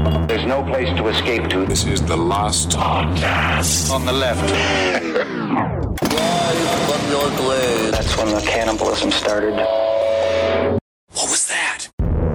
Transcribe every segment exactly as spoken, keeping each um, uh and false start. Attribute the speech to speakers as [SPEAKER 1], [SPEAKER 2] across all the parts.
[SPEAKER 1] There's no place to escape to.
[SPEAKER 2] This is the last podcast.
[SPEAKER 1] On the left.
[SPEAKER 3] Rise from your grave.
[SPEAKER 1] That's when the cannibalism started.
[SPEAKER 2] What was that?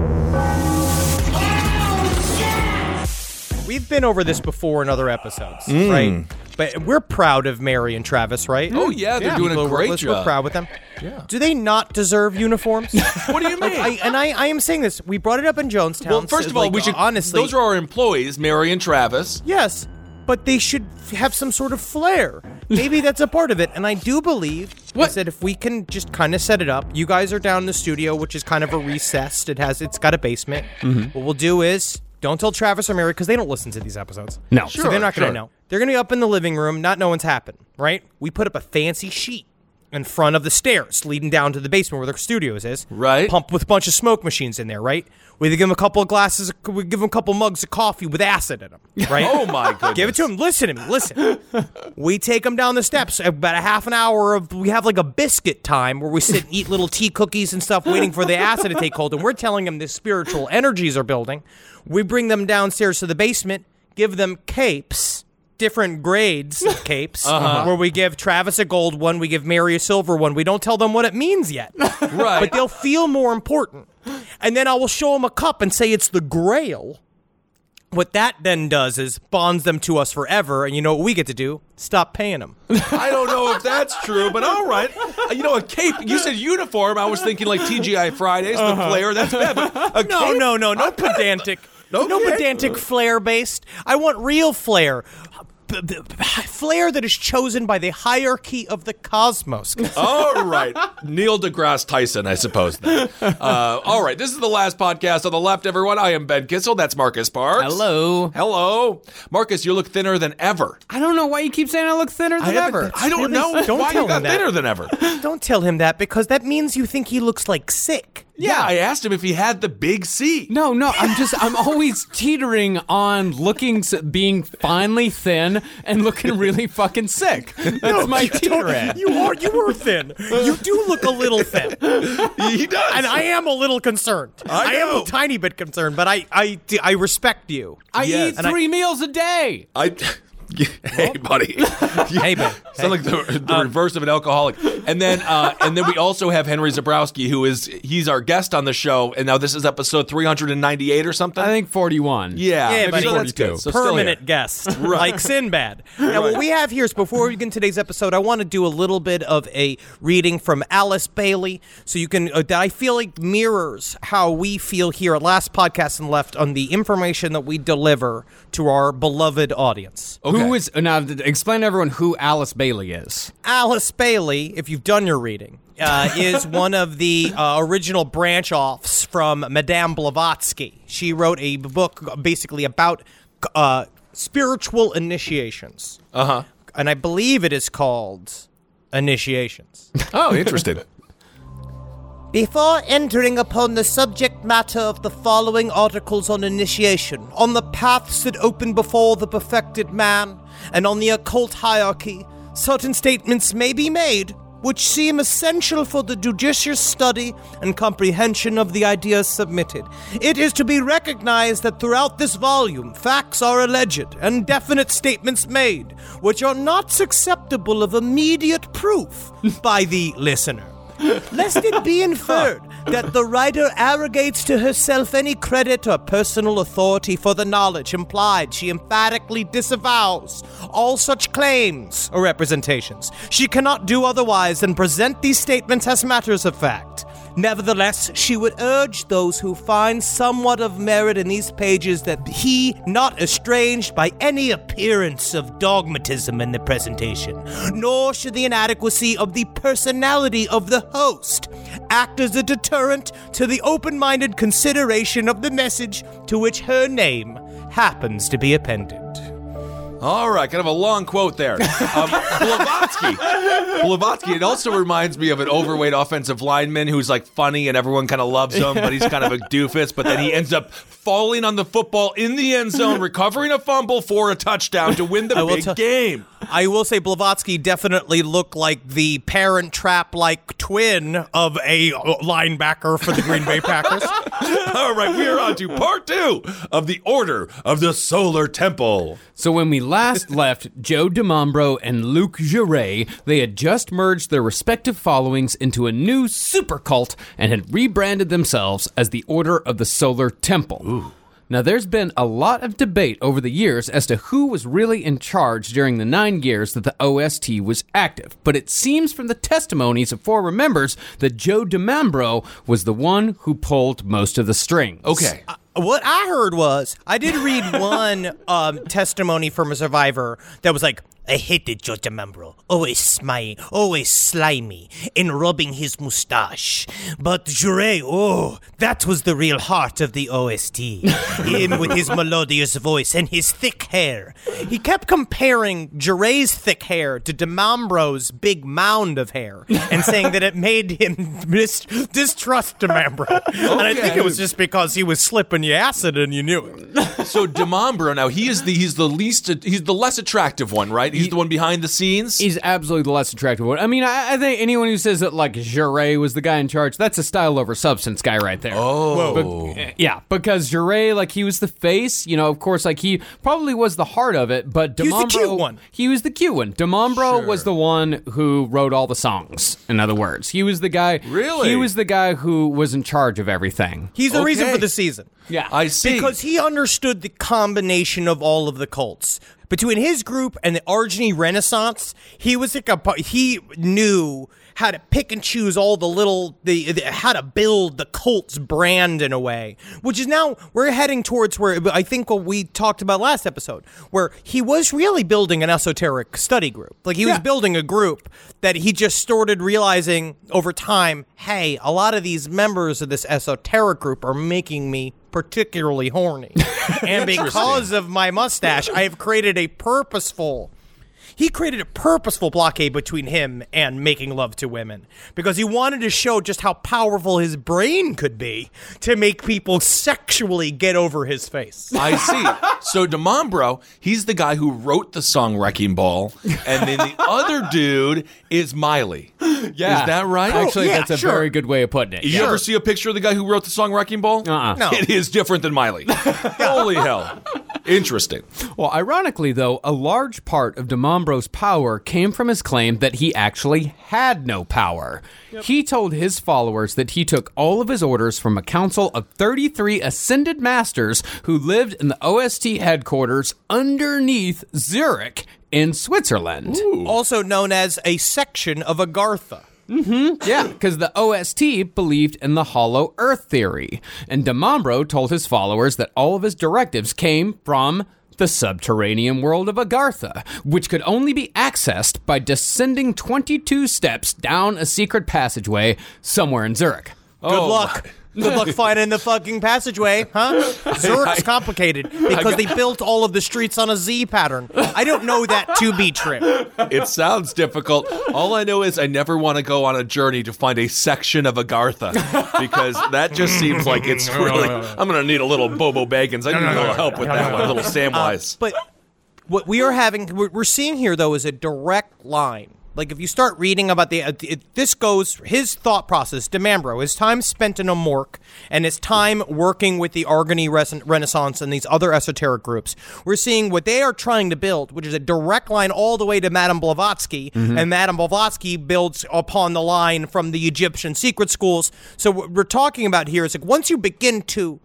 [SPEAKER 4] We've been over this before in other episodes, mm. right? But we're proud of Mary and Travis, right?
[SPEAKER 5] Oh, yeah, they're yeah. doing
[SPEAKER 4] People
[SPEAKER 5] a great
[SPEAKER 4] worthless,
[SPEAKER 5] job.
[SPEAKER 4] We're proud with them.
[SPEAKER 5] Yeah.
[SPEAKER 4] Do they not deserve uniforms?
[SPEAKER 5] What do you mean?
[SPEAKER 4] I, and I, I am saying this. We brought it up in Jonestown.
[SPEAKER 5] Well, first
[SPEAKER 4] so,
[SPEAKER 5] of all,
[SPEAKER 4] like,
[SPEAKER 5] we should
[SPEAKER 4] honestly.
[SPEAKER 5] Those are our employees, Mary and Travis.
[SPEAKER 4] Yes, but they should have some sort of flair. Maybe that's a part of it. And I do believe
[SPEAKER 5] what?
[SPEAKER 4] that if we can just kind of set it up, you guys are down in the studio, which is kind of a recessed. It has, it's got a basement. Mm-hmm. What we'll do is. Don't tell Travis or Mary, because they don't listen to these episodes.
[SPEAKER 5] No.
[SPEAKER 4] So
[SPEAKER 5] Sure,
[SPEAKER 4] they're not going to
[SPEAKER 5] sure.
[SPEAKER 4] know. They're going to be up in the living room, not know what's happened, right? We put up a fancy sheet in front of the stairs leading down to the basement where the studios is.
[SPEAKER 5] Right.
[SPEAKER 4] Pumped with a bunch of smoke machines in there, right? We give them a couple of glasses, we give them a couple of mugs of coffee with acid in them, right?
[SPEAKER 5] Oh, my goodness.
[SPEAKER 4] Give it to them. Listen to me. Listen. We take them down the steps. About a half an hour of, we have like a biscuit time where we sit and eat little tea cookies and stuff waiting for the acid to take hold. And we're telling them the spiritual energies are building. We bring them downstairs to the basement, give them capes, different grades of capes, uh-huh. where we give Travis a gold one, we give Mary a silver one. We don't tell them what it means yet.
[SPEAKER 5] Right.
[SPEAKER 4] But they'll feel more important. And then I will show them a cup and say it's the Grail. What that then does is bonds them to us forever, and you know what we get to do? Stop paying them.
[SPEAKER 5] I don't know if that's true, but all right. Uh, you know, a cape, you said uniform, I was thinking like T G I Fridays, uh-huh. the flair, that's bad. But a
[SPEAKER 4] no,
[SPEAKER 5] cape?
[SPEAKER 4] no, no, no pedantic.
[SPEAKER 5] Okay.
[SPEAKER 4] No pedantic flair-based. I want real flair. B- b- flair that is chosen by the hierarchy of the cosmos.
[SPEAKER 5] All right. Neil deGrasse Tyson, I suppose. Then. Uh, all right. This is the last podcast on the left, everyone. I am Ben Kissel. That's Marcus Parks.
[SPEAKER 6] Hello.
[SPEAKER 5] Hello. Marcus, you look thinner than ever.
[SPEAKER 6] I don't know why you keep saying I look thinner than
[SPEAKER 5] I
[SPEAKER 6] ever.
[SPEAKER 5] I don't know
[SPEAKER 4] Don't
[SPEAKER 5] why
[SPEAKER 4] tell
[SPEAKER 5] you got
[SPEAKER 4] him that.
[SPEAKER 5] thinner than ever.
[SPEAKER 4] Don't tell him that, because that means you think he looks like sick.
[SPEAKER 5] Yeah, I asked him if he had the big C.
[SPEAKER 6] No, no, I'm just, I'm always teetering on looking, being finely thin and looking really fucking sick. That's
[SPEAKER 4] No,
[SPEAKER 6] my
[SPEAKER 4] you
[SPEAKER 6] teeter
[SPEAKER 4] don't-
[SPEAKER 6] at.
[SPEAKER 4] You are, you were thin. You do look a little thin.
[SPEAKER 5] He does.
[SPEAKER 4] And I am a little concerned.
[SPEAKER 5] I
[SPEAKER 4] am
[SPEAKER 5] know.
[SPEAKER 4] a tiny bit concerned, but I, I, I respect you.
[SPEAKER 6] I
[SPEAKER 5] Yes.
[SPEAKER 6] eat
[SPEAKER 4] And I-
[SPEAKER 6] three meals a day.
[SPEAKER 5] I... Hey, buddy.
[SPEAKER 4] Hey, man.
[SPEAKER 5] Sound like the, the reverse of an alcoholic. And then, uh, and then we also have Henry Zabrowski, who is he's our guest on the show. And now this is episode three hundred ninety-eight or something.
[SPEAKER 6] I think forty-one.
[SPEAKER 5] Yeah,
[SPEAKER 4] Yeah,
[SPEAKER 5] maybe
[SPEAKER 4] buddy.
[SPEAKER 5] so that's good.
[SPEAKER 6] forty-two.
[SPEAKER 5] So still
[SPEAKER 4] Permanent
[SPEAKER 5] here.
[SPEAKER 4] guest, like Sinbad. Now, what we have here is, before we begin today's episode, I want to do a little bit of a reading from Alice Bailey, so you can, uh, that I feel like mirrors how we feel here at Last Podcast and Left on the information that we deliver to our beloved audience.
[SPEAKER 5] Okay.
[SPEAKER 6] Who is, now explain to everyone who Alice Bailey is.
[SPEAKER 4] Alice Bailey, if you've done your reading, uh, is one of the uh, original branch-offs from Madame Blavatsky. She wrote a book basically about uh, spiritual initiations.
[SPEAKER 5] Uh-huh.
[SPEAKER 4] And I believe it is called Initiations.
[SPEAKER 5] Oh, interesting.
[SPEAKER 4] Before entering upon the subject matter of the following articles on initiation, on the paths that open before the perfected man, and on the occult hierarchy, certain statements may be made which seem essential for the judicious study and comprehension of the ideas submitted. It is to be recognized that throughout this volume, facts are alleged and definite statements made, which are not susceptible of immediate proof by the listener. Lest it be inferred that the writer arrogates to herself any credit or personal authority for the knowledge implied, she emphatically disavows all such claims or representations. She cannot do otherwise than present these statements as matters of fact. Nevertheless, she would urge those who find somewhat of merit in these pages that he not estranged by any appearance of dogmatism in the presentation, nor should the inadequacy of the personality of the host act as a deterrent to the open-minded consideration of the message to which her name happens to be appended.
[SPEAKER 5] All right, kind of a long quote there. Um, Blavatsky. Blavatsky, it also reminds me of an overweight offensive lineman who's like funny and everyone kind of loves him, but he's kind of a doofus, but then he ends up falling on the football in the end zone, recovering a fumble for a touchdown to win the
[SPEAKER 4] I will
[SPEAKER 5] big
[SPEAKER 4] tell-
[SPEAKER 5] game.
[SPEAKER 4] I will say Blavatsky definitely looked like the Parent Trap-like twin of a linebacker for the Green Bay Packers.
[SPEAKER 5] All right, we are on to part two of the Order of the Solar Temple.
[SPEAKER 6] So when we last left Joe DiMambro and Luc Jouret, they had just merged their respective followings into a new super cult and had rebranded themselves as the Order of the Solar Temple.
[SPEAKER 5] Ooh.
[SPEAKER 6] Now, there's been a lot of debate over the years as to who was really in charge during the nine years that the O S T was active, but it seems from the testimonies of former members that Joe DiMambro was the one who pulled most of the strings.
[SPEAKER 5] Okay.
[SPEAKER 4] Uh, what I heard was, I did read one um, testimony from a survivor that was like, I hated Joe DiMambro, always smiling, always slimy, and rubbing his mustache. But Jouret, oh, that was the real heart of the O S T. Him with his melodious voice and his thick hair. He kept comparing Jouret's thick hair to DiMambro's big mound of hair and saying that it made him mis- distrust DiMambro. Okay. And I think it was just because he was slipping you acid and you knew it.
[SPEAKER 5] So DiMambro, now he is the he's the least he's the less attractive one, right? He's the one behind the scenes.
[SPEAKER 6] He's absolutely the less attractive one. I mean, I, I think anyone who says that, like, Jouret was the guy in charge, that's a style over substance guy right there.
[SPEAKER 5] Oh.
[SPEAKER 6] But, yeah, because Jouret, like, he was the face, you know, of course, like, he probably was the heart of it, but DiMambro...
[SPEAKER 4] He was the cute one.
[SPEAKER 6] He was the cute one. DiMambro
[SPEAKER 5] Sure.
[SPEAKER 6] was the one who wrote all the songs, in other words. He was the guy...
[SPEAKER 5] Really?
[SPEAKER 6] He was the guy who was in charge of everything.
[SPEAKER 4] He's the
[SPEAKER 5] Okay.
[SPEAKER 4] reason for the season.
[SPEAKER 6] Yeah.
[SPEAKER 5] I see.
[SPEAKER 4] Because he understood the combination of all of the cults. Between his group and the Argeny Renaissance, he was like a he knew how to pick and choose all the little the, the how to build the cult's brand in a way, which is now we're heading towards where I think what we talked about last episode, where he was really building an esoteric study group. Like he was
[SPEAKER 6] Yeah.
[SPEAKER 4] building a group that he just started realizing over time, hey, a lot of these members of this esoteric group are making me particularly horny. And because of my mustache, I have created a purposeful... He created a purposeful blockade between him and making love to women because he wanted to show just how powerful his brain could be to make people sexually get over his face.
[SPEAKER 5] I see. So DiMambro, he's the guy who wrote the song Wrecking Ball, and then the other dude is Miley.
[SPEAKER 6] Yeah.
[SPEAKER 5] Is that right?
[SPEAKER 6] Actually,
[SPEAKER 4] Oh, yeah,
[SPEAKER 6] that's a
[SPEAKER 4] sure.
[SPEAKER 6] very good way of putting it.
[SPEAKER 5] You ever see a picture of the guy who wrote the song Wrecking Ball?
[SPEAKER 6] Uh-uh.
[SPEAKER 4] No.
[SPEAKER 5] It is different than Miley. Holy hell. Interesting.
[SPEAKER 6] Well, ironically, though, a large part of DiMambro's power came from his claim that he actually had no power. Yep. He told his followers that he took all of his orders from a council of thirty-three ascended masters who lived in the O S T headquarters underneath Zurich in Switzerland.
[SPEAKER 5] Ooh.
[SPEAKER 4] Also known as a section of Agartha.
[SPEAKER 6] Mm-hmm. Yeah, because the O S T believed in the hollow earth theory, and DiMambro told his followers that all of his directives came from the subterranean world of Agartha, which could only be accessed by descending twenty-two steps down a secret passageway somewhere in Zurich.
[SPEAKER 4] Good
[SPEAKER 5] Oh,
[SPEAKER 4] luck. Good luck finding the fucking passageway, huh? Zurich's complicated because they built all of the streets on a Z pattern. I don't know that to be true.
[SPEAKER 5] It sounds difficult. All I know is I never want to go on a journey to find a section of Agartha because that just seems like it's really. I'm going to need a little Bobo Baggins. I need a little help with that one, a little Samwise.
[SPEAKER 4] But what we are having, what we're seeing here, though, is a direct line. Like, if you start reading about the, it, this goes, his thought process, DiMambro, his time spent in Amorc and his time working with the Argony Renaissance and these other esoteric groups, we're seeing what they are trying to build, which is a direct line all the way to Madame Blavatsky, mm-hmm. and Madame Blavatsky builds upon the line from the Egyptian secret schools. So what we're talking about here is, like, once you begin to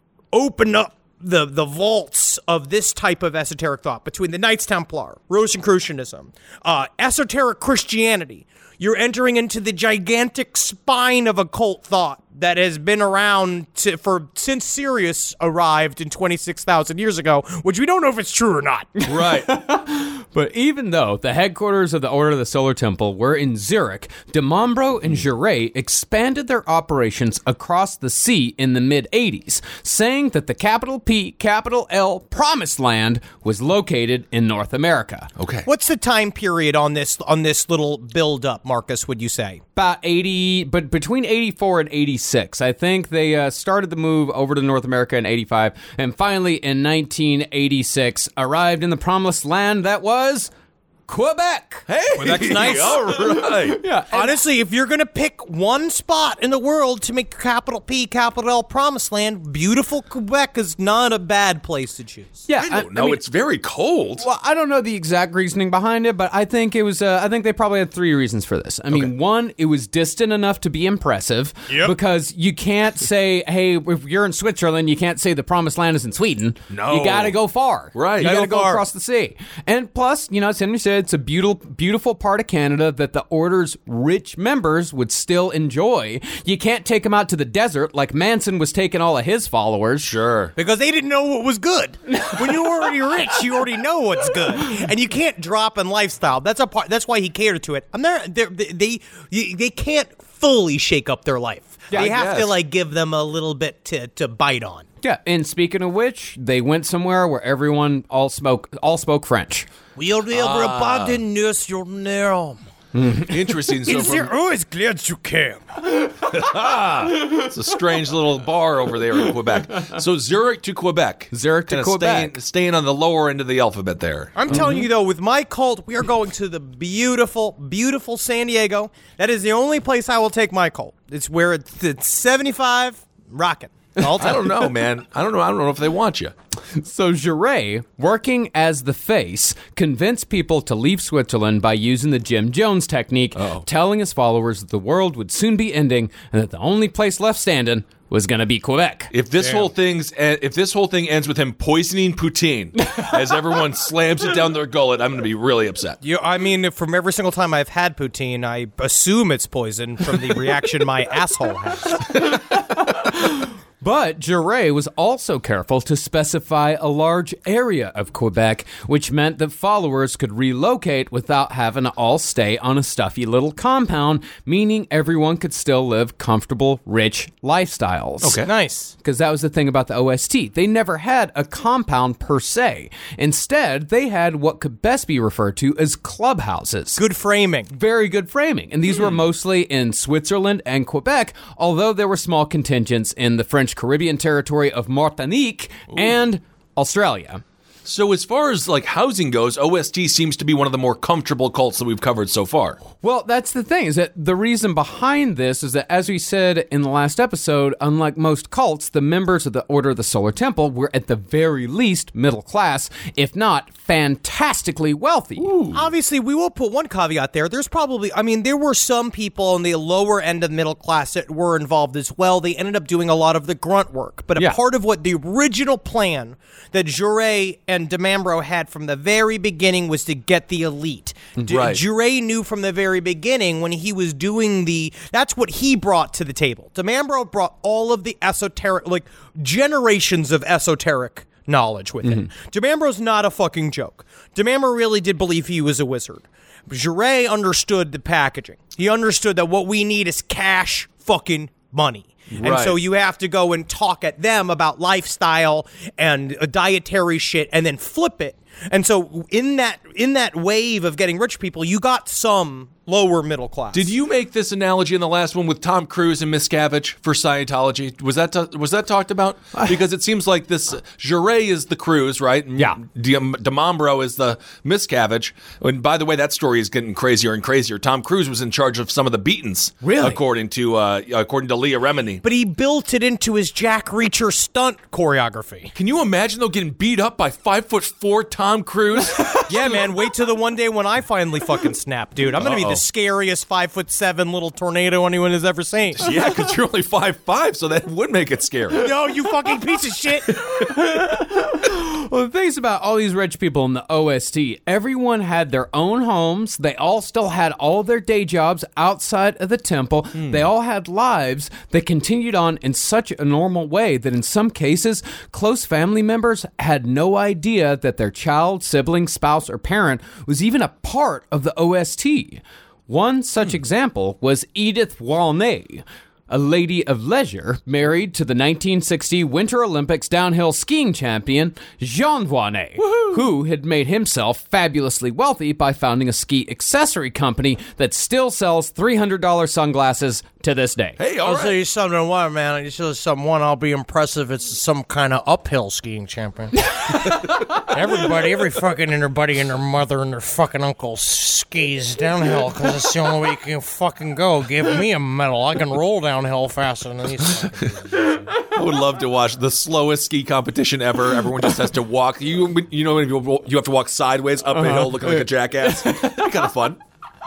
[SPEAKER 4] open up the the vaults of this type of esoteric thought between the Knights Templar, Rosicrucianism, uh, esoteric Christianity, you're entering into the gigantic spine of occult thought that has been around to, for since Sirius arrived in twenty-six thousand years ago, which we don't know if it's true or not.
[SPEAKER 5] Right.
[SPEAKER 6] But even though the headquarters of the Order of the Solar Temple were in Zurich, DiMambro and Jouret expanded their operations across the sea in the mid-eighties, saying that the capital P, capital L Promised Land was located in North America.
[SPEAKER 5] Okay.
[SPEAKER 4] What's the time period on this on this little build-up, Marcus, would you say?
[SPEAKER 6] About eighty, but between eighty-four and eighty-six. I think they uh, started the move over to North America in eighty-five, and finally in nineteen eighty-six arrived in the Promised Land that was Quebec.
[SPEAKER 5] Hey,
[SPEAKER 4] Well, that's nice.
[SPEAKER 5] All right.
[SPEAKER 6] Yeah.
[SPEAKER 4] Honestly, if you're going to pick one spot in the world to make capital P, capital L promised land, beautiful Quebec is not a bad place to choose.
[SPEAKER 6] Yeah.
[SPEAKER 5] I don't know.
[SPEAKER 6] mean,
[SPEAKER 5] It's very cold.
[SPEAKER 6] Well, I don't know the exact reasoning behind it, but I think it was. Uh, I think they probably had three reasons for this. I mean, one, it was distant enough to be impressive,
[SPEAKER 4] Yep.
[SPEAKER 6] because you can't say, "Hey, if you're in Switzerland, you can't say the promised land is in Sweden."
[SPEAKER 5] No.
[SPEAKER 6] You got to go far.
[SPEAKER 5] Right.
[SPEAKER 6] You
[SPEAKER 5] You
[SPEAKER 6] got to
[SPEAKER 4] gotta
[SPEAKER 6] go
[SPEAKER 4] go far.
[SPEAKER 6] across the sea. And plus, you know, as Henry said, it's a beautiful, beautiful part of Canada that the Order's rich members would still enjoy. You can't take them out to the desert like Manson was taking all of his followers.
[SPEAKER 5] Sure.
[SPEAKER 4] Because they didn't know what was good. When you're already rich, you already know what's good, and you can't drop in lifestyle. That's a part. That's why he catered to it. And they're, they're, they they they can't fully shake up their life.
[SPEAKER 6] Yeah,
[SPEAKER 4] they
[SPEAKER 6] I
[SPEAKER 4] have to
[SPEAKER 5] guess.
[SPEAKER 4] like give them a little bit to, to bite on.
[SPEAKER 6] Yeah, and speaking of which, they went somewhere where everyone all spoke all spoke French.
[SPEAKER 4] We'll never abandon your name.
[SPEAKER 5] Interesting. So from,
[SPEAKER 4] always glad you came.
[SPEAKER 5] it's a strange little bar over there in Quebec. So Zurich to Quebec.
[SPEAKER 6] Zurich to
[SPEAKER 5] Kinda
[SPEAKER 6] Quebec.
[SPEAKER 5] Staying, staying on the lower end of the alphabet there.
[SPEAKER 4] I'm telling you, though, with my cult, we are going to the beautiful, beautiful San Diego. That is the only place I will take my cult. It's where it's, it's seventy-five, rocking. All
[SPEAKER 5] I don't know, man. I don't know. I don't know if they want you.
[SPEAKER 6] So Jaret, working as the face, convinced people to leave Switzerland by using the Jim Jones technique,
[SPEAKER 5] Uh-oh.
[SPEAKER 6] telling his followers that the world would soon be ending and that the only place left standing was going to be Quebec.
[SPEAKER 5] If this whole thing's if this whole thing ends with him poisoning poutine as everyone slams it down their gullet, I'm going to be really upset.
[SPEAKER 4] You, I mean, from every single time I've had poutine, I assume it's poison from the reaction my asshole has.
[SPEAKER 6] But Jaret was also careful to specify a large area of Quebec, which meant that followers could relocate without having to all stay on a stuffy little compound, meaning everyone could still live comfortable, rich lifestyles.
[SPEAKER 5] Okay.
[SPEAKER 4] Nice.
[SPEAKER 6] Because that was the thing about the O S T. They never had a compound per se. Instead, they had what could best be referred to as clubhouses.
[SPEAKER 4] Good framing.
[SPEAKER 6] Very good framing. And these were mostly in Switzerland and Quebec, although there were small contingents in the French Caribbean territory of Martinique and Australia.
[SPEAKER 5] So as far as like housing goes, O S T seems to be one of the more comfortable cults that we've covered so far.
[SPEAKER 6] Well, that's the thing, is that the reason behind this is that, as we said in the last episode, unlike most cults, the members of the Order of the Solar Temple were at the very least middle class, if not fantastically wealthy.
[SPEAKER 4] Obviously, we will put one caveat there. There's probably, I mean, there were some people on the lower end of middle class that were involved as well. They ended up doing a lot of the grunt work. But a
[SPEAKER 6] Yeah.
[SPEAKER 4] part of what the original plan that Jaret and DeMambro had from the very beginning was to get the elite. D-
[SPEAKER 5] Right.
[SPEAKER 4] Jaret knew from the very beginning when he was doing the, that's what he brought to the table. DeMambro brought all of the esoteric, like generations of esoteric knowledge with him. DeMambro's not a fucking joke. DeMambro really did believe he was a wizard. Jaret understood the packaging. He understood that what we need is cash fucking money. And
[SPEAKER 5] Right.
[SPEAKER 4] so you have to go and talk at them about lifestyle and uh, dietary shit and then flip it. And so in that in that wave of getting rich people, you got some lower middle class.
[SPEAKER 5] Did you make this analogy in the last one with Tom Cruise and Miscavige for Scientology? Was that ta- was that talked about? Because it seems like this Jaret is the Cruise, right? And
[SPEAKER 6] Yeah.
[SPEAKER 5] De- DeMambro is the Miscavige. And by the way, that story is getting crazier and crazier. Tom Cruise was in charge of some of the beatings,
[SPEAKER 6] Really?
[SPEAKER 5] according to uh, according to Leah Remini.
[SPEAKER 4] But he built it into his Jack Reacher stunt choreography.
[SPEAKER 5] Can you imagine though getting beat up by five foot four Tom Cruise?
[SPEAKER 4] Yeah, man. Wait till the one day when I finally fucking snap, dude. I'm gonna be
[SPEAKER 5] Uh-oh.
[SPEAKER 4] the scariest five foot seven little tornado anyone has ever seen.
[SPEAKER 5] Yeah, because you're only five five, so that would make it scary.
[SPEAKER 4] No, you fucking piece of shit.
[SPEAKER 6] Well, the thing is about all these rich people in the O S T, everyone had their own homes. They all still had all their day jobs outside of the temple. They all had lives that continued on in such a normal way that in some cases, close family members had no idea that their child, sibling, spouse, or parent was even a part of the O S T. One such example was Edith Walney, a lady of leisure married to the nineteen sixty Winter Olympics downhill skiing champion Jean Voinet, who had made himself fabulously wealthy by founding a ski accessory company that still sells three hundred dollars sunglasses to this day.
[SPEAKER 5] Hey, all
[SPEAKER 4] I'll
[SPEAKER 5] right.
[SPEAKER 4] tell you something, one man. You tell you something, one. I'll be impressed if it's some kind of uphill skiing champion. Everybody, every fucking everybody and their mother and their fucking uncle skis downhill because it's the only way you can fucking go. Give me a medal. I can roll downhill faster than these. Fucking
[SPEAKER 5] I would love to watch the slowest ski competition ever. Everyone just has to walk. You you know when you you have to walk sideways up a hill looking like a jackass. Kind of fun.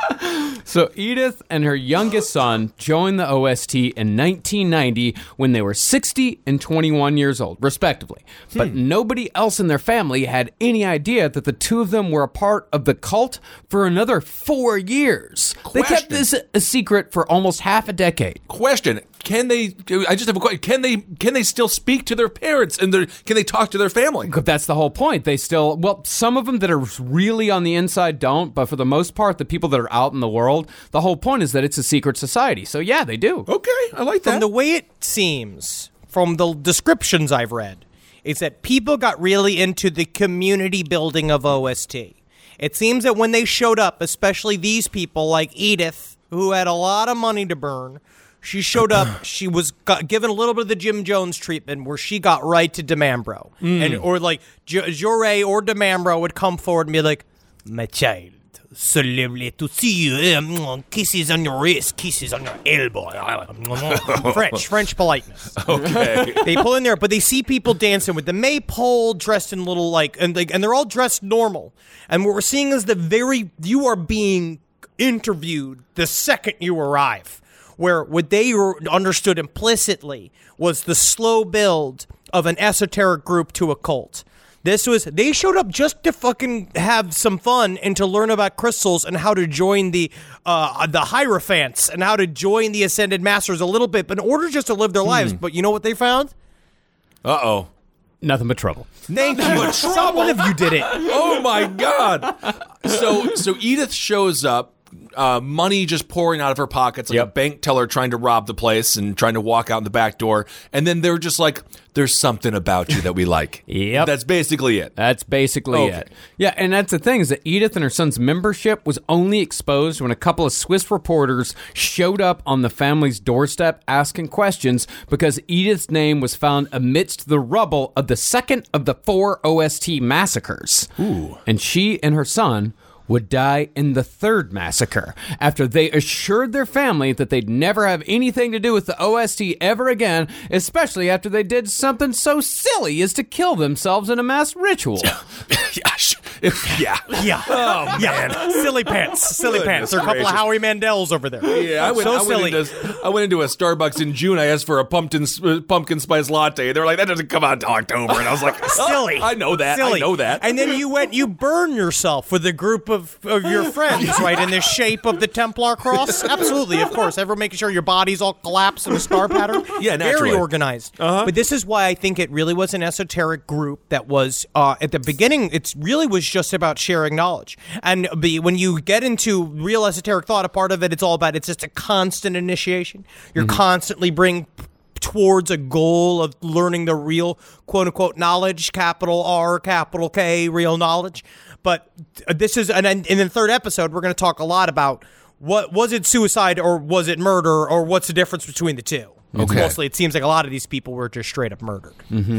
[SPEAKER 6] So Edith and her youngest son joined the O S T in nineteen ninety when they were sixty and twenty-one years old, respectively. But
[SPEAKER 5] Hmm.
[SPEAKER 6] nobody else in their family had any idea that the two of them were a part of the cult for another four years. They kept
[SPEAKER 5] Question.
[SPEAKER 6] this a secret for almost half a decade.
[SPEAKER 5] Question: Can they? I just have a question. Can they? Can they still speak to their parents and their? Can they talk to their family?
[SPEAKER 6] But that's the whole point. They still, well, some of them that are really on the inside don't, but for the most part, the people that are out in the world, the whole point is that it's a secret society. So yeah, they do.
[SPEAKER 5] Okay, I like that.
[SPEAKER 4] From the way it seems, from the descriptions I've read, is that people got really into the community building of O S T. It seems that when they showed up, especially these people like Edith, who had a lot of money to burn, she showed up, she was got, given a little bit of the Jim Jones treatment where she got right to DeMambro. And or like J- Joray or DeMambro would come forward and be like, "My child, so lovely to see you. Um, kisses on your wrist, kisses on your elbow." French, French politeness.
[SPEAKER 5] Okay.
[SPEAKER 4] They pull in there, but they see people dancing with the maypole, dressed in little like, and like, and they're all dressed normal. And what we're seeing is the very you are being interviewed the second you arrive. Where what they were understood implicitly was the slow build of an esoteric group to a cult. This was, they showed up just to fucking have some fun and to learn about crystals and how to join the uh, the Hierophants and how to join the Ascended Masters a little bit, but in order just to live their lives. But you know what they found?
[SPEAKER 5] Uh oh.
[SPEAKER 6] Nothing but trouble.
[SPEAKER 4] Thank you. Some one of you did it.
[SPEAKER 5] Oh my God. So so Edith shows up. Uh, money just pouring out of her pockets, like
[SPEAKER 6] Yep.
[SPEAKER 5] a bank teller trying to rob the place and trying to walk out the back door. And then they're just like, "There's something about you that we like."
[SPEAKER 6] Yep.
[SPEAKER 5] That's basically it.
[SPEAKER 6] That's basically
[SPEAKER 5] Okay.
[SPEAKER 6] it. Yeah, and that's the thing is that Edith and her son's membership was only exposed when a couple of Swiss reporters showed up on the family's doorstep asking questions because Edith's name was found amidst the rubble of the second of the four O S T massacres. Ooh. And she and her son would die in the third massacre after they assured their family that they'd never have anything to do with the O S T ever again, especially after they did something so silly as to kill themselves in a mass ritual.
[SPEAKER 5] yeah. sh- yeah.
[SPEAKER 4] Yeah. Oh, man. Silly pants. Silly pants. There are a couple of
[SPEAKER 5] gracious.
[SPEAKER 4] Howie Mandels over there.
[SPEAKER 5] Yeah, I went,
[SPEAKER 4] so
[SPEAKER 5] I, went
[SPEAKER 4] silly.
[SPEAKER 5] into, I went into a Starbucks in June. I asked for a pumpkin uh, pumpkin spice latte. They were like, "That doesn't come out until October." And I was like,
[SPEAKER 4] Silly.
[SPEAKER 5] "Oh, I know that.
[SPEAKER 4] Silly.
[SPEAKER 5] I know that."
[SPEAKER 4] And then you went, you burn yourself with a group of, of your friends, right, in the shape of the Templar cross? Absolutely, of course. Ever making sure your body's all collapsed in a star pattern?
[SPEAKER 5] Yeah, naturally.
[SPEAKER 4] Very organized. Uh-huh. But this is why I think it really was an esoteric group that was, uh, at the beginning, it really was just about sharing knowledge. And be, when you get into real esoteric thought, a part of it, it's all about, it's just a constant initiation. You're
[SPEAKER 5] Mm-hmm.
[SPEAKER 4] constantly bring towards a goal of learning the real quote-unquote knowledge, capital R, capital K, real knowledge. But this is, and in in the third episode, we're going to talk a lot about what was it suicide or was it murder or what's the difference between the two.
[SPEAKER 5] Okay.
[SPEAKER 4] Mostly, it seems like a lot of these people were just straight up murdered.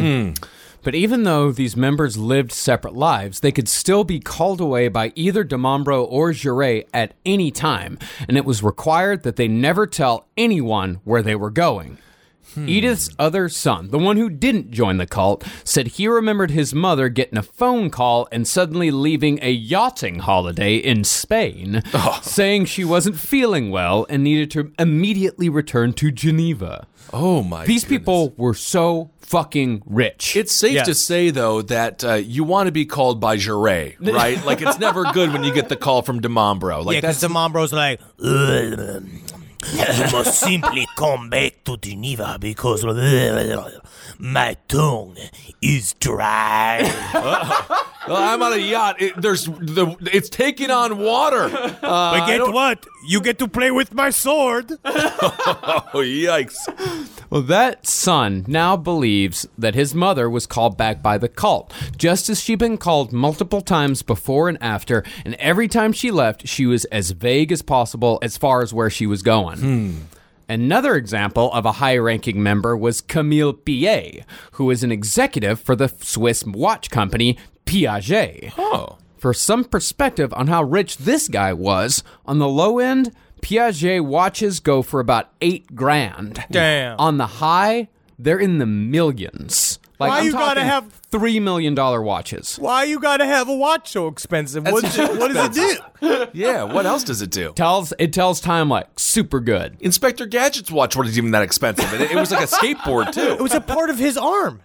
[SPEAKER 6] But even though these members lived separate lives, they could still be called away by either DeMambro or Jouret at any time, and it was required that they never tell anyone where they were going. Edith's other son, the one who didn't join the cult, said he remembered his mother getting a phone call and suddenly leaving a yachting holiday in Spain, saying she wasn't feeling well and needed to immediately return to Geneva.
[SPEAKER 5] Oh my!
[SPEAKER 6] These
[SPEAKER 5] goodness.
[SPEAKER 6] people were so fucking rich.
[SPEAKER 5] It's safe
[SPEAKER 4] Yes.
[SPEAKER 5] to say, though, that uh, you want to be called by Jouret, right? Like, it's never good when you get the call from DeMambro. Like,
[SPEAKER 4] Yeah, because
[SPEAKER 5] that's
[SPEAKER 4] the Mambro's like, "Uh, you must simply come back to Geneva because uh, my tongue is dry.
[SPEAKER 5] Well, I'm on a yacht. It, there's the. It's taking on water. Uh,
[SPEAKER 4] But get what? You get to play with my sword.
[SPEAKER 5] Oh, yikes.
[SPEAKER 6] Well, that son now believes that his mother was called back by the cult, just as she'd been called multiple times before and after, and every time she left, she was as vague as possible as far as where she was going.
[SPEAKER 5] Hmm.
[SPEAKER 6] Another example of a high-ranking member was Camille Piet, who is an executive for the Swiss watch company Piaget.
[SPEAKER 5] Oh.
[SPEAKER 6] For some perspective on how rich this guy was, on the low end, Piaget watches go for about eight grand.
[SPEAKER 4] Damn.
[SPEAKER 6] On the high, they're in the millions. Like,
[SPEAKER 4] Why
[SPEAKER 6] I'm
[SPEAKER 4] you gotta
[SPEAKER 6] talking
[SPEAKER 4] have-
[SPEAKER 6] three million dollar watches?
[SPEAKER 4] Why you gotta have a watch so expensive? What's it, what does it do?
[SPEAKER 5] Yeah, what else does it do?
[SPEAKER 6] Tells it tells time like super good.
[SPEAKER 5] Inspector Gadget's watch wasn't even that expensive. It, it was like a skateboard,
[SPEAKER 4] It
[SPEAKER 5] too.
[SPEAKER 4] was a part of his arm.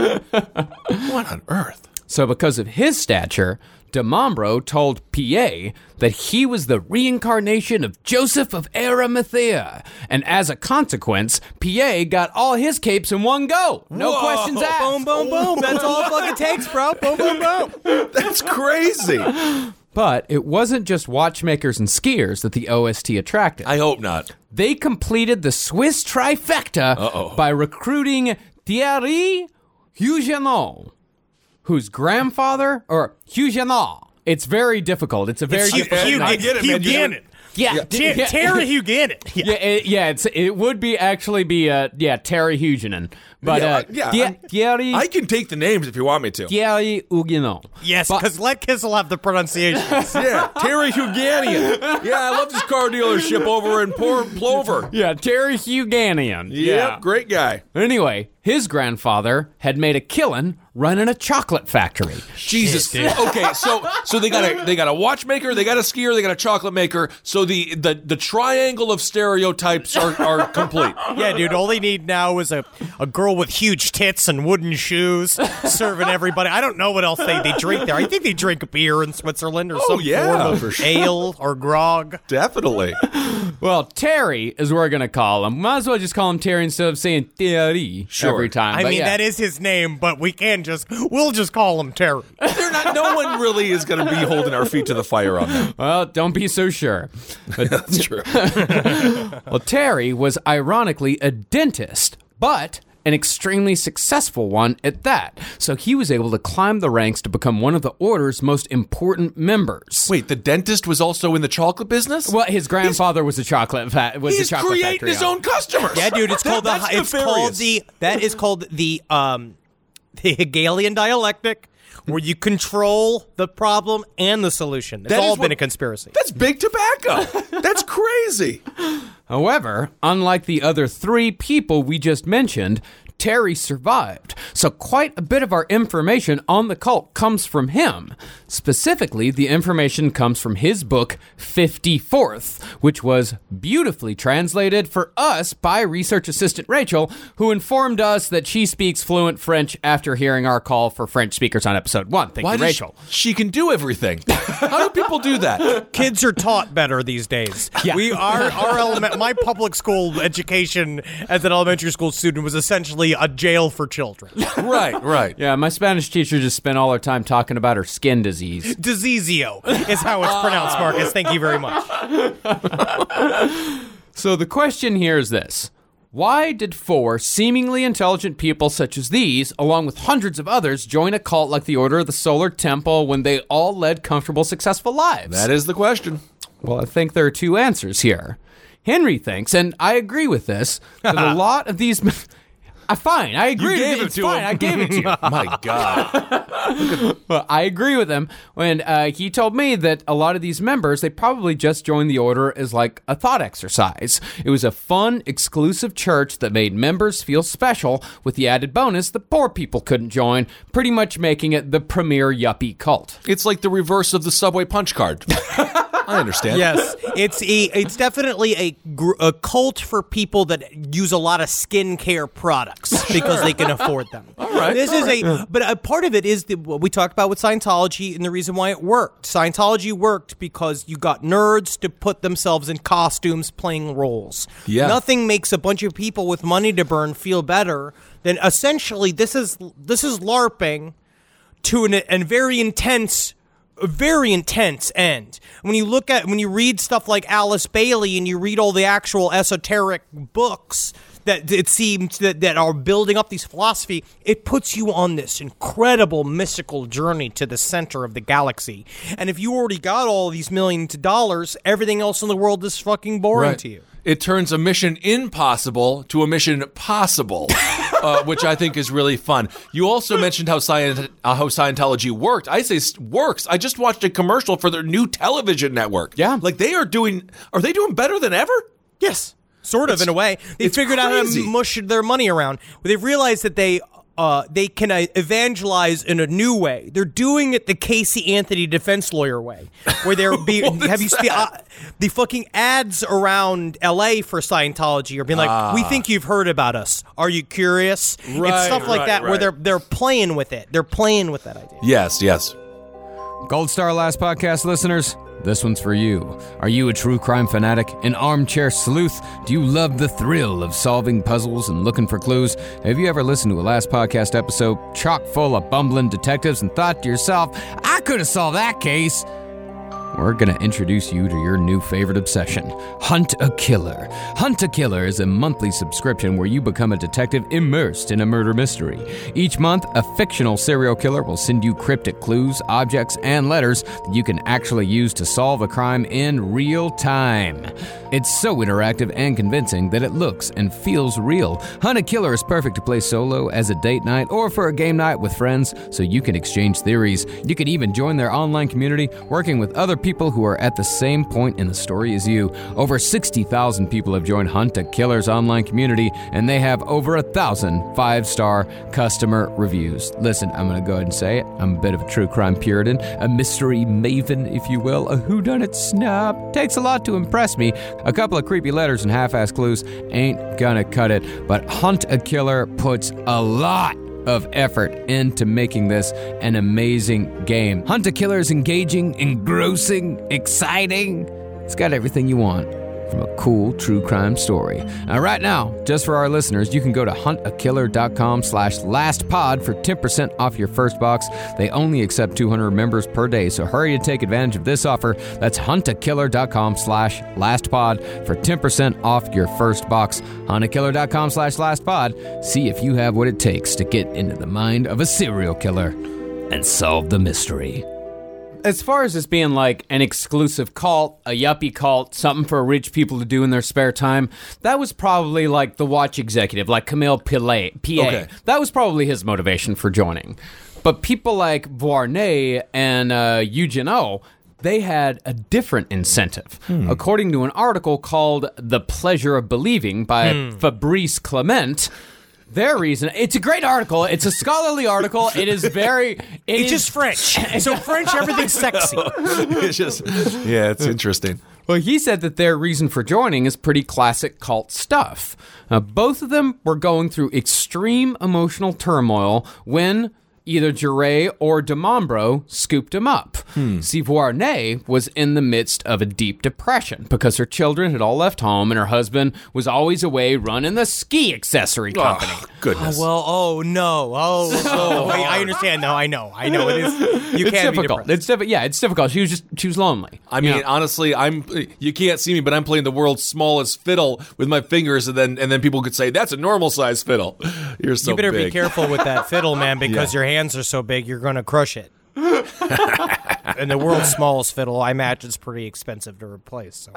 [SPEAKER 5] What on earth?
[SPEAKER 6] So because of his stature, de Mombro told Piet that he was the reincarnation of Joseph of Arimathea. And as a consequence, Piet got all his capes in one go. No
[SPEAKER 5] Whoa.
[SPEAKER 6] questions asked.
[SPEAKER 4] Boom, boom, boom. That's all it fucking takes, bro. Boom, boom, boom.
[SPEAKER 5] That's crazy.
[SPEAKER 6] But it wasn't just watchmakers and skiers that the O S T attracted.
[SPEAKER 5] I hope not.
[SPEAKER 6] They completed the Swiss trifecta
[SPEAKER 5] Uh-oh.
[SPEAKER 6] by recruiting Thierry Huguenot, whose grandfather, or Huguenot, it's very difficult. It's a very
[SPEAKER 4] It's Hugh,
[SPEAKER 6] difficult
[SPEAKER 4] Hugh,
[SPEAKER 6] name.
[SPEAKER 5] I get it,
[SPEAKER 4] Hugh
[SPEAKER 5] man. You
[SPEAKER 4] Gannon.
[SPEAKER 6] Yeah,
[SPEAKER 4] Ter-
[SPEAKER 6] yeah.
[SPEAKER 4] Terry Hugh Gannon. Yeah.
[SPEAKER 6] Yeah, it, yeah, it's it would be actually be uh yeah Terry Huguenin, but
[SPEAKER 5] Yeah,
[SPEAKER 6] uh,
[SPEAKER 5] yeah,
[SPEAKER 6] Thie-
[SPEAKER 5] I'm-
[SPEAKER 6] Thierry
[SPEAKER 5] I can take the names if you want me to.
[SPEAKER 6] Thierry Huguenot.
[SPEAKER 4] Yes,
[SPEAKER 6] But-
[SPEAKER 4] because let Kissel have the pronunciation.
[SPEAKER 5] Yeah, Terry Huganian. Yeah, I love this car dealership over in Port Plover.
[SPEAKER 6] Yeah, Terry Huganian.
[SPEAKER 5] Yep, great guy.
[SPEAKER 6] Anyway, his grandfather had made a killing running a chocolate factory.
[SPEAKER 5] Jesus. Okay, so so they got a they got a watchmaker, they got a skier, they got a chocolate maker. So the the, the triangle of stereotypes are, are complete.
[SPEAKER 4] Yeah, dude, all they need now is a, a girl with huge tits and wooden shoes serving everybody. I don't know what else they, they drink there. I think they drink beer in Switzerland or
[SPEAKER 5] Oh,
[SPEAKER 4] some
[SPEAKER 5] yeah,
[SPEAKER 4] form of
[SPEAKER 5] for sure.
[SPEAKER 4] ale or grog.
[SPEAKER 5] Definitely.
[SPEAKER 6] Well, Terry is what we're gonna call him. Might as well just call him Terry instead of saying Thierry
[SPEAKER 5] Sure.
[SPEAKER 6] every time.
[SPEAKER 4] I
[SPEAKER 6] But
[SPEAKER 4] mean,
[SPEAKER 6] yeah.
[SPEAKER 4] that is his name, but we can just, we'll just call him Terry.
[SPEAKER 5] They're not no one really is gonna be holding our feet to the fire on that.
[SPEAKER 6] Well, don't be so sure. But
[SPEAKER 5] That's true.
[SPEAKER 6] Well, Terry was ironically a dentist, but an extremely successful one at that. So he was able to climb the ranks to become one of the order's most important members.
[SPEAKER 5] Wait, the dentist was also in the chocolate business?
[SPEAKER 6] Well, his grandfather was a chocolate fa- was
[SPEAKER 5] He's
[SPEAKER 6] a chocolate
[SPEAKER 5] creating
[SPEAKER 6] factory
[SPEAKER 5] his
[SPEAKER 6] owner.
[SPEAKER 5] own customers.
[SPEAKER 4] Yeah, dude, it's called the,
[SPEAKER 5] That's
[SPEAKER 4] it's called
[SPEAKER 5] nefarious.
[SPEAKER 4] the, that is called the, um, the Hegelian dialectic, where you control the problem and the solution. It's
[SPEAKER 5] That
[SPEAKER 4] all
[SPEAKER 5] is
[SPEAKER 4] been
[SPEAKER 5] what-
[SPEAKER 4] a conspiracy.
[SPEAKER 5] That's big tobacco. That's crazy.
[SPEAKER 6] However, unlike the other three people we just mentioned, Terry survived. So quite a bit of our information on the cult comes from him. Specifically, the information comes from his book, fifty-fourth, which was beautifully translated for us by research assistant Rachel, who informed us that she speaks fluent French after hearing our call for French speakers on episode one. Thank
[SPEAKER 5] Why
[SPEAKER 6] you,
[SPEAKER 5] does
[SPEAKER 6] Rachel.
[SPEAKER 5] She, she can do everything. How do people do that?
[SPEAKER 4] Kids are taught better these days.
[SPEAKER 6] Yeah.
[SPEAKER 4] We are our element. My public school education as an elementary school student was essentially a jail for children.
[SPEAKER 5] Right, right.
[SPEAKER 6] Yeah, my Spanish teacher just spent all her time talking about her skin disease.
[SPEAKER 4] Diseasio is how it's pronounced, Marcus. Thank you very much.
[SPEAKER 6] So the question here is this. Why did four seemingly intelligent people such as these, along with hundreds of others, join a cult like the Order of the Solar Temple when they all led comfortable, successful lives?
[SPEAKER 5] That is the question.
[SPEAKER 6] Well, I think there are two answers here. Henry thinks, and I agree with this, that a lot of these... Uh, fine, I agree.
[SPEAKER 5] You gave
[SPEAKER 6] with
[SPEAKER 5] it
[SPEAKER 6] it's
[SPEAKER 5] to
[SPEAKER 6] fine,
[SPEAKER 5] him.
[SPEAKER 6] I gave it to you.
[SPEAKER 5] My God.
[SPEAKER 6] Well, I agree with him when uh, he told me that a lot of these members, they probably just joined the order as like a thought exercise. It was a fun, exclusive church that made members feel special with the added bonus that poor people couldn't join, pretty much making it the premier yuppie cult.
[SPEAKER 5] It's like the reverse of the Subway punch card. I understand.
[SPEAKER 4] Yes, it's a it's definitely a gr- a cult for people that use a lot of skincare products because they can afford them. All
[SPEAKER 5] right,
[SPEAKER 4] this
[SPEAKER 5] all
[SPEAKER 4] is a but a part of it is the, what we talked about with Scientology and the reason why it worked. Scientology worked because you got nerds to put themselves in costumes playing roles.
[SPEAKER 5] Yeah.
[SPEAKER 4] Nothing makes a bunch of people with money to burn feel better than essentially this is this is LARPing to an, a very intense, a very intense end. When you look at, when you read stuff like Alice Bailey and you read all the actual esoteric books that it seems that, that are building up these philosophy, it puts you on this incredible mystical journey to the center of the galaxy. And if you already got all these millions of dollars, everything else in the world is fucking boring
[SPEAKER 5] Right.
[SPEAKER 4] to you.
[SPEAKER 5] It turns a mission impossible to a mission possible, uh, which I think is really fun. You also mentioned how, Scient- uh, how Scientology worked. I say s- works. I just watched a commercial for their new television network.
[SPEAKER 6] Yeah.
[SPEAKER 5] Like they are doing, are they doing better than ever?
[SPEAKER 4] Yes. Sort of,
[SPEAKER 5] It's-
[SPEAKER 4] in a way. They
[SPEAKER 5] it's
[SPEAKER 4] figured out how
[SPEAKER 5] crazy.
[SPEAKER 4] to mush their money around. They've realized that they uh, they can uh, evangelize in a new way. They're doing it the Casey Anthony defense lawyer way, where they're be
[SPEAKER 5] What
[SPEAKER 4] have
[SPEAKER 5] is
[SPEAKER 4] you seen uh,
[SPEAKER 5] that?
[SPEAKER 4] the fucking ads around L A for Scientology are being like, "We think you've heard about us. Are you curious?"
[SPEAKER 5] Right,
[SPEAKER 4] it's stuff like
[SPEAKER 5] right,
[SPEAKER 4] that where
[SPEAKER 5] right.
[SPEAKER 4] they're they're playing with it. They're playing with that idea.
[SPEAKER 5] Yes, yes.
[SPEAKER 6] Gold Star Last Podcast listeners, this one's for you. Are you a true crime fanatic, an armchair sleuth? Do you love the thrill of solving puzzles and looking for clues? Have you ever listened to a Last Podcast episode chock full of bumbling detectives and thought to yourself, I could have solved that case? We're going to introduce you to your new favorite obsession, Hunt a Killer. Hunt a Killer is a monthly subscription where you become a detective immersed in a murder mystery. Each month, a fictional serial killer will send you cryptic clues, objects, and letters that you can actually use to solve a crime in real time. It's so interactive and convincing that it looks and feels real. Hunt a Killer is perfect to play solo, as a date night, or for a game night with friends, so you can exchange theories. You can even join their online community, working with other people who are at the same point in the story as you. Over sixty thousand people have joined Hunt a Killer's online community, and they have over a thousand five-star customer reviews. Listen, I'm going to go ahead and say it. I'm a bit of a true crime Puritan, a mystery maven, if you will, a whodunit snob. Takes a lot to impress me. A couple of creepy letters and half-assed clues ain't gonna cut it, but Hunt a Killer puts a lot of effort into making this an amazing game. Hunt a Killer is engaging, engrossing, exciting. It's got everything you want from a cool true crime story. Now, right now, just for our listeners, you can go to huntakiller.com slash lastpod for ten percent off your first box. They only accept two hundred members per day, so hurry to take advantage of this offer. That's huntakiller.com slash lastpod for ten percent off your first box. huntakiller.com slash lastpod. See if you have what it takes to get into the mind of a serial killer and solve the mystery. As far as this being like an exclusive cult, a yuppie cult, something for rich people to do in their spare time, that was probably like the watch executive, like Camille Pillay, P A.
[SPEAKER 5] Okay.
[SPEAKER 6] That was probably his motivation for joining. But people like Vuarnet and uh, Eugen O, they had a different incentive.
[SPEAKER 5] Hmm.
[SPEAKER 6] According to an article called The Pleasure of Believing by
[SPEAKER 5] Hmm.
[SPEAKER 6] Fabrice Clement, their reason, it's a great article. It's a scholarly article. It is very... It
[SPEAKER 4] It's
[SPEAKER 6] is,
[SPEAKER 4] just French. So French, everything's sexy.
[SPEAKER 5] It's just, yeah, it's interesting.
[SPEAKER 6] Well, he said that their reason for joining is pretty classic cult stuff. Now, both of them were going through extreme emotional turmoil when either Jouret or de Mombro scooped him up.
[SPEAKER 5] Hmm.
[SPEAKER 6] See, Vuarnet was in the midst of a deep depression because her children had all left home and her husband was always away running the ski accessory company.
[SPEAKER 5] Oh, goodness.
[SPEAKER 4] Well, oh no, oh, oh wait, I understand now. I know, I know. It is. You
[SPEAKER 6] It's
[SPEAKER 4] can't be
[SPEAKER 6] difficult.
[SPEAKER 4] depressed.
[SPEAKER 6] It's difficult. Yeah, it's difficult. She was just she was lonely.
[SPEAKER 5] I mean,
[SPEAKER 6] You know?
[SPEAKER 5] honestly, I'm. You can't see me, but I'm playing the world's smallest fiddle with my fingers, and then and then people could say that's a normal size fiddle. You're so
[SPEAKER 4] You better
[SPEAKER 5] big.
[SPEAKER 4] be careful with that fiddle, man, because
[SPEAKER 5] Yeah.
[SPEAKER 4] your hands are so big, you're going to crush it. And the world's smallest fiddle, I imagine, is pretty expensive to replace. So.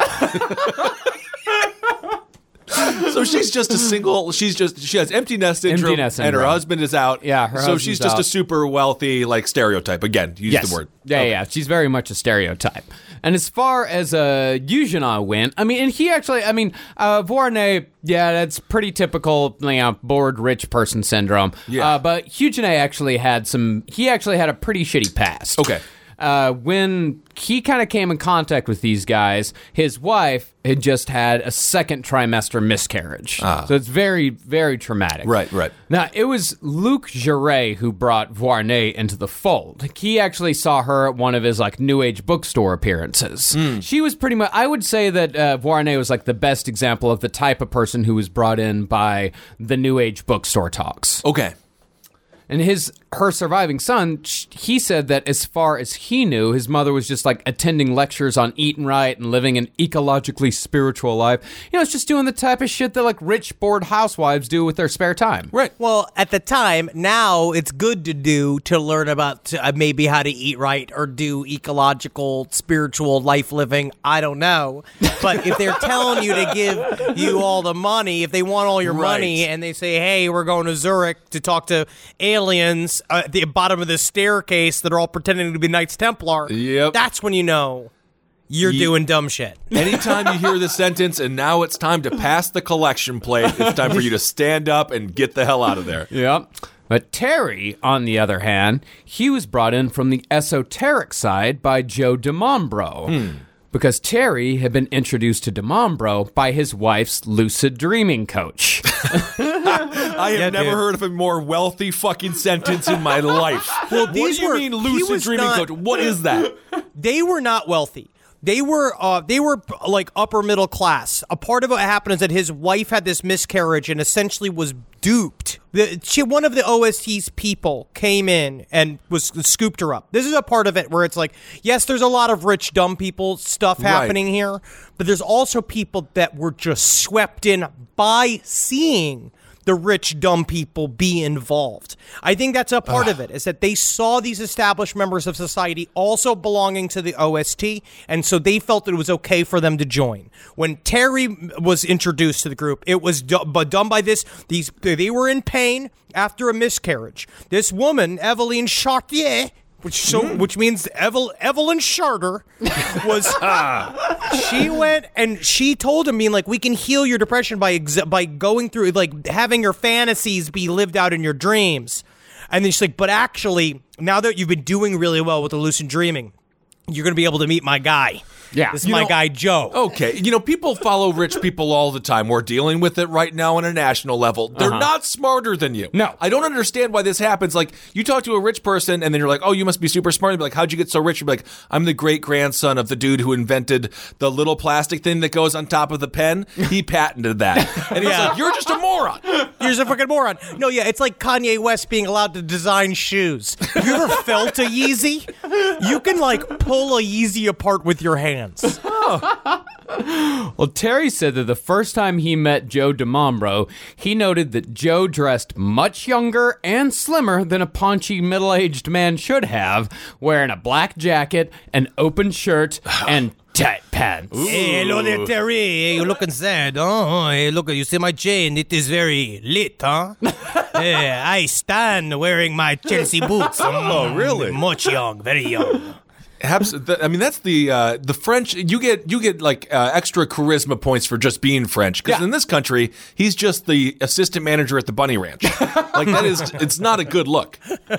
[SPEAKER 5] So she's just a single. She's just she has empty nest syndrome,
[SPEAKER 6] Empty nest
[SPEAKER 5] and her
[SPEAKER 6] syndrome.
[SPEAKER 5] husband is out.
[SPEAKER 6] Yeah, her
[SPEAKER 5] so
[SPEAKER 6] husband's
[SPEAKER 5] she's just a
[SPEAKER 6] out.
[SPEAKER 5] super wealthy like stereotype. Again, use
[SPEAKER 6] Yes.
[SPEAKER 5] the word.
[SPEAKER 6] Yeah,
[SPEAKER 5] Okay.
[SPEAKER 6] yeah, she's very much a stereotype. And as far as uh, Eugenat went, I mean, and he actually, I mean, uh, Vuarnet, yeah, that's pretty typical, you know, bored rich person syndrome.
[SPEAKER 5] Yeah.
[SPEAKER 6] Uh, but Eugenat actually had some, he actually had a pretty shitty past.
[SPEAKER 5] Okay.
[SPEAKER 6] Uh, when he kind of came in contact with these guys, his wife had just had a second trimester miscarriage.
[SPEAKER 5] Ah.
[SPEAKER 6] So it's very, very traumatic.
[SPEAKER 5] Right, right.
[SPEAKER 6] Now, it was Luc Jouret who brought Vuarnet into the fold. He actually saw her at one of his, like, New Age bookstore appearances. She was pretty much, I would say that uh, Vuarnet was, like, the best example of the type of person who was brought in by the New Age bookstore talks.
[SPEAKER 5] Okay.
[SPEAKER 6] And his her surviving son, sh- he said that as far as he knew, his mother was just like attending lectures on eating right and living an ecologically spiritual life. You know, it's just doing the type of shit that like rich, bored housewives do with their spare time.
[SPEAKER 5] Right.
[SPEAKER 4] Well, at the time, now it's good to do to learn about uh, maybe how to eat right or do ecological, spiritual life living. I don't know. But if they're telling you to give you all the money, if they want all your
[SPEAKER 5] Right.
[SPEAKER 4] money and they say, hey, we're going to Zurich to talk to aliens uh, at the bottom of the staircase that are all pretending to be Knights Templar,
[SPEAKER 5] Yep.
[SPEAKER 4] that's when you know you're
[SPEAKER 5] Ye-
[SPEAKER 4] doing dumb shit.
[SPEAKER 5] Anytime you hear this sentence, and now it's time to pass the collection plate, it's time for you to stand up and get the hell out of there.
[SPEAKER 6] Yep. But Terry, on the other hand, he was brought in from the esoteric side by Joe DiMambro.
[SPEAKER 5] Hmm.
[SPEAKER 6] Because Terry had been introduced to DiMambro by his wife's lucid dreaming coach.
[SPEAKER 5] I have
[SPEAKER 4] Yeah,
[SPEAKER 5] never
[SPEAKER 4] dude.
[SPEAKER 5] heard of a more wealthy fucking sentence in my life. Well, what do
[SPEAKER 4] these
[SPEAKER 5] you
[SPEAKER 4] were-
[SPEAKER 5] mean
[SPEAKER 4] he
[SPEAKER 5] lucid
[SPEAKER 4] was
[SPEAKER 5] dreaming
[SPEAKER 4] not-
[SPEAKER 5] coach? What is that?
[SPEAKER 4] They were not wealthy. They were uh, they were like upper middle class. A part of what happened is that his wife had this miscarriage and essentially was duped. The, she, one of the O S T's people came in and was scooped her up. This is a part of it where it's like, yes, there's a lot of rich, dumb people stuff
[SPEAKER 5] Right.
[SPEAKER 4] happening here, but there's also people that were just swept in by seeing the rich, dumb people be involved. I think that's a part of it, is that they saw these established members of society also belonging to the O S T, and so they felt that it was okay for them to join. When Terry was introduced to the group, it was do- but done by this, these, they were in pain after a miscarriage. This woman, Eveline Chartier, which so which means Evel, Evelyn Charter, was she went and she told him, being like, we can heal your depression by ex- by going through, like, having your fantasies be lived out in your dreams. And then she's like, but actually, now that you've been doing really well with the lucid dreaming, you're going to be able to meet my guy.
[SPEAKER 6] Yeah.
[SPEAKER 4] This is
[SPEAKER 5] You
[SPEAKER 4] my
[SPEAKER 5] know-
[SPEAKER 4] guy, Joe.
[SPEAKER 5] Okay, you know, people follow rich people all the time. We're dealing with it right now on a national level. They're not smarter than you.
[SPEAKER 6] No.
[SPEAKER 5] I don't understand why this happens. Like, you talk to a rich person, and then you're like, oh, you must be super smart. You'd be like, how'd you get so rich? You'd be like, I'm the great-grandson of the dude who invented the little plastic thing that goes on top of the pen. He patented that. And he's
[SPEAKER 4] Yeah.
[SPEAKER 5] like, you're just a moron.
[SPEAKER 4] You're just a fucking moron. No, yeah, it's like Kanye West being allowed to design shoes. Have you ever felt a Yeezy? You can, like, pull a Yeezy apart with your hands.
[SPEAKER 6] Well, Terry said that the first time he met Joe DiMambro, he noted that Joe dressed much younger and slimmer than a paunchy middle-aged man should have, wearing a black jacket, an open shirt, and tight pants.
[SPEAKER 4] Hey, hello there, Terry. Hey, you're looking sad, huh? Hey, look, you see my chain? It is very lit, huh? Hey, I stand wearing my Chelsea boots. Oh,
[SPEAKER 5] really?
[SPEAKER 4] Much young, very young.
[SPEAKER 5] Abs- th- I mean, that's the uh, the French. You get you get like uh, extra charisma points for just being French. Because
[SPEAKER 6] Yeah.
[SPEAKER 5] in this country, he's just the assistant manager at the Bunny Ranch. Like, that is, it's not a good look.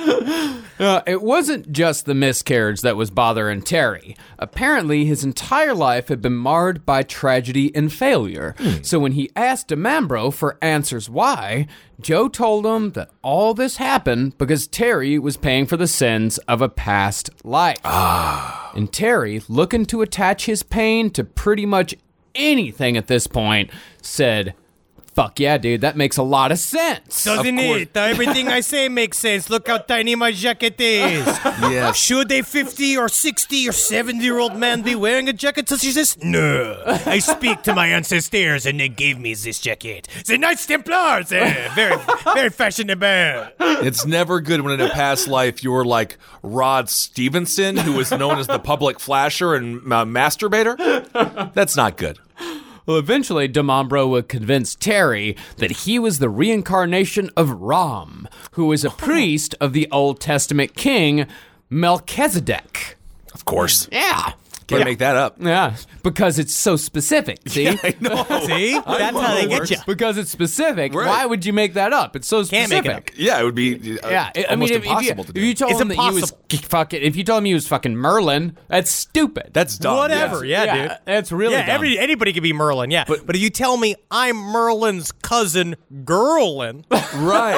[SPEAKER 6] Uh, it wasn't just the miscarriage that was bothering Terry. Apparently, his entire life had been marred by tragedy and failure. So when he asked DiMambro for answers why, Joe told him that all this happened because Terry was paying for the sins of a past life. And Terry, looking to attach his pain to pretty much anything at this point, said, fuck yeah, dude, that makes a lot of sense.
[SPEAKER 4] Doesn't it? Everything I say makes sense. Look how tiny my jacket is.
[SPEAKER 5] Yes.
[SPEAKER 4] Should a fifty or sixty or seventy year old man be wearing a jacket such as this? No. I speak to my ancestors and they gave me this jacket. The Knights Templars. Eh, very, very fashionable.
[SPEAKER 5] It's never good when in a past life you were like Rod Stevenson, who was known as the public flasher and uh, masturbator. That's not good.
[SPEAKER 6] Well, eventually, DiMambro would convince Terry that he was the reincarnation of Ram, who was a priest of the Old Testament king Melchizedek.
[SPEAKER 5] Of course.
[SPEAKER 6] Yeah.
[SPEAKER 5] Can't
[SPEAKER 6] Yeah.
[SPEAKER 5] make that up.
[SPEAKER 6] Yeah, because it's so specific, see?
[SPEAKER 5] I know.
[SPEAKER 4] See? That's how they get you.
[SPEAKER 6] Because it's specific.
[SPEAKER 5] Right.
[SPEAKER 6] Why would you make that up? It's so
[SPEAKER 4] Can't
[SPEAKER 6] specific.
[SPEAKER 4] make it up.
[SPEAKER 5] Yeah, it would be uh,
[SPEAKER 6] Yeah, I- I
[SPEAKER 5] almost
[SPEAKER 6] mean, if, if you,
[SPEAKER 5] impossible to
[SPEAKER 6] if
[SPEAKER 5] do.
[SPEAKER 6] you told
[SPEAKER 4] It's
[SPEAKER 6] him that he was
[SPEAKER 4] impossible.
[SPEAKER 6] fucking, if you told him he was fucking Merlin, that's stupid.
[SPEAKER 5] That's dumb.
[SPEAKER 4] Whatever,
[SPEAKER 5] yes.
[SPEAKER 4] yeah, dude.
[SPEAKER 6] That's really
[SPEAKER 4] yeah,
[SPEAKER 6] dumb.
[SPEAKER 4] every anybody could be Merlin, yeah.
[SPEAKER 5] But-
[SPEAKER 4] But, if you tell me I'm Merlin's cousin, Gerlin,
[SPEAKER 5] Right.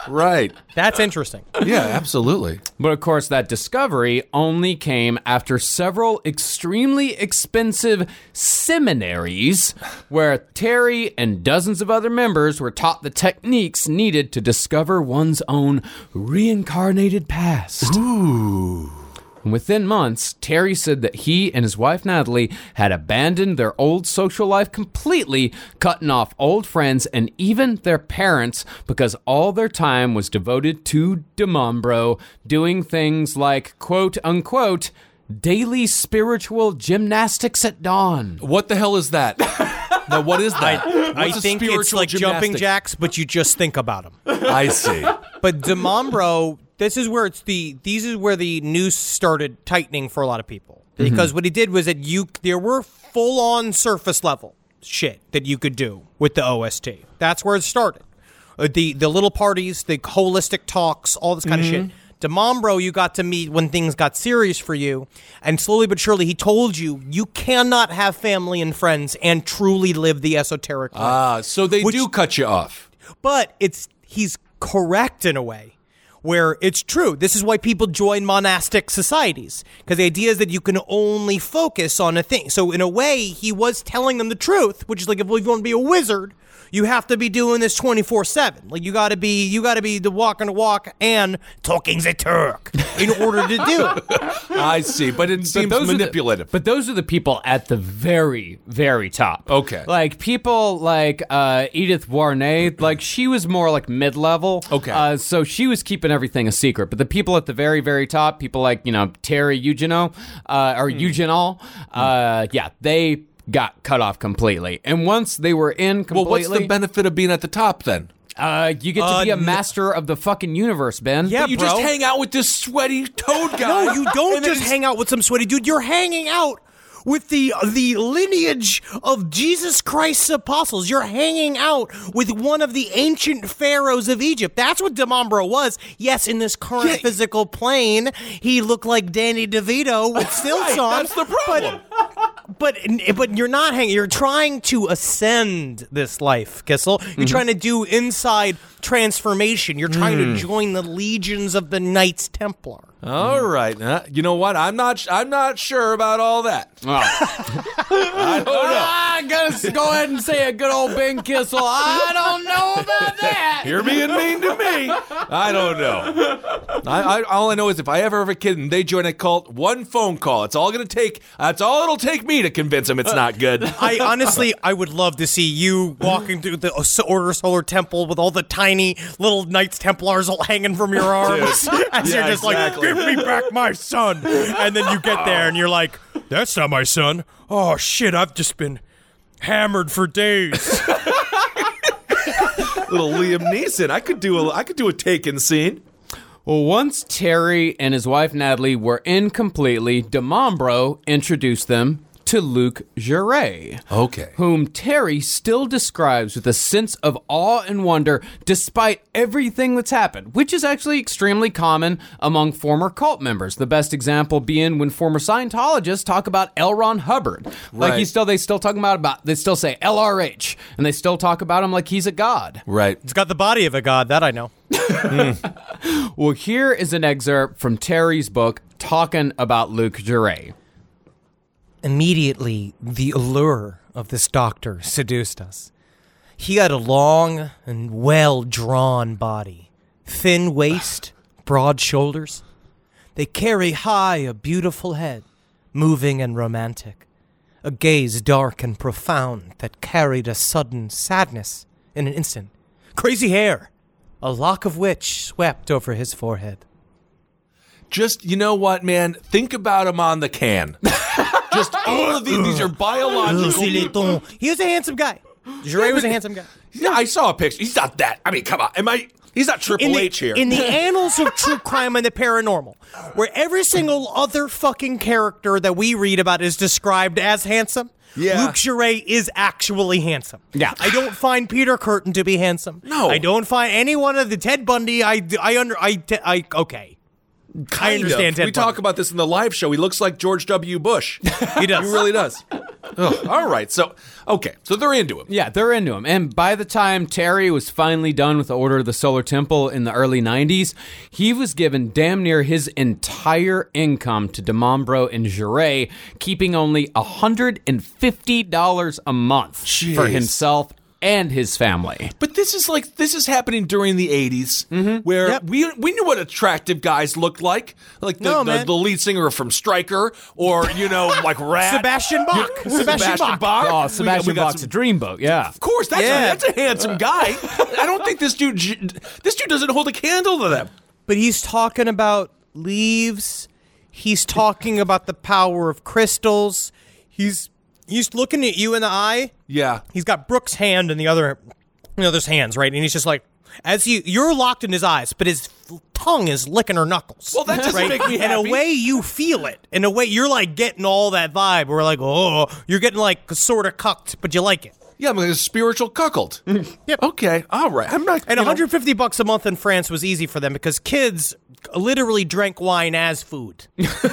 [SPEAKER 5] Right.
[SPEAKER 4] That's interesting.
[SPEAKER 5] Yeah, absolutely.
[SPEAKER 6] But of course, that discovery only came after several extremely expensive seminaries where Terry and dozens of other members were taught the techniques needed to discover one's own reincarnated past.
[SPEAKER 5] Ooh.
[SPEAKER 6] And within months, Terry said that he and his wife Natalie had abandoned their old social life completely, cutting off old friends and even their parents because all their time was devoted to DeMombro, doing things like, quote unquote, daily spiritual gymnastics at dawn.
[SPEAKER 5] What the hell is that? Now, what is that?
[SPEAKER 4] I
[SPEAKER 5] What's a
[SPEAKER 4] think it's
[SPEAKER 5] spiritual
[SPEAKER 4] like jumping
[SPEAKER 5] gymnastic?
[SPEAKER 4] jacks, but you just think about them.
[SPEAKER 5] I see.
[SPEAKER 4] But DeMombro, this is where it's the these is where the noose started tightening for a lot of people. Because
[SPEAKER 5] Mm-hmm.
[SPEAKER 4] what he did was that you there were full on surface level shit that you could do with the O S T. That's where it started. Uh, the the little parties, the holistic talks, all this kind
[SPEAKER 5] Mm-hmm.
[SPEAKER 4] of shit. DeMombro, you got to meet when things got serious for you, and slowly but surely he told you you cannot have family and friends and truly live the esoteric life.
[SPEAKER 5] Ah, so they
[SPEAKER 4] Which-
[SPEAKER 5] do cut you off.
[SPEAKER 4] But it's he's correct in a way where it's true. This is why people join monastic societies, because the idea is that you can only focus on a thing. So in a way, he was telling them the truth, which is like if you want to be a wizard, you have to be doing this twenty-four seven. Like you got to be you got to be the walking the walk and talking the Turk in order to do it.
[SPEAKER 5] I see, but it seems
[SPEAKER 6] those are the-
[SPEAKER 5] manipulative.
[SPEAKER 6] but those are the people at the very, very top.
[SPEAKER 5] Okay.
[SPEAKER 6] Like people like uh, Edith Warnay, like she was more like mid-level.
[SPEAKER 5] Okay.
[SPEAKER 6] Uh, so she was keeping everything a secret. But the people at the very, very top, people like, you know, Terry Eugenol, uh, or Eugenol, uh, yeah, they got cut off completely. And once they were in
[SPEAKER 5] well,
[SPEAKER 6] completely,
[SPEAKER 5] what's the benefit of being at the top then?
[SPEAKER 6] uh, you get to
[SPEAKER 4] Uh,
[SPEAKER 6] be a
[SPEAKER 4] n-
[SPEAKER 6] master of the fucking universe, Ben.
[SPEAKER 4] Yeah,
[SPEAKER 5] But you
[SPEAKER 4] bro.
[SPEAKER 5] just hang out with this sweaty toad guy.
[SPEAKER 4] No, you don't
[SPEAKER 5] and then
[SPEAKER 4] just
[SPEAKER 5] it's-
[SPEAKER 4] hang out with some sweaty dude. You're hanging out with the the lineage of Jesus Christ's apostles. You're hanging out with one of the ancient pharaohs of Egypt. That's what DeMombro was. Yes, in this current
[SPEAKER 5] Yeah.
[SPEAKER 4] physical plane, he looked like Danny DeVito with stilts
[SPEAKER 5] Right,
[SPEAKER 4] on.
[SPEAKER 5] that's the problem.
[SPEAKER 4] But, but but you're not hanging. You're trying to ascend this life, Kissel. You're trying to do inside transformation. You're trying to join the legions of the Knights Templar.
[SPEAKER 5] All right. Uh, you know what? I'm not. I'm not sure about all that. I don't know.
[SPEAKER 6] I gotta go ahead and say a good old Ben Kissel. I don't know about that.
[SPEAKER 5] You're being mean to me. I don't know. I, I, all I know is if I ever have a kid and they join a cult, one phone call. It's all gonna take. That's all it'll take me to convince them it's not good.
[SPEAKER 4] I honestly, I would love to see you walking through the Order Solar Temple with all the tiny little Knights Templars all hanging from your arms. As
[SPEAKER 5] Yeah,
[SPEAKER 4] you're just
[SPEAKER 5] exactly.
[SPEAKER 4] like, give me back my son. And then you get there and you're like, that's not my son. Oh, shit, I've just been hammered for days.
[SPEAKER 5] Little Liam Neeson. I could do a. I could do a Taken scene.
[SPEAKER 6] Well, once Terry and his wife Natalie were in completely, DeMombro introduced them to Luc Jouret,
[SPEAKER 5] Okay.
[SPEAKER 6] whom Terry still describes with a sense of awe and wonder despite everything that's happened, which is actually extremely common among former cult members. The best example being when former Scientologists talk about L. Ron Hubbard. Like
[SPEAKER 5] Right.
[SPEAKER 6] he's still, they still talk about, about, they still say L R H, and they still talk about him like he's a god.
[SPEAKER 5] Right.
[SPEAKER 4] It's got the body of a god, that I know.
[SPEAKER 6] Well, here is an excerpt from Terry's book talking about Luc Jouret.
[SPEAKER 4] Immediately, the allure of this doctor seduced us. He had a long and well-drawn body, thin waist, broad shoulders. They carry high a beautiful head, moving and romantic, a gaze dark and profound that carried a sudden sadness in an instant, crazy hair, a lock of which swept over his forehead.
[SPEAKER 5] Just, you know what, man? Think about him on the can. Just all of these, these are biological.
[SPEAKER 4] He was a handsome guy. Jouret was a handsome guy.
[SPEAKER 5] Yeah, I saw a picture. He's not that. I mean, come on. Am I? He's not Triple
[SPEAKER 4] in the,
[SPEAKER 5] H here.
[SPEAKER 4] In the annals of true crime and the paranormal, where every single other fucking character that we read about is described as handsome,
[SPEAKER 5] Yeah.
[SPEAKER 4] Luc Jouret is actually handsome.
[SPEAKER 6] Yeah.
[SPEAKER 4] I don't find Peter Curtin to be handsome.
[SPEAKER 5] No.
[SPEAKER 4] I don't find any one of the Ted Bundy. I, I under. I, I okay. I
[SPEAKER 5] Kind
[SPEAKER 4] understand
[SPEAKER 5] of.
[SPEAKER 4] Ted
[SPEAKER 5] We talk
[SPEAKER 4] Bundy.
[SPEAKER 5] about this in the live show. He looks like George W. Bush.
[SPEAKER 4] He does.
[SPEAKER 5] He really does. Ugh, all right, so, okay, so they're into him.
[SPEAKER 6] Yeah, they're into him. And by the time Terry was finally done with the Order of the Solar Temple in the early nineties, he was given damn near his entire income to DeMombro and Jouret, keeping only one hundred fifty dollars a month
[SPEAKER 5] Jeez.
[SPEAKER 6] for himself and his family.
[SPEAKER 5] But this is like, this is happening during the eighties, mm-hmm. where
[SPEAKER 4] Yep.
[SPEAKER 5] we we knew what attractive guys looked like. Like the,
[SPEAKER 4] No,
[SPEAKER 5] the,
[SPEAKER 4] man.
[SPEAKER 5] the lead singer from Stryker, or, you know, like Rat.
[SPEAKER 4] Sebastian Bach.
[SPEAKER 5] You-
[SPEAKER 4] Sebastian Bach.
[SPEAKER 6] Oh,
[SPEAKER 5] We-
[SPEAKER 6] Sebastian
[SPEAKER 5] we got
[SPEAKER 6] Bach's
[SPEAKER 5] some-
[SPEAKER 6] a dreamboat, yeah.
[SPEAKER 5] Of course, that's,
[SPEAKER 4] Yeah.
[SPEAKER 5] a, that's a handsome guy. I don't think this dude, this dude doesn't hold a candle to them.
[SPEAKER 4] But he's talking about leaves. He's talking about the power of crystals. He's he's looking at you in the eye.
[SPEAKER 5] Yeah.
[SPEAKER 4] He's got Brooke's hand in the other, you know, there's hands, right? And he's just like, as you, you're locked in his eyes, but his f- tongue is licking her knuckles.
[SPEAKER 5] Well, that doesn't make me
[SPEAKER 4] In a
[SPEAKER 5] happy.
[SPEAKER 4] way, you feel it. In a way, you're like getting all that vibe. We're like, oh, you're getting like sort of cucked, but you like it.
[SPEAKER 5] Yeah, I'm like a spiritual cuckold.
[SPEAKER 4] Yep.
[SPEAKER 5] Okay, all right. I'm not.
[SPEAKER 4] And
[SPEAKER 5] you know-
[SPEAKER 4] one hundred fifty bucks a month in France was easy for them because kids literally drank wine as food.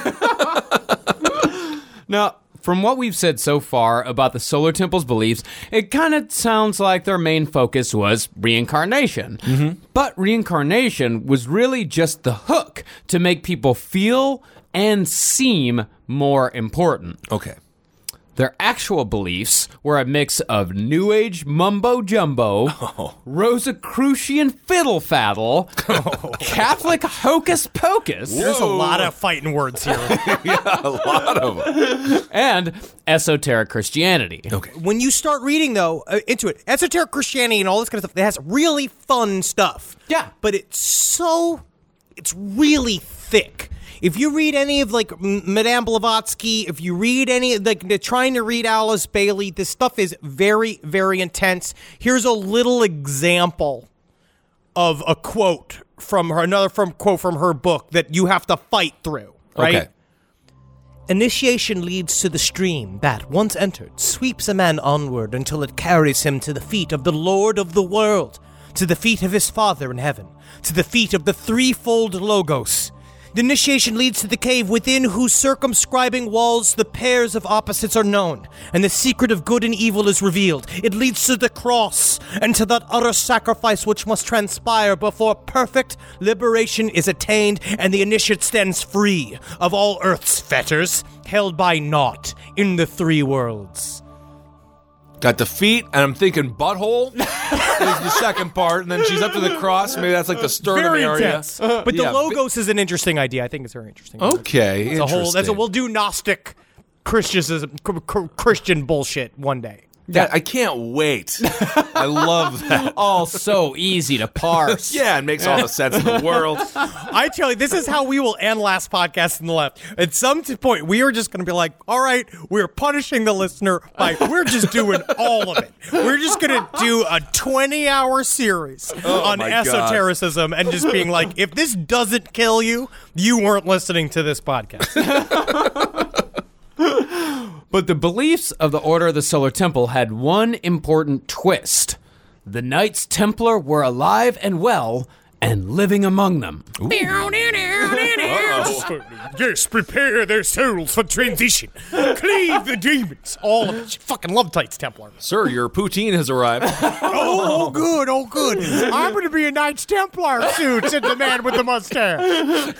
[SPEAKER 6] Now, from what we've said so far about the Solar Temple's beliefs, it kind of sounds like their main focus was reincarnation. Mm-hmm. But reincarnation was really just the hook to make people feel and seem more important.
[SPEAKER 5] Okay.
[SPEAKER 6] Their actual beliefs were a mix of New Age mumbo-jumbo,
[SPEAKER 5] Oh.
[SPEAKER 6] Rosicrucian fiddle-faddle, Catholic hocus-pocus,
[SPEAKER 4] There's a lot of fighting words here.
[SPEAKER 5] A lot of them.
[SPEAKER 6] and esoteric Christianity.
[SPEAKER 5] Okay.
[SPEAKER 4] When you start reading, though, uh, into it, esoteric Christianity and all this kind of stuff, it has really fun stuff.
[SPEAKER 6] Yeah.
[SPEAKER 4] But it's so, it's really thick. If you read any of, like, M- Madame Blavatsky, if you read any, like, they're trying to read Alice Bailey, this stuff is very, very intense. Here's a little example of a quote from her, another from quote from her book that you have to fight through, right?
[SPEAKER 5] Okay.
[SPEAKER 4] Initiation leads to the stream that, once entered, sweeps a man onward until it carries him to the feet of the Lord of the world, to the feet of his Father in heaven, to the feet of the threefold Logos. The initiation leads to the cave within whose circumscribing walls the pairs of opposites are known, and the secret of good and evil is revealed. It leads to the cross, and to that utter sacrifice which must transpire before perfect liberation is attained, and the initiate stands free of all earth's fetters, held by naught in the three worlds.
[SPEAKER 5] Got the feet, and I'm thinking butthole is the second part, and then she's up to the cross. Maybe that's like the sternum
[SPEAKER 4] Very
[SPEAKER 5] area.
[SPEAKER 4] intense. But the
[SPEAKER 5] Yeah,
[SPEAKER 4] Logos is an interesting idea. I think it's very interesting.
[SPEAKER 5] Okay,
[SPEAKER 4] It's a whole. That's a,
[SPEAKER 5] interesting.
[SPEAKER 4] we'll do Gnostic Christianism, cr- cr- Christian bullshit one day.
[SPEAKER 5] That, I can't wait. I love that.
[SPEAKER 6] All so easy to parse.
[SPEAKER 5] Yeah, it makes all the sense in the world.
[SPEAKER 4] I tell you, this is how we will end Last Podcast on the Left. At some t- point, we are just going to be like, all right, we're punishing the listener by, we're just doing all of it. We're just going to do a twenty-hour series on
[SPEAKER 5] my God.
[SPEAKER 4] esotericism and just being like, if this doesn't kill you, you weren't listening to this podcast.
[SPEAKER 6] But the beliefs of the Order of the Solar Temple had one important twist. The Knights Templar were alive and well and living among them.
[SPEAKER 4] Yes, prepare their souls for transition. Cleave the demons. All of it. You fucking love Knights Templar.
[SPEAKER 5] Sir, your poutine has arrived.
[SPEAKER 4] Oh, good, oh, good. I'm going to be a Knights Templar soon, said the man with the mustache.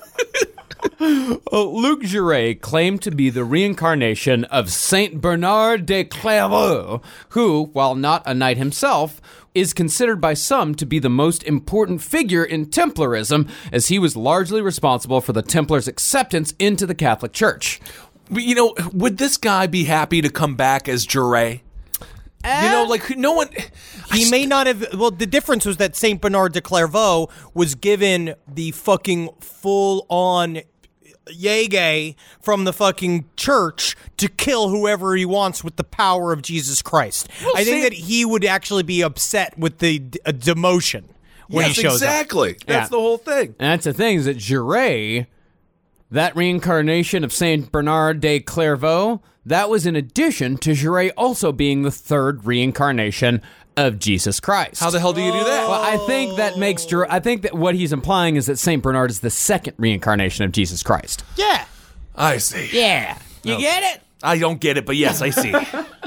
[SPEAKER 6] Uh, Luc Jouret claimed to be the reincarnation of Saint Bernard de Clairvaux, who, while not a knight himself, is considered by some to be the most important figure in Templarism, as he was largely responsible for the Templars' acceptance into the Catholic Church.
[SPEAKER 5] But, you know, would this guy be happy to come back as Jouret? You know, like, no one...
[SPEAKER 4] He may not have. Well, the difference was that Saint Bernard de Clairvaux was given the fucking full on yay from the fucking church to kill whoever he wants with the power of Jesus Christ.
[SPEAKER 5] Well,
[SPEAKER 4] I think
[SPEAKER 5] Saint-
[SPEAKER 4] that he would actually be upset with the d- uh, demotion when
[SPEAKER 5] yes,
[SPEAKER 4] he shows up.
[SPEAKER 5] exactly. That's
[SPEAKER 6] Yeah.
[SPEAKER 5] the whole thing.
[SPEAKER 6] And that's the thing, is that Jouret, that reincarnation of Saint Bernard de Clairvaux, that was in addition to Jouret also being the third reincarnation of Jesus Christ.
[SPEAKER 5] How the hell do you do that?
[SPEAKER 6] Well, I think that makes Jouret, I think that what he's implying is that Saint Bernard is the second reincarnation of Jesus Christ.
[SPEAKER 4] Yeah.
[SPEAKER 5] I see.
[SPEAKER 6] Yeah. You get it?
[SPEAKER 5] I don't get it, but yes, I see.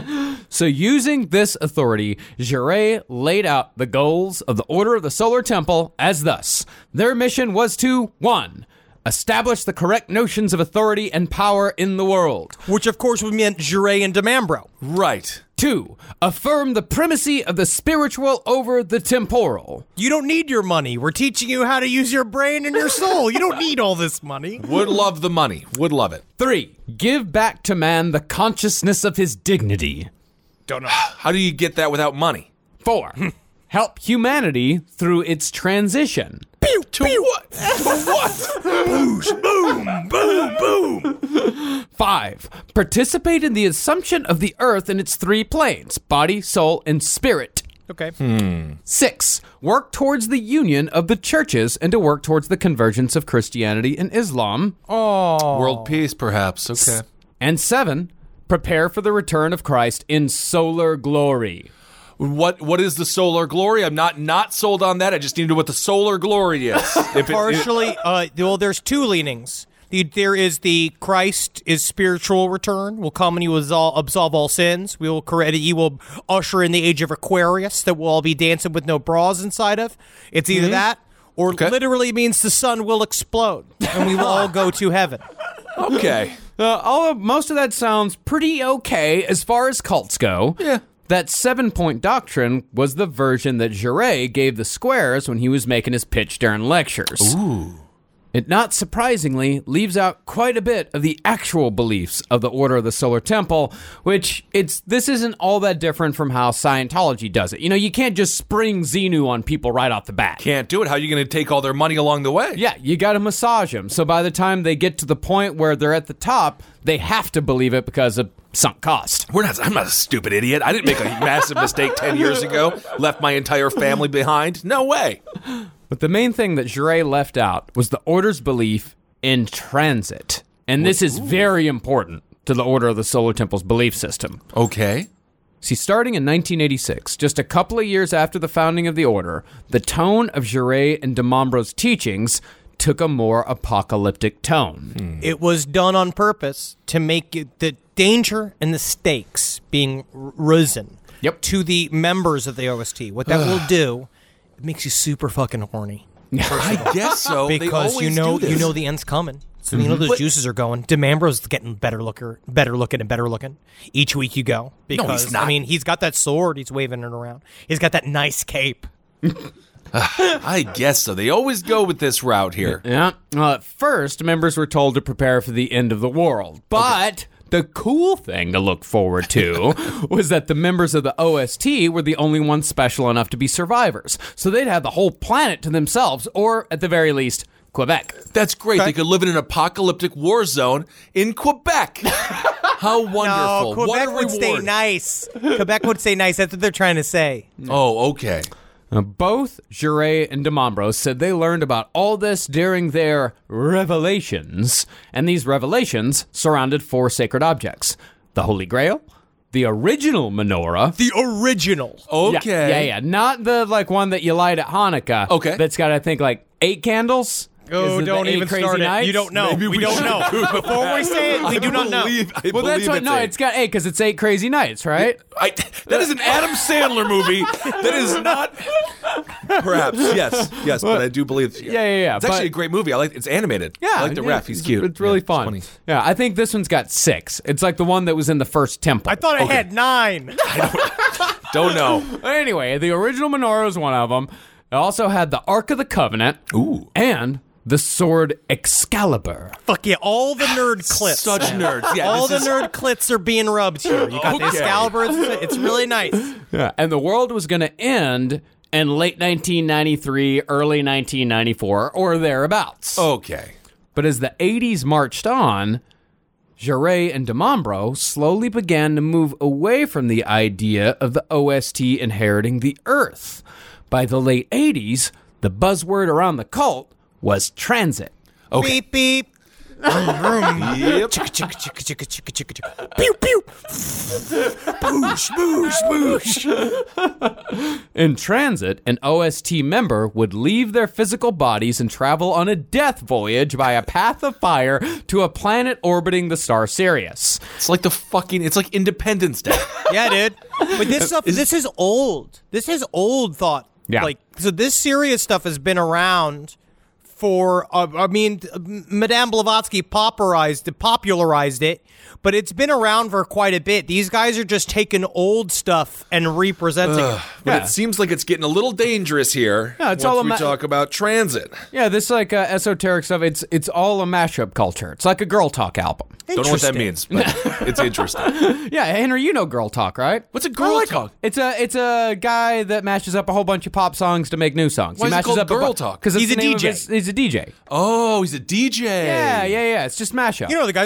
[SPEAKER 6] So using this authority, Jiret laid out the goals of the Order of the Solar Temple as thus. Their mission was to, one, establish the correct notions of authority and power in the world.
[SPEAKER 4] Which, of course, would mean Jiret and Demambro.
[SPEAKER 5] Right.
[SPEAKER 6] Two, affirm the primacy of the spiritual over the temporal.
[SPEAKER 4] You don't need your money. We're teaching you how to use your brain and your soul. You don't need all this money.
[SPEAKER 5] Would love the money. Would love it.
[SPEAKER 6] Three, give back to man the consciousness of his dignity.
[SPEAKER 4] Don't know.
[SPEAKER 5] How do you get that without money?
[SPEAKER 6] Four, help humanity through its transition.
[SPEAKER 5] Pew, to what? To what?
[SPEAKER 4] Boosh, boom, boom, boom.
[SPEAKER 6] Five, participate in the assumption of the earth in its three planes, body, soul, and spirit.
[SPEAKER 4] Okay.
[SPEAKER 5] Hmm.
[SPEAKER 6] Six, work towards the union of the churches and to work towards the convergence of Christianity and Islam.
[SPEAKER 4] Oh.
[SPEAKER 5] World peace, perhaps. Okay.
[SPEAKER 6] And seven, prepare for the return of Christ in solar glory.
[SPEAKER 5] What What is the solar glory? I'm not not sold on that. I just need to know what the solar glory is. If it-
[SPEAKER 4] Partially, uh, well, there's two leanings. The, there is the Christ is spiritual return, will come and he will absolve, absolve all sins. We will correct. He will usher in the age of Aquarius that we'll all be dancing with no bras inside of. It's either that or
[SPEAKER 5] Okay.
[SPEAKER 4] literally means the sun will explode and we will all go to heaven.
[SPEAKER 5] okay.
[SPEAKER 6] Uh, all of, most of that sounds pretty okay as far as cults go.
[SPEAKER 5] Yeah.
[SPEAKER 6] That seven-point doctrine was the version that Jiret gave the squares when he was making his pitch during lectures.
[SPEAKER 5] Ooh.
[SPEAKER 6] It not surprisingly leaves out quite a bit of the actual beliefs of the Order of the Solar Temple, which it's this isn't all that different from how Scientology does it. You know, you can't just spring Xenu on people right off the bat.
[SPEAKER 5] Can't do it. How are you going to take all their money along the way?
[SPEAKER 6] Yeah, you got to massage them. So by the time they get to the point where they're at the top, they have to believe it because of sunk cost.
[SPEAKER 5] We're not. I'm not a stupid idiot. I didn't make a massive mistake ten years ago. Left my entire family behind. No way.
[SPEAKER 6] But the main thing that Jiret left out was the Order's belief in transit. And this is very important to the Order of the Solar Temple's belief system.
[SPEAKER 5] Okay.
[SPEAKER 6] See, starting in nineteen eighty-six, just a couple of years after the founding of the Order, the tone of Jiret and Demambro's teachings took a more apocalyptic tone.
[SPEAKER 4] It was done on purpose to make it, the danger and the stakes being r- risen
[SPEAKER 6] Yep.
[SPEAKER 4] to the members of the O S T. What that will do, it makes you super fucking horny.
[SPEAKER 5] I guess so. They
[SPEAKER 4] Because you
[SPEAKER 5] always
[SPEAKER 4] know
[SPEAKER 5] do
[SPEAKER 4] you
[SPEAKER 5] this.
[SPEAKER 4] know the end's coming. So you know those
[SPEAKER 5] But-
[SPEAKER 4] juices are going. Demambro's getting better looker, better looking and better looking each week you go. Because
[SPEAKER 5] not.
[SPEAKER 4] I mean, he's got that sword. He's waving it around. He's got that nice cape.
[SPEAKER 5] I guess so. They always go with this route here.
[SPEAKER 6] Yeah. Well, at first, members were told to prepare for the end of the world. But the cool thing to look forward to was that the members of the O S T were the only ones special enough to be survivors. So they'd have the whole planet to themselves, or at the very least, Quebec.
[SPEAKER 5] That's great. They could live in an apocalyptic war zone in Quebec. How wonderful.
[SPEAKER 4] No, Quebec
[SPEAKER 5] what a
[SPEAKER 4] would stay
[SPEAKER 5] reward.
[SPEAKER 4] nice. Quebec would stay nice. That's what they're trying to say.
[SPEAKER 5] Oh, okay.
[SPEAKER 6] Now, both Jiret and Demambro said they learned about all this during their revelations, and these revelations surrounded four sacred objects: the Holy Grail, the original menorah.
[SPEAKER 4] The original.
[SPEAKER 5] Okay.
[SPEAKER 6] Yeah, yeah, yeah. Not the like one that you light at Hanukkah.
[SPEAKER 5] Okay.
[SPEAKER 6] That's got, I think, like eight candles.
[SPEAKER 4] Oh,
[SPEAKER 6] Is it
[SPEAKER 4] don't
[SPEAKER 6] the eight
[SPEAKER 4] even
[SPEAKER 6] crazy
[SPEAKER 4] start it.
[SPEAKER 6] nights?
[SPEAKER 4] You don't know.
[SPEAKER 5] Maybe
[SPEAKER 4] we,
[SPEAKER 5] we
[SPEAKER 4] don't
[SPEAKER 5] should
[SPEAKER 4] know.
[SPEAKER 5] do it.
[SPEAKER 4] Before we say it, we
[SPEAKER 5] I
[SPEAKER 4] do not know.
[SPEAKER 5] believe- I
[SPEAKER 6] Well, that's
[SPEAKER 5] believe
[SPEAKER 6] what.
[SPEAKER 5] it's
[SPEAKER 6] No,
[SPEAKER 5] eight.
[SPEAKER 6] it's got eight because it's eight crazy nights, right?
[SPEAKER 5] I, that is an Adam Sandler movie. That is not. Perhaps yes, yes, but I do believe.
[SPEAKER 6] Yeah, yeah, yeah,
[SPEAKER 5] It's actually
[SPEAKER 6] but-
[SPEAKER 5] a great movie. I like. It's animated.
[SPEAKER 6] Yeah,
[SPEAKER 5] I like the
[SPEAKER 6] yeah,
[SPEAKER 5] ref. He's
[SPEAKER 6] it's-
[SPEAKER 5] cute.
[SPEAKER 6] It's really
[SPEAKER 5] Yeah,
[SPEAKER 6] fun.
[SPEAKER 5] funny.
[SPEAKER 6] Yeah, I think this one's got six. It's like the one that was in the first temple.
[SPEAKER 4] I thought I had nine.
[SPEAKER 5] Don't know.
[SPEAKER 6] Anyway, the original menorah is one of them. It also had the Ark of the Covenant.
[SPEAKER 5] Ooh.
[SPEAKER 6] And the sword Excalibur.
[SPEAKER 4] Fuck yeah, all the nerd clits.
[SPEAKER 5] Such nerds. Yeah,
[SPEAKER 4] all the
[SPEAKER 5] this is-
[SPEAKER 4] nerd clits are being rubbed here. You got the
[SPEAKER 5] Okay.
[SPEAKER 4] Excalibur. It's, it's really nice.
[SPEAKER 6] Yeah. And the world was going to end in late nineteen ninety-three, early nineteen ninety-four, or thereabouts.
[SPEAKER 5] Okay.
[SPEAKER 6] But as the eighties marched on, Jiret and Demambro slowly began to move away from the idea of the O S T inheriting the Earth. By the late eighties, the buzzword around the cult was transit.
[SPEAKER 5] Okay.
[SPEAKER 4] Beep beep.
[SPEAKER 5] Yep.
[SPEAKER 4] Chicka, chicka, chicka, chicka, chicka, chicka, chicka. Pew, pew. Boosh, boosh, boosh.
[SPEAKER 6] In transit, an O S T member would leave their physical bodies and travel on a death voyage by a path of fire to a planet orbiting the star Sirius.
[SPEAKER 5] It's like the fucking, it's like Independence Day.
[SPEAKER 4] Yeah, dude. But this stuff, this is old. This is old thought.
[SPEAKER 6] Yeah.
[SPEAKER 4] Like, so this Sirius stuff has been around for, uh, I mean, Madame Blavatsky popularized, popularized it, but it's been around for quite a bit. These guys are just taking old stuff and representing it.
[SPEAKER 5] But
[SPEAKER 6] Yeah.
[SPEAKER 5] it seems like it's getting a little dangerous here
[SPEAKER 6] Yeah, it's
[SPEAKER 5] once
[SPEAKER 6] all a
[SPEAKER 5] we
[SPEAKER 6] ma-
[SPEAKER 5] talk about transit.
[SPEAKER 6] Yeah, this like uh, esoteric stuff. It's it's all a mashup culture. It's like a girl talk album.
[SPEAKER 5] Don't know what that
[SPEAKER 4] Interesting.
[SPEAKER 5] means, but it's interesting.
[SPEAKER 6] Yeah, Henry, you know girl talk, right?
[SPEAKER 5] What's a girl
[SPEAKER 6] like
[SPEAKER 5] talk?
[SPEAKER 6] It's a it's a guy that mashes up a whole bunch of pop songs to make new songs.
[SPEAKER 5] Why is it
[SPEAKER 6] mashes
[SPEAKER 5] called
[SPEAKER 6] up
[SPEAKER 5] girl talk?
[SPEAKER 6] Because
[SPEAKER 4] He's a D J.
[SPEAKER 6] He's a D J.
[SPEAKER 5] Oh, he's a D J.
[SPEAKER 6] Yeah, yeah, yeah. It's just mashup.
[SPEAKER 4] You know the guys.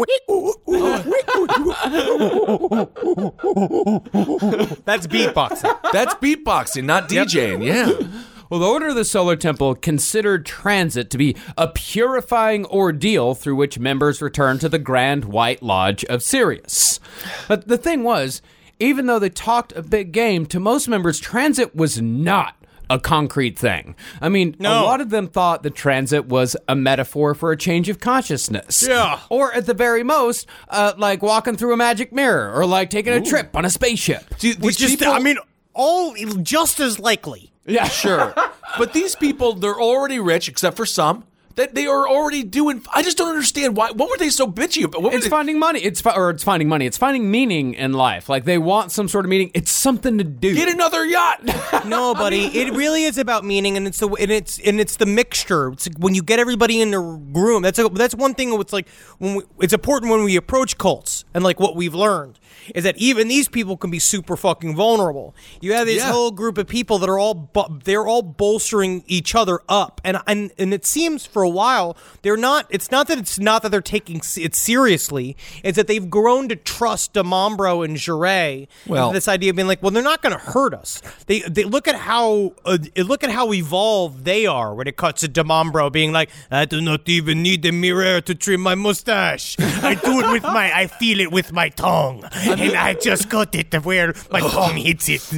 [SPEAKER 4] That's beatboxing.
[SPEAKER 5] That's beatboxing, not DJing. Yeah.
[SPEAKER 6] Well, the Order of the Solar Temple considered transit to be a purifying ordeal through which members return to the Grand White Lodge of Sirius. But the thing was, even though they talked a big game, to most members, transit was not a concrete thing. I mean,
[SPEAKER 4] No.
[SPEAKER 6] a lot of them thought that transit was a metaphor for a change of consciousness.
[SPEAKER 4] Yeah.
[SPEAKER 6] Or at the very most, uh, like walking through a magic mirror, or like taking a trip on a spaceship.
[SPEAKER 5] See, these
[SPEAKER 4] Which is,
[SPEAKER 5] people-
[SPEAKER 4] I mean, all just as likely.
[SPEAKER 6] Yeah,
[SPEAKER 5] Sure. But these people, they're already rich, except for some. That they are already doing. I just don't understand why. What were they so bitchy about? What were
[SPEAKER 6] It's
[SPEAKER 5] they-
[SPEAKER 6] finding money. It's fi- or it's finding money. It's finding meaning in life. Like they want some sort of meaning. It's something to do.
[SPEAKER 5] Get another yacht.
[SPEAKER 4] No, buddy, it really is about meaning, and it's the and it's and it's the mixture. It's when you get everybody in the room. That's a, that's one thing. It's like when we, it's important when we approach cults, and like what we've learned is that even these people can be super fucking vulnerable. You have this
[SPEAKER 5] Yeah.
[SPEAKER 4] whole group of people that are all bu- they're all bolstering each other up, and and and it seems for a while they're not. It's not that it's not that they're taking it seriously. It's that they've grown to trust Demambro and Jure.
[SPEAKER 5] Well-
[SPEAKER 4] this idea of being like, well, they're not going to hurt us. They they look at how uh, look at how evolved they are when it cuts to Demambro being like, I do not even need a mirror to trim my mustache. I do it with my, I feel it with my tongue, and I just cut it to where my tongue hits it.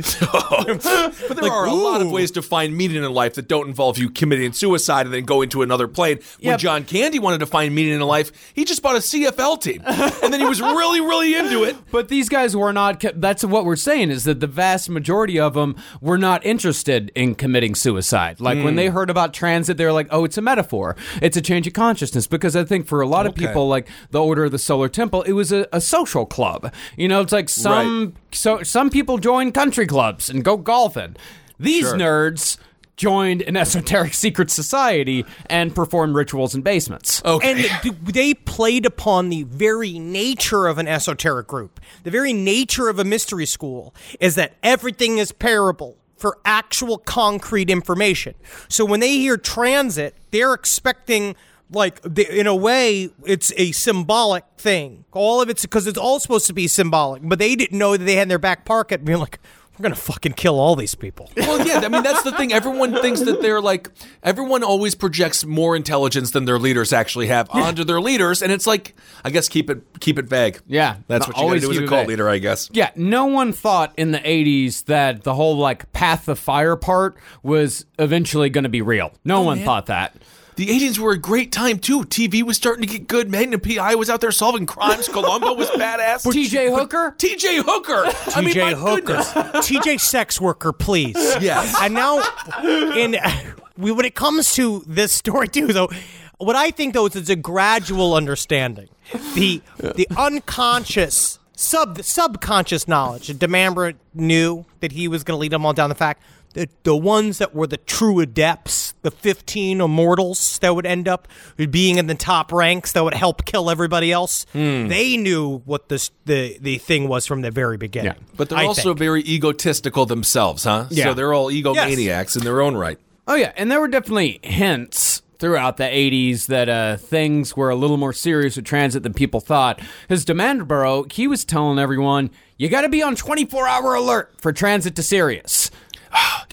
[SPEAKER 5] But there are a lot of
[SPEAKER 4] ooh.
[SPEAKER 5] ways to find meaning in life that don't involve you committing suicide and then going to another plane. When
[SPEAKER 6] Yep.
[SPEAKER 5] John Candy wanted to find meaning in life, he just bought a C F L team, and then he was really, really into it.
[SPEAKER 6] But these guys were not. That's what we're saying is that the vast majority of them were not interested in committing suicide. Like when they heard about transit, they were like, "Oh, it's a metaphor. It's a change of consciousness." Because I think for a lot of
[SPEAKER 5] Okay.
[SPEAKER 6] people, like the Order of the Solar Temple, it was a, a social club. You know, it's like some so some people join country clubs and go golfing. These
[SPEAKER 5] Sure.
[SPEAKER 6] nerds joined an esoteric secret society and performed rituals in basements.
[SPEAKER 5] Okay.
[SPEAKER 4] And th- they played upon the very nature of an esoteric group. The very nature of a mystery school is that everything is parable for actual concrete information. So when they hear transit, they're expecting, like, the, in a way, it's a symbolic thing. All of it's because it's all supposed to be symbolic, but they didn't know that they had in their back pocket being like, we're going to fucking kill all these people.
[SPEAKER 5] Well, yeah, I mean, that's the thing. Everyone thinks that they're like, everyone always projects more intelligence than their leaders actually have onto their leaders. And it's like, I guess keep it keep it vague.
[SPEAKER 6] Yeah.
[SPEAKER 5] That's what you got to
[SPEAKER 6] Always
[SPEAKER 5] do as a
[SPEAKER 6] keep it
[SPEAKER 5] cult
[SPEAKER 6] vague.
[SPEAKER 5] leader, I guess.
[SPEAKER 6] Yeah, no one thought in the eighties that the whole like path of fire part was eventually going to be real. No one
[SPEAKER 5] man.
[SPEAKER 6] thought that.
[SPEAKER 5] The eighties were a great time, too. T V was starting to get good. Magnum P I was out there solving crimes. Columbo was badass.
[SPEAKER 6] T J Hooker?
[SPEAKER 5] T J Hooker. I mean,
[SPEAKER 4] T J
[SPEAKER 5] my
[SPEAKER 4] Hooker.
[SPEAKER 5] goodness.
[SPEAKER 4] T J sex worker, please.
[SPEAKER 5] Yes.
[SPEAKER 4] And now, in we, when it comes to this story too, though, what I think though is it's a gradual understanding. The the unconscious, sub the subconscious knowledge that Demambra knew that he was going to lead them all down the fact that the ones that were the true adepts, the fifteen immortals that would end up being in the top ranks that would help kill everybody else, they knew what this the the thing was from the very beginning.
[SPEAKER 6] Yeah.
[SPEAKER 5] But they're
[SPEAKER 4] I
[SPEAKER 5] also
[SPEAKER 4] think.
[SPEAKER 5] very egotistical themselves, huh?
[SPEAKER 6] Yeah.
[SPEAKER 5] So they're all egomaniacs in their own right.
[SPEAKER 6] Oh yeah, and there were definitely hints throughout the eighties that uh, things were a little more serious with transit than people thought. Because Demambro, he was telling everyone, you got to be on twenty-four hour alert for transit to Sirius.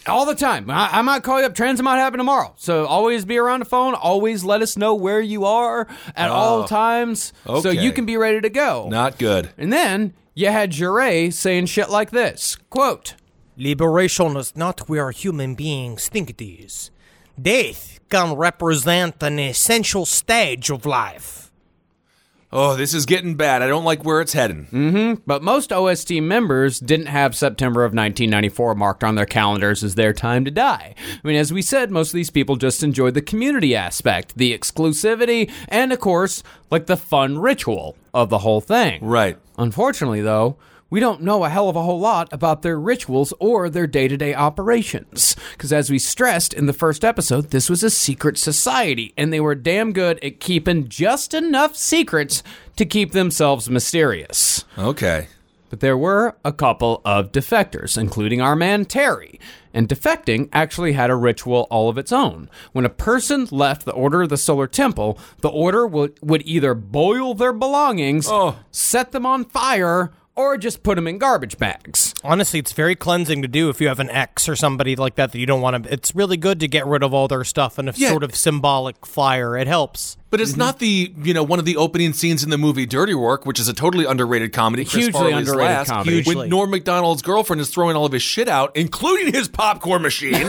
[SPEAKER 6] All the time. I, I might call you up. Transit might happen tomorrow. So always be around the phone. Always let us know where you are at
[SPEAKER 5] Oh,
[SPEAKER 6] all times so
[SPEAKER 5] okay.
[SPEAKER 6] you can be ready to go.
[SPEAKER 5] Not good.
[SPEAKER 6] And then you had Jure saying shit like this. Quote,
[SPEAKER 4] Liberation is not where human beings think it is. Death can represent an essential stage of life.
[SPEAKER 5] Oh, this is getting bad. I don't like where it's heading.
[SPEAKER 6] Mm-hmm. But most O S T members didn't have September of nineteen ninety-four marked on their calendars as their time to die. I mean, as we said, most of these people just enjoyed the community aspect, the exclusivity, and of course, like the fun ritual of the whole thing.
[SPEAKER 5] Right.
[SPEAKER 6] Unfortunately, though, we don't know a hell of a whole lot about their rituals or their day-to-day operations. Because as we stressed in the first episode, this was a secret society, and they were damn good at keeping just enough secrets to keep themselves mysterious.
[SPEAKER 5] Okay.
[SPEAKER 6] But there were a couple of defectors, including our man Terry. And defecting actually had a ritual all of its own. When a person left the Order of the Solar Temple, the Order would, would either boil their belongings,
[SPEAKER 5] Oh.
[SPEAKER 6] set them on fire, or just put them in garbage bags.
[SPEAKER 4] Honestly, it's very cleansing to do if you have an ex or somebody like that that you don't want to. It's really good to get rid of all their stuff in a
[SPEAKER 5] Yeah.
[SPEAKER 4] sort of symbolic fire. It helps.
[SPEAKER 5] But it's not the, you know, one of the opening scenes in the movie Dirty Work, which is a totally underrated comedy. Chris
[SPEAKER 6] Hugely
[SPEAKER 5] Farley's
[SPEAKER 6] underrated
[SPEAKER 5] last,
[SPEAKER 6] comedy.
[SPEAKER 4] Hugely.
[SPEAKER 5] When Norm Macdonald's girlfriend is throwing all of his shit out, including his popcorn machine.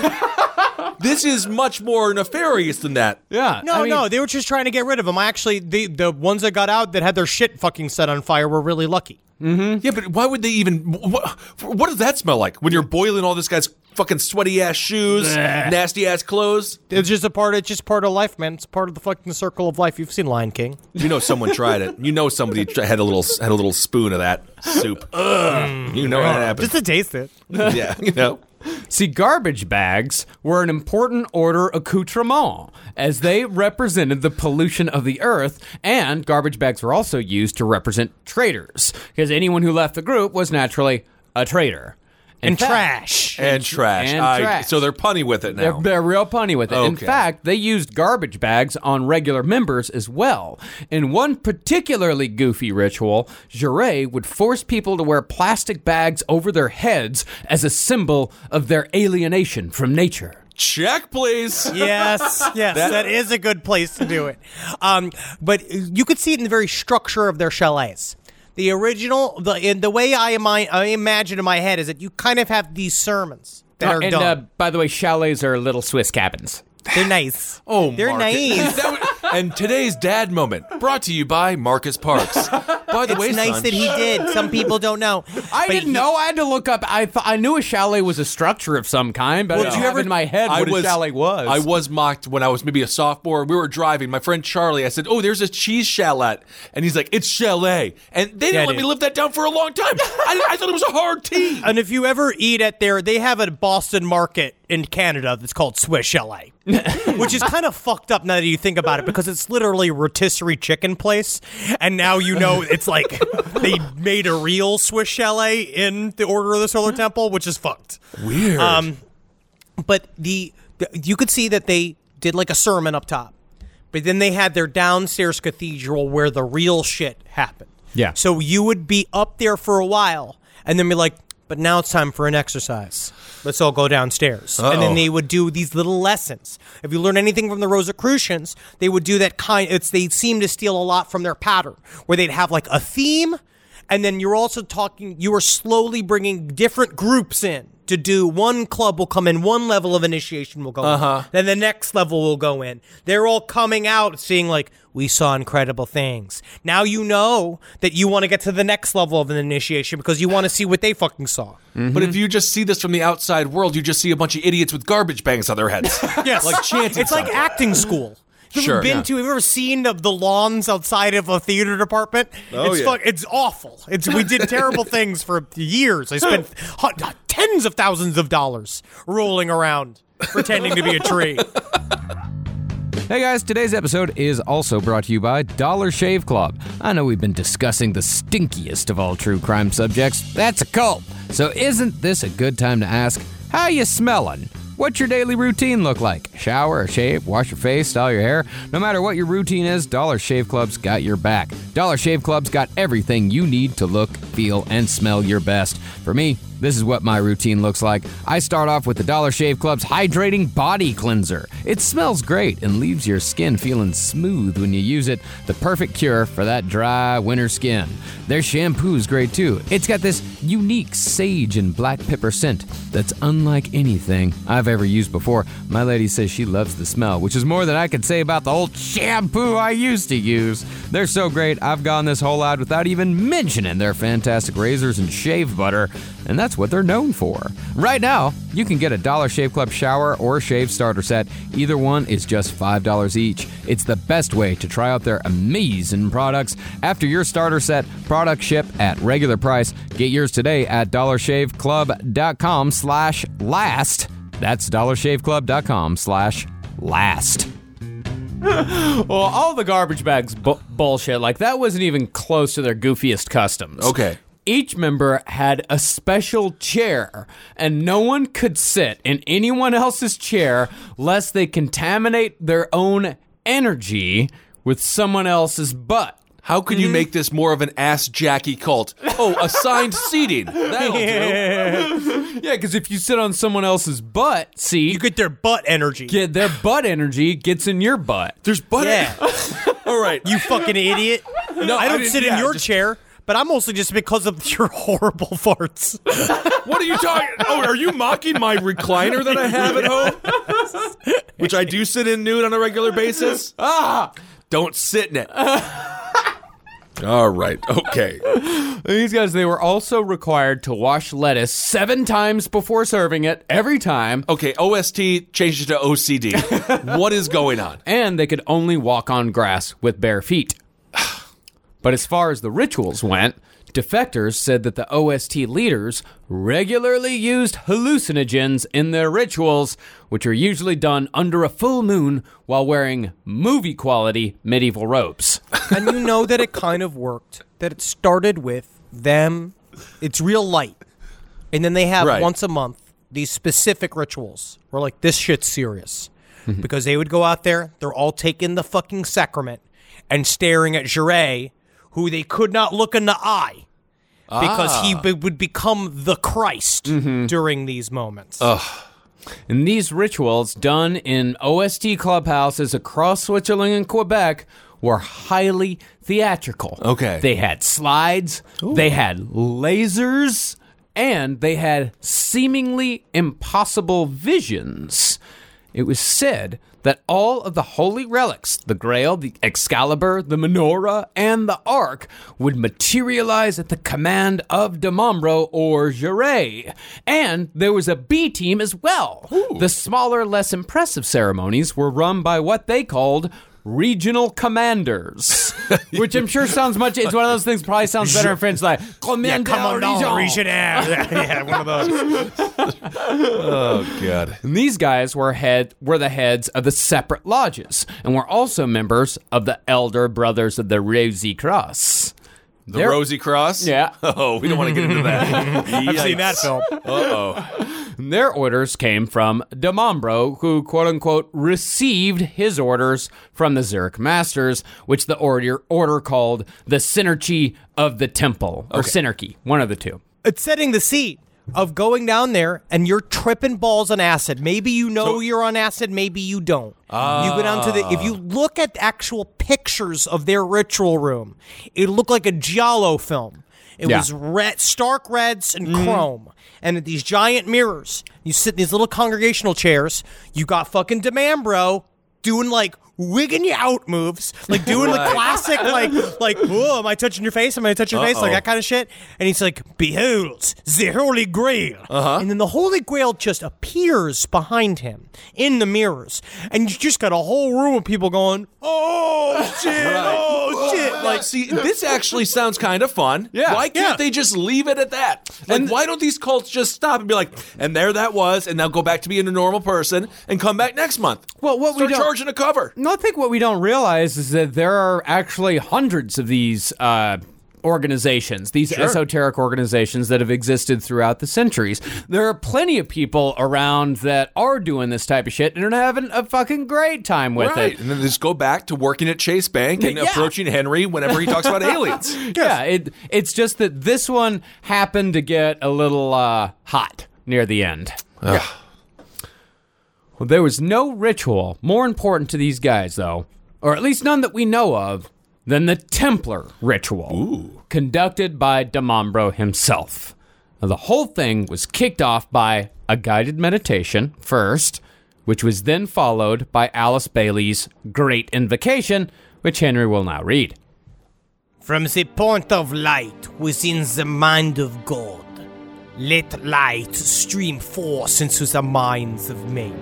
[SPEAKER 5] This is much more nefarious than that.
[SPEAKER 6] Yeah.
[SPEAKER 4] No,
[SPEAKER 6] I mean,
[SPEAKER 4] no, they were just trying to get rid of them. I actually, the the ones that got out that had their shit fucking set on fire were really lucky.
[SPEAKER 5] Yeah, but why would they even... What, what does that smell like? When you're boiling all this guy's fucking sweaty-ass shoes, nasty-ass clothes?
[SPEAKER 4] It's just a part. It's just part of life, man. It's part of the fucking circle of life. You've seen Lion King.
[SPEAKER 5] You know someone tried it. You know somebody tr- had a little had a little spoon of that soup. Ugh. You know what happened.
[SPEAKER 4] Just to taste it.
[SPEAKER 5] Yeah, you know.
[SPEAKER 6] See, garbage bags were an important order accoutrement, as they represented the pollution of the earth, and garbage bags were also used to represent traitors, because anyone who left the group was naturally a traitor. In
[SPEAKER 4] And
[SPEAKER 6] fact-
[SPEAKER 4] trash.
[SPEAKER 5] And trash.
[SPEAKER 6] And
[SPEAKER 5] I-
[SPEAKER 6] trash.
[SPEAKER 5] So they're punny with it
[SPEAKER 6] They're,
[SPEAKER 5] now.
[SPEAKER 6] they're real punny with it. In
[SPEAKER 5] Okay.
[SPEAKER 6] fact, they used garbage bags on regular members as well. In one particularly goofy ritual, Jure would force people to wear plastic bags over their heads as a symbol of their alienation from nature.
[SPEAKER 5] Check, please.
[SPEAKER 4] Yes, yes,
[SPEAKER 5] That-
[SPEAKER 4] that is a good place to do it. Um, but you could see it in the very structure of their chalets. The original, the in the way I, ami- I imagine in my head is that you kind of have these sermons that are
[SPEAKER 6] and
[SPEAKER 4] done.
[SPEAKER 6] uh, by the way, chalets are little Swiss cabins.
[SPEAKER 4] They're nice.
[SPEAKER 5] Oh,
[SPEAKER 4] they're
[SPEAKER 5] Marcus.
[SPEAKER 4] nice.
[SPEAKER 5] That was- and today's dad moment brought to you by Marcus Parks. By the
[SPEAKER 4] It's
[SPEAKER 5] way,
[SPEAKER 4] nice
[SPEAKER 5] son,
[SPEAKER 4] that he did. Some people don't know.
[SPEAKER 6] I
[SPEAKER 4] But
[SPEAKER 6] didn't
[SPEAKER 4] he-
[SPEAKER 6] know. I had to look up. I th- I knew a chalet was a structure of some kind, but
[SPEAKER 5] Well,
[SPEAKER 6] I
[SPEAKER 5] did
[SPEAKER 6] didn't
[SPEAKER 5] you
[SPEAKER 6] have
[SPEAKER 5] ever-
[SPEAKER 6] in my head
[SPEAKER 5] I
[SPEAKER 6] what a chalet was.
[SPEAKER 5] I was mocked when I was maybe a sophomore. We were driving. My friend Charlie, I said, "Oh, there's a cheese chalet," and he's like, "It's chalet," and they didn't
[SPEAKER 4] Yeah,
[SPEAKER 5] let
[SPEAKER 4] dude.
[SPEAKER 5] me live that down for a long time. I, I thought it was a hard T.
[SPEAKER 4] And if you ever eat at their, they have a Boston market in Canada that's called Swiss Chalet, which is kind of fucked up now that you think about it, because it's literally a rotisserie chicken place, and now you know it's like they made a real Swiss Chalet in the Order of the Solar Temple, which is fucked.
[SPEAKER 5] Weird.
[SPEAKER 4] Um, but the, the you could see that they did like a sermon up top, but then they had their downstairs cathedral where the real shit happened.
[SPEAKER 6] Yeah.
[SPEAKER 4] So you would be up there for a while, and then be like, but now it's time for an exercise. Let's all go downstairs. And
[SPEAKER 5] Uh-oh.
[SPEAKER 4] then they would do these little lessons. If you learn anything from the Rosicrucians, they would do that kind. It's they seem to steal a lot from their pattern, where they'd have like a theme, and then you're also talking. You are slowly bringing different groups in to do. One club will come in, one level of initiation will go
[SPEAKER 5] Uh-huh.
[SPEAKER 4] in, then the next level will go in. They're all coming out seeing like, we saw incredible things. Now you know that you want to get to the next level of an initiation because you want to see what they fucking saw.
[SPEAKER 5] But if you just see this from the outside world, you just see a bunch of idiots with garbage bags on their heads.
[SPEAKER 4] Yes,
[SPEAKER 5] Like chanting
[SPEAKER 4] it's like
[SPEAKER 5] something.
[SPEAKER 4] acting school. Have you
[SPEAKER 5] Sure,
[SPEAKER 4] ever been
[SPEAKER 5] yeah.
[SPEAKER 4] to? Have you ever seen the, the lawns outside of a theater department?
[SPEAKER 5] Oh,
[SPEAKER 4] it's
[SPEAKER 5] yeah.
[SPEAKER 4] fuck, it's awful. It's we did terrible things for years. I spent hu- tens of thousands of dollars rolling around pretending to be a tree.
[SPEAKER 6] Hey guys, today's episode is also brought to you by Dollar Shave Club. I know we've been discussing the stinkiest of all true crime subjects. That's a cult. So isn't this a good time to ask, how you smelling? What's your daily routine look like? Shower or shave, wash your face, style your hair? No matter what your routine is, Dollar Shave Club's got your back. Dollar Shave Club's got everything you need to look, feel, and smell your best. For me, This is what my routine looks like. I start off with the Dollar Shave Club's Hydrating Body Cleanser. It smells great and leaves your skin feeling smooth when you use it. The perfect cure for that dry winter skin. Their shampoo is great too. It's got this unique sage and black pepper scent that's unlike anything I've ever used before. My lady says she loves the smell, which is more than I could say about the old shampoo I used to use. They're so great, I've gone this whole ad without even mentioning their fantastic razors and shave butter, and that's what they're known for. Right now, you can get a Dollar Shave Club shower or shave starter set. Either one is just five dollars each. It's the best way to try out their amazing products. After your starter set, products ship at regular price. Get yours today at dollarshaveclub.com slash last. That's dollarshaveclub.com slash last.
[SPEAKER 7] Well, all the garbage bags bu- bullshit, like that wasn't even close to their goofiest customs.
[SPEAKER 5] Okay.
[SPEAKER 7] Each member had a special chair, and no one could sit in anyone else's chair lest they contaminate their own energy with someone else's butt.
[SPEAKER 5] How could you make this more of an ass Jackie cult? Oh, assigned seating. That'll do.
[SPEAKER 7] Yeah, because if you sit on someone else's butt seat,
[SPEAKER 4] You get their butt energy.
[SPEAKER 7] get their butt energy gets in your butt.
[SPEAKER 5] There's butt.
[SPEAKER 4] Yeah.
[SPEAKER 5] All right.
[SPEAKER 4] You fucking idiot.
[SPEAKER 5] No,
[SPEAKER 4] I don't
[SPEAKER 5] didn't-
[SPEAKER 4] sit in
[SPEAKER 5] yeah,
[SPEAKER 4] your
[SPEAKER 5] just-
[SPEAKER 4] chair, but I'm mostly just because of your horrible farts.
[SPEAKER 5] What are you talking? Oh, are you mocking my recliner that I have at home, which I do sit in nude on a regular basis? Ah, don't sit in it. All right. Okay.
[SPEAKER 7] These guys, they were also required to wash lettuce seven times before serving it, every time,
[SPEAKER 5] Okay. O S T changes to O C D. What is going on?
[SPEAKER 7] and they could only walk on grass with bare feet. But as far as the rituals went, defectors said that the O S T leaders regularly used hallucinogens in their rituals, which are usually done under a full moon while wearing movie-quality medieval robes.
[SPEAKER 4] And you know that it kind of worked. That it started with them. It's real light. And then they have
[SPEAKER 5] Right.
[SPEAKER 4] once a month these specific rituals where like this shit's serious. Because they would go out there, they're all taking the fucking sacrament and staring at Jure, who they could not look in the eye. Because he be- would become the Christ during these moments.
[SPEAKER 7] And these rituals, done in O S T clubhouses across Switzerland and Quebec, were highly theatrical.
[SPEAKER 5] Okay.
[SPEAKER 7] They had slides, they had lasers, and they had seemingly impossible visions. It was said that all of the holy relics, the Grail, the Excalibur, the Menorah, and the Ark, would materialize at the command of Demambro or Jure. And there was a B team as well. The smaller, less impressive ceremonies were run by what they called regional commanders, which I'm sure sounds much. It's one of those things. Probably sounds better in French, like "Commander Region."
[SPEAKER 4] Yeah, one of those.
[SPEAKER 5] Oh God.
[SPEAKER 7] And these guys were head were the heads of the separate lodges, and were also members of the Elder Brothers of the Rosy Cross.
[SPEAKER 5] The
[SPEAKER 7] They're-
[SPEAKER 5] Rosy Cross?
[SPEAKER 7] Yeah.
[SPEAKER 5] Oh, we don't want to get into that.
[SPEAKER 4] I've seen that film.
[SPEAKER 5] Uh-oh.
[SPEAKER 7] Their orders came from Demambro, who, quote-unquote, received his orders from the Zurich Masters, which the order, order called the Synarchy of the Temple, or Synarchy, one of the two.
[SPEAKER 4] It's setting the seat of going down there and you're tripping balls on acid. Maybe you know
[SPEAKER 5] So-
[SPEAKER 4] you're on acid, maybe you don't. You go down to the, if you look at actual pictures of their ritual room, it looked like a Giallo film. It
[SPEAKER 7] Yeah.
[SPEAKER 4] was red, stark reds and chrome. And at these giant mirrors, you sit in these little congregational chairs, you got fucking Demambro doing like wigging you out moves, like doing the classic, like, like, whoa, am I touching your face? Am I touching your face? Like that kind of shit. And he's like, behold, the Holy Grail. Uh-huh. And then the Holy Grail just appears behind him in the mirrors. And you just got a whole room of people going, oh, shit, oh, shit.
[SPEAKER 5] Like, see, this actually sounds kind of fun.
[SPEAKER 7] Yeah.
[SPEAKER 5] Why can't
[SPEAKER 4] Yeah.
[SPEAKER 5] they just leave it at that? Like, why don't these cults just stop and be like, and there that was, and now go back to being a normal person and come back next month?
[SPEAKER 7] Well, what we
[SPEAKER 5] Start
[SPEAKER 7] don't-
[SPEAKER 5] charging a cover.
[SPEAKER 7] No, I think what we don't realize is that there are actually hundreds of these uh,
[SPEAKER 6] organizations, these esoteric organizations that have existed throughout the centuries. There are plenty of people around that are doing this type of shit and are having a fucking great time with
[SPEAKER 5] Right.
[SPEAKER 6] it.
[SPEAKER 5] And then just go back to working at Chase Bank and
[SPEAKER 6] Yeah.
[SPEAKER 5] approaching Henry whenever he talks about aliens.
[SPEAKER 6] Yeah, it, it's just that this one happened to get a little uh, hot near the end.
[SPEAKER 5] Yeah.
[SPEAKER 6] Well, there was no ritual more important to these guys, though, or at least none that we know of, than the Templar ritual,
[SPEAKER 5] Ooh.
[SPEAKER 6] conducted by Demambro himself. Now, the whole thing was kicked off by a guided meditation first, which was then followed by Alice Bailey's Great Invocation, which Henry will now read.
[SPEAKER 4] From the point of light within the mind of God, let light stream forth into the minds of men.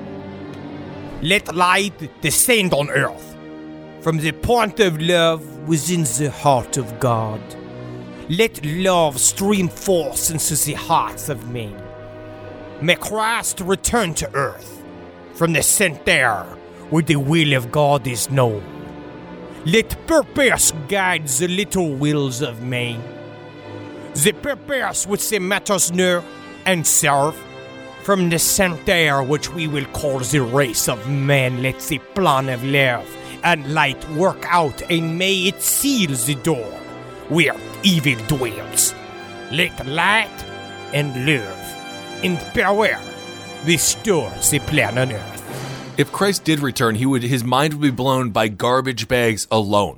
[SPEAKER 4] Let light descend on earth. From the point of love within the heart of God, let love stream forth into the hearts of men. May Christ return to earth from the center where the will of God is known. Let purpose guide the little wills of men. The purpose which the matters know and serve. From the center which we will call the race of men, let the plan of love and light work out, and may it seal the door where evil dwells. Let light and love and power restore the plan on earth.
[SPEAKER 5] If Christ did return, he would his mind would be blown by garbage bags alone.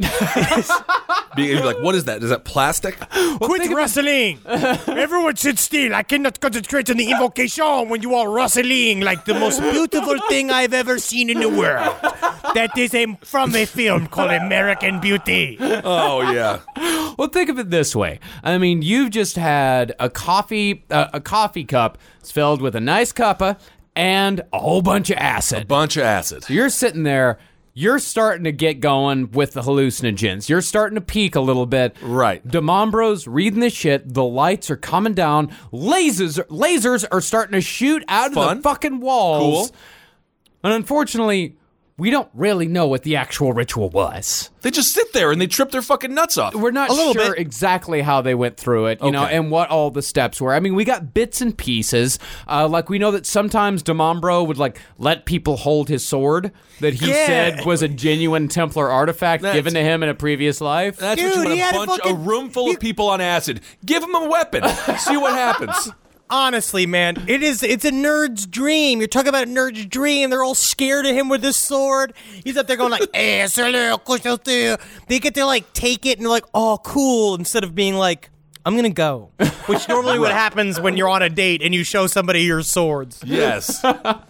[SPEAKER 5] Be he'd be like, what is that? Is that plastic?
[SPEAKER 4] Quit wrestling! Everyone sit still. I cannot concentrate on the invocation when you are wrestling like the most beautiful thing I've ever seen in the world. That is a, from a film called American Beauty.
[SPEAKER 5] Oh, yeah.
[SPEAKER 6] Well, think of it this way. I mean, you've just had a coffee uh, a coffee cup that's filled with a nice cuppa and a whole bunch of acid.
[SPEAKER 5] Bunch of acid.
[SPEAKER 6] So you're sitting there, you're starting to get going with the hallucinogens. You're starting to peak a little bit.
[SPEAKER 5] Right.
[SPEAKER 6] Demambro's reading the shit. The lights are coming down. Lasers, lasers are starting to shoot out
[SPEAKER 5] Fun.
[SPEAKER 6] of the fucking walls.
[SPEAKER 5] Cool.
[SPEAKER 6] And unfortunately, we don't really know what the actual ritual was.
[SPEAKER 5] They just sit there and they trip their fucking nuts off.
[SPEAKER 6] We're not
[SPEAKER 4] A little
[SPEAKER 6] sure
[SPEAKER 4] bit.
[SPEAKER 6] exactly how they went through it, you know,
[SPEAKER 5] Okay.
[SPEAKER 6] and what all the steps were. I mean, we got bits and pieces. Uh, like, we know that sometimes Demambro would, like, let people hold his sword that he
[SPEAKER 4] Yeah.
[SPEAKER 6] said was a genuine Templar artifact
[SPEAKER 5] That's-
[SPEAKER 6] given to him in a previous life.
[SPEAKER 5] That's
[SPEAKER 4] Dude,
[SPEAKER 5] what you
[SPEAKER 4] he
[SPEAKER 5] want
[SPEAKER 4] had
[SPEAKER 5] a
[SPEAKER 4] a
[SPEAKER 5] bunch, a,
[SPEAKER 4] fucking-
[SPEAKER 5] room full
[SPEAKER 4] he-
[SPEAKER 5] of people on acid. Give them a weapon. See what happens.
[SPEAKER 4] Honestly, man, it is, it's a nerd's dream. You're talking about a nerd's dream. They're all scared of him with this sword. He's up there going like, eh, salut, couche-tu. They get to like take it and they're like, oh, cool, instead of being like, I'm gonna go. Which normally what happens when you're on a date and you show somebody your swords.
[SPEAKER 5] Yes.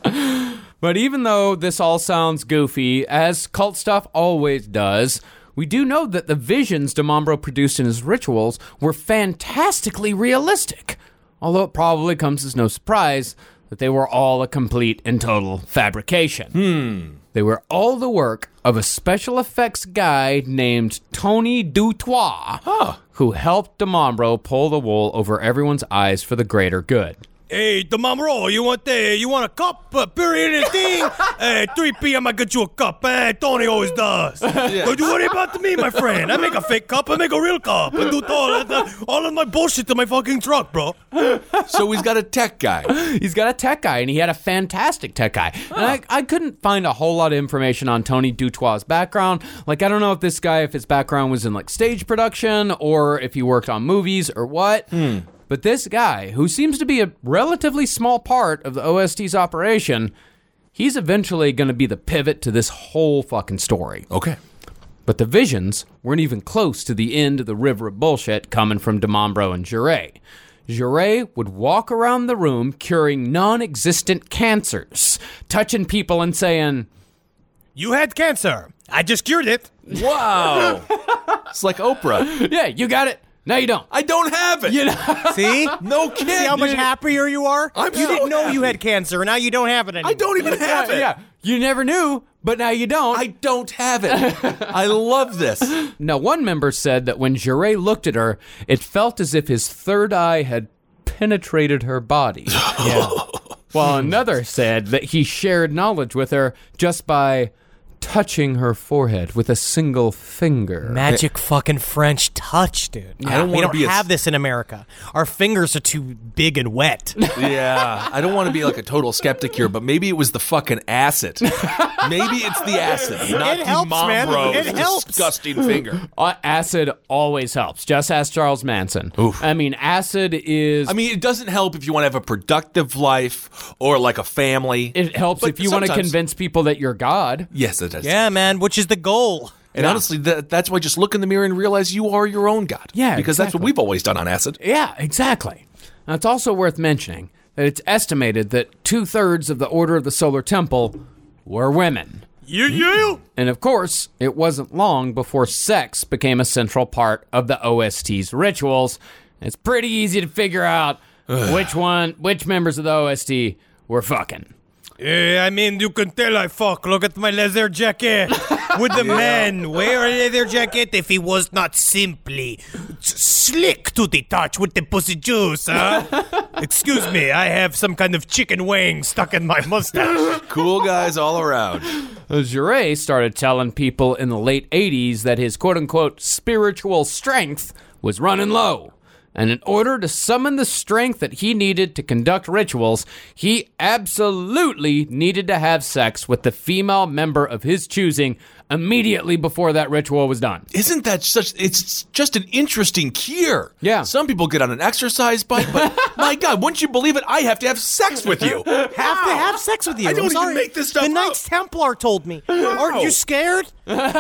[SPEAKER 6] But even though this all sounds goofy, as cult stuff always does, we do know that the visions Demambro produced in his rituals were fantastically realistic. Although it probably comes as no surprise that they were all a complete and total fabrication. Hmm. They were all the work of a special effects guy named Tony Dutoit, who helped Demambro pull the wool over everyone's eyes for the greater good.
[SPEAKER 4] Hey, Demambro, you want the, you want a cup? Uh, period and thing? Hey, three p.m. I get you a cup. Eh, Tony always does. Don't you worry about me, my friend. I make a fake cup. I make a real cup. I do all, uh, all of my bullshit to my fucking truck, bro.
[SPEAKER 5] So he's got a tech guy.
[SPEAKER 6] He's got a tech guy, and he had a fantastic tech guy. And I, I couldn't find a whole lot of information on Tony Dutoit's background. Like, I don't know if this guy, if his background was in, like, stage production, or if he worked on movies, or what. Hmm. But this guy, who seems to be a relatively small part of the O S T's operation, he's eventually going to be the pivot to this whole fucking story.
[SPEAKER 5] Okay.
[SPEAKER 6] But the visions weren't even close to the end of the river of bullshit coming from Demambro and Jouret. Jouret would walk around the room curing non-existent cancers, touching people and saying,
[SPEAKER 4] You had cancer. I just cured it.
[SPEAKER 5] Wow. It's like Oprah.
[SPEAKER 6] yeah, you got it. No, you don't.
[SPEAKER 5] I don't have it.
[SPEAKER 6] You know?
[SPEAKER 4] See?
[SPEAKER 5] No kid.
[SPEAKER 4] See how much
[SPEAKER 5] dude.
[SPEAKER 4] happier you are?
[SPEAKER 5] I'm
[SPEAKER 4] you
[SPEAKER 5] so
[SPEAKER 4] didn't know you
[SPEAKER 5] happy.
[SPEAKER 4] had cancer, and now you don't have it anymore.
[SPEAKER 5] I don't even have it.
[SPEAKER 6] Yeah, you never knew, but now you don't.
[SPEAKER 5] I don't have it. I love this.
[SPEAKER 6] Now, one member said that when Jouret looked at her, it felt as if his third eye had penetrated her body. Yeah. While another said that he shared knowledge with her just by touching her forehead with a single finger.
[SPEAKER 4] Magic fucking French touch, dude.
[SPEAKER 5] I don't
[SPEAKER 4] we
[SPEAKER 5] wanna
[SPEAKER 4] don't
[SPEAKER 5] be a-
[SPEAKER 4] have this in America. Our fingers are too big and wet.
[SPEAKER 5] Yeah, I don't want to be like a total skeptic here, but maybe it was the fucking acid. Maybe it's the acid, not
[SPEAKER 4] It helps, man.
[SPEAKER 5] Dimambro's
[SPEAKER 4] It helps.
[SPEAKER 5] disgusting finger.
[SPEAKER 6] Uh, acid always helps. Just ask Charles Manson. I mean, acid is...
[SPEAKER 5] I mean, it doesn't help if you want to have a productive life or like a family.
[SPEAKER 6] it helps
[SPEAKER 5] But
[SPEAKER 6] if you want to
[SPEAKER 5] sometimes-
[SPEAKER 6] convince people that you're God.
[SPEAKER 5] Yes, it does.
[SPEAKER 4] Yeah, man, which is the goal.
[SPEAKER 5] And honestly, that, that's why just look in the mirror and realize you are your own God.
[SPEAKER 6] Yeah,
[SPEAKER 5] because that's what
[SPEAKER 6] exactly.
[SPEAKER 5] we've always done on acid.
[SPEAKER 6] Yeah, exactly. Now, it's also worth mentioning that it's estimated that two-thirds of the Order of the Solar Temple were women.
[SPEAKER 4] You, you.
[SPEAKER 6] And of course, it wasn't long before sex became a central part of the O S T's rituals. It's pretty easy to figure out which one, which members of the O S T were fucking.
[SPEAKER 4] Yeah, I mean, you can tell I fuck. Look at my leather jacket. Would the man wear a leather jacket if he was not simply s- slick to the touch with the pussy juice, huh? Excuse me, I have some kind of chicken wing stuck in my mustache.
[SPEAKER 5] Cool guys all around.
[SPEAKER 6] Jure started telling people in the late eighties that his quote-unquote spiritual strength was running low. And in order to summon the strength that he needed to conduct rituals, he absolutely needed to have sex with the female member of his choosing immediately before that ritual was done.
[SPEAKER 5] Isn't that such? It's just an interesting cure.
[SPEAKER 6] Yeah.
[SPEAKER 5] Some people get on an exercise bike, but my God, wouldn't you believe it? I have to have sex with you.
[SPEAKER 4] Have to have sex with you.
[SPEAKER 5] I don't
[SPEAKER 4] I'm
[SPEAKER 5] even
[SPEAKER 4] sorry.
[SPEAKER 5] make this stuff
[SPEAKER 4] The
[SPEAKER 5] up.
[SPEAKER 4] Knights Templar told me. Aren't you scared?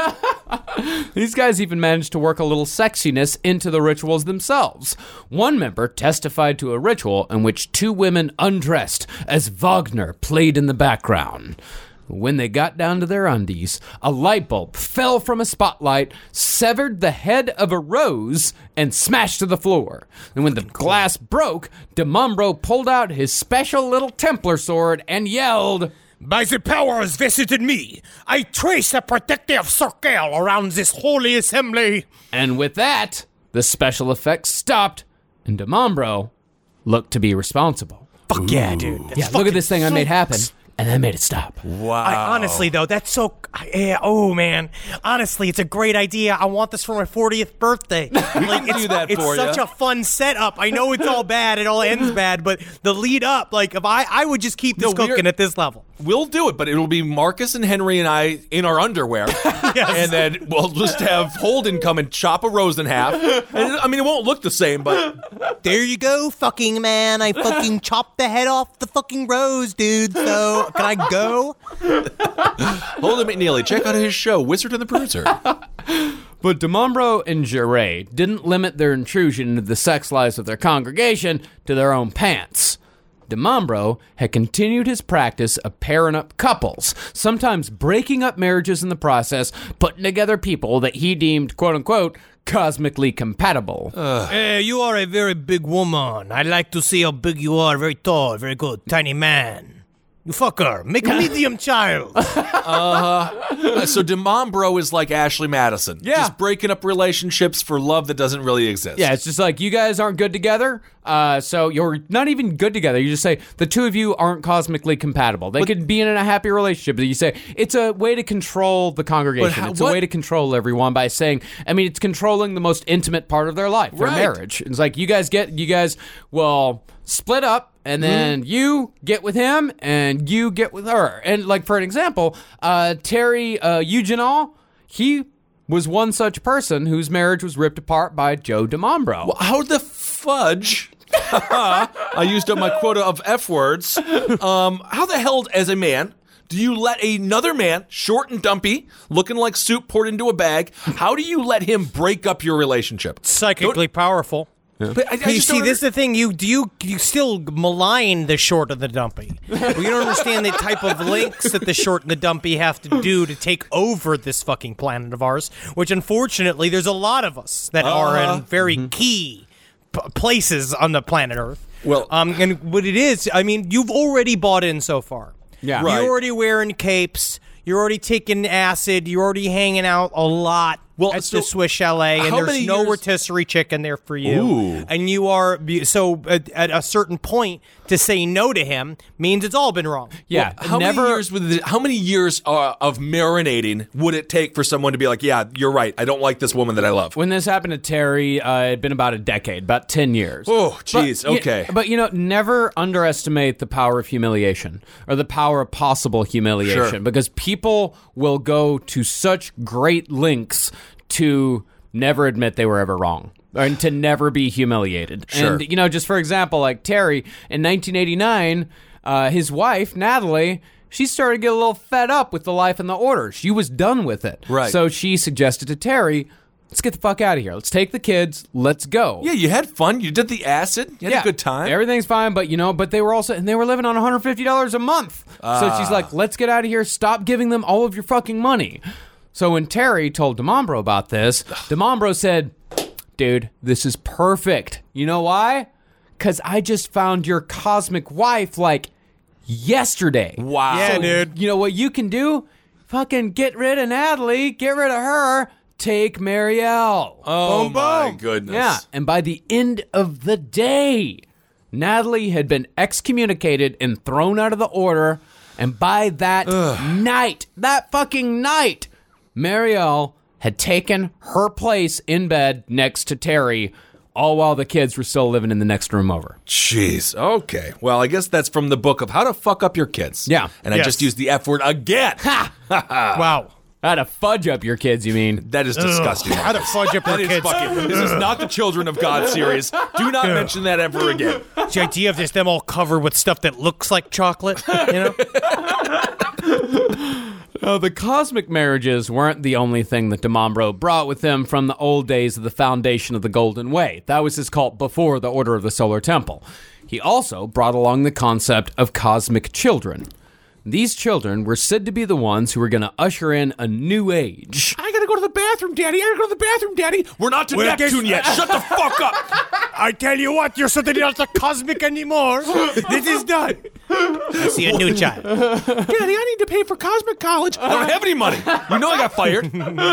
[SPEAKER 6] These guys even managed to work a little sexiness into the rituals themselves. One member testified to a ritual in which two women undressed as Wagner played in the background. When they got down to their undies, a light bulb fell from a spotlight, severed the head of a rose, and smashed to the floor. And when the glass broke, Dimambro pulled out his special little Templar sword and yelled,
[SPEAKER 4] By the powers vested in me, I trace a protective circle around this holy assembly.
[SPEAKER 6] and with that, the special effects stopped, and Dimambro looked to be responsible.
[SPEAKER 4] Fuck yeah, dude. That's
[SPEAKER 6] Yeah, look
[SPEAKER 4] fucking
[SPEAKER 6] at this thing I
[SPEAKER 4] so-
[SPEAKER 6] made happen, and I made it stop.
[SPEAKER 5] Wow.
[SPEAKER 4] I, honestly, though, that's so. I, yeah, oh man, honestly, it's a great idea. I want this for my fortieth birthday. Like,
[SPEAKER 5] can
[SPEAKER 4] it's,
[SPEAKER 5] do that
[SPEAKER 4] it's
[SPEAKER 5] for
[SPEAKER 4] such
[SPEAKER 5] ya.
[SPEAKER 4] a fun setup. I know it's all bad. It all ends bad, but the lead up, like, if I, I would just keep this
[SPEAKER 5] No, we're-
[SPEAKER 4] cooking at this level.
[SPEAKER 5] We'll do it, but it'll be Marcus and Henry and I in our underwear. And then we'll just have Holden come and chop a rose in half. And, I mean, it won't look the same, but
[SPEAKER 4] There you go, fucking man. I fucking chopped the head off the fucking rose, dude. So can I go?
[SPEAKER 5] Holden McNeely, check out his show, Wizard and the Bruiser.
[SPEAKER 6] But Dimambro and Jure didn't limit their intrusion into the sex lives of their congregation to their own pants. Dimambro had continued his practice of pairing up couples, sometimes breaking up marriages in the process, putting together people that he deemed, quote-unquote, cosmically compatible.
[SPEAKER 4] Uh, you are a very big woman. I like to see how big you are. Very tall, very good. Tiny man. You fuck her. Make a medium child.
[SPEAKER 5] Uh, so Dimambro is like Ashley Madison.
[SPEAKER 6] Yeah.
[SPEAKER 5] Just breaking up relationships for love that doesn't really exist.
[SPEAKER 6] Yeah, it's just like, you guys aren't good together, uh, so you're not even good together. You just say, the two of you aren't cosmically compatible. They could be in a happy relationship. You say, it's a way to control the congregation.
[SPEAKER 5] how-
[SPEAKER 6] it's
[SPEAKER 5] what-
[SPEAKER 6] a way to control everyone by saying, I mean, it's controlling the most intimate part of their life, their
[SPEAKER 5] Right.
[SPEAKER 6] marriage. It's like, you guys get, you guys, well, split up, and then you get with him, and you get with her. And like, for an example, uh, Terry uh, Eugenol, he was one such person whose marriage was ripped apart by Joe Dimambro.
[SPEAKER 5] How the fudge? I used up my quota of F words. Um, how the hell, as a man, do you let another man, short and dumpy, looking like soup poured into a bag, how do you let him break up your relationship?
[SPEAKER 4] Psychically powerful.
[SPEAKER 5] But I, I
[SPEAKER 4] You
[SPEAKER 5] just
[SPEAKER 4] see,
[SPEAKER 5] don't
[SPEAKER 4] this is the thing. You do you you still malign the short and the dumpy. Well, you don't understand the type of links that the short and the dumpy have to do to take over this fucking planet of ours. Which, unfortunately, there's a lot of us that are in very key p- places on the planet Earth.
[SPEAKER 5] Well-
[SPEAKER 4] um, and what it is, I mean, you've already bought in so far.
[SPEAKER 6] Yeah.
[SPEAKER 4] You're
[SPEAKER 5] Right.
[SPEAKER 4] already wearing capes. You're already taking acid. You're already hanging out a lot
[SPEAKER 5] Well,
[SPEAKER 4] at
[SPEAKER 5] so
[SPEAKER 4] the Swiss Chalet, and
[SPEAKER 5] how
[SPEAKER 4] there's
[SPEAKER 5] many
[SPEAKER 4] no
[SPEAKER 5] years-
[SPEAKER 4] rotisserie chicken there for you.
[SPEAKER 5] Ooh.
[SPEAKER 4] And you are so at, at a certain point to say no to him means it's all been wrong.
[SPEAKER 6] Yeah,
[SPEAKER 5] How
[SPEAKER 6] never.
[SPEAKER 5] many years would it, how many years uh, of marinating would it take for someone to be like, yeah, you're right, I don't like this woman that I love?
[SPEAKER 6] When this happened to Terry, uh, it'd been about a decade, about ten years.
[SPEAKER 5] Oh, jeez,
[SPEAKER 6] But, y-
[SPEAKER 5] okay.
[SPEAKER 6] But, you know, never underestimate the power of humiliation or the power of possible humiliation
[SPEAKER 5] Sure.
[SPEAKER 6] because people will go to such great lengths to never admit they were ever wrong. And to never be humiliated.
[SPEAKER 5] Sure.
[SPEAKER 6] And, you know, just for example, like Terry, in nineteen eighty-nine, uh, his wife, Natalie, she started to get a little fed up with the life and the order. She was done with it.
[SPEAKER 5] Right.
[SPEAKER 6] So she suggested to Terry, let's get the fuck out of here. Let's take the kids. Let's go.
[SPEAKER 5] Yeah, you had fun. You did the acid. You had a good time.
[SPEAKER 6] Everything's fine, but you know, but they were also, and they were living on one hundred fifty dollars a month. So she's like, let's get out of here. Stop giving them all of your fucking money. So when Terry told DeMombro about this, DeMombro said, dude, this is perfect. You know why? Because I just found your cosmic wife like yesterday.
[SPEAKER 5] Wow.
[SPEAKER 4] Yeah,
[SPEAKER 6] So,
[SPEAKER 4] dude.
[SPEAKER 6] You know what you can do? Fucking get rid of Natalie, get rid of her, take Marielle.
[SPEAKER 5] Oh,
[SPEAKER 4] Boom,
[SPEAKER 5] my
[SPEAKER 4] boom.
[SPEAKER 5] goodness.
[SPEAKER 6] Yeah, and by the end of the day, Natalie had been excommunicated and thrown out of the order, and by that night, that fucking night, Marielle had taken her place in bed next to Terry, all while the kids were still living in the next room over.
[SPEAKER 5] Jeez. Okay. Well, I guess that's from the book of How to Fuck Up Your Kids.
[SPEAKER 6] Yeah.
[SPEAKER 5] And I
[SPEAKER 4] Yes.
[SPEAKER 5] just used the F word again.
[SPEAKER 4] Wow.
[SPEAKER 6] How to fudge up your kids, you mean?
[SPEAKER 5] That is disgusting.
[SPEAKER 4] How to fudge up
[SPEAKER 5] That
[SPEAKER 4] your
[SPEAKER 5] is
[SPEAKER 4] kids.
[SPEAKER 5] fucking. This is not the Children of God series. Do not mention that ever again.
[SPEAKER 4] The idea of this, them all covered with stuff that looks like chocolate, you know?
[SPEAKER 6] Uh, the cosmic marriages weren't the only thing that DeMombro brought with him from the old days of the foundation of the Golden Way. That was his cult before the Order of the Solar Temple. He also brought along the concept of cosmic children. These children were said to be the ones who were going to usher in a new age.
[SPEAKER 5] I gotta go to the bathroom, Daddy. I gotta go to the bathroom, Daddy. We're not to
[SPEAKER 4] Well,
[SPEAKER 5] Neptune
[SPEAKER 4] guess-
[SPEAKER 5] yet. Shut the fuck up.
[SPEAKER 4] I tell you what, you're certainly not the cosmic anymore. This is done. I see a new child.
[SPEAKER 5] Daddy, I need to pay for cosmic college. I don't have any money. You know I got fired.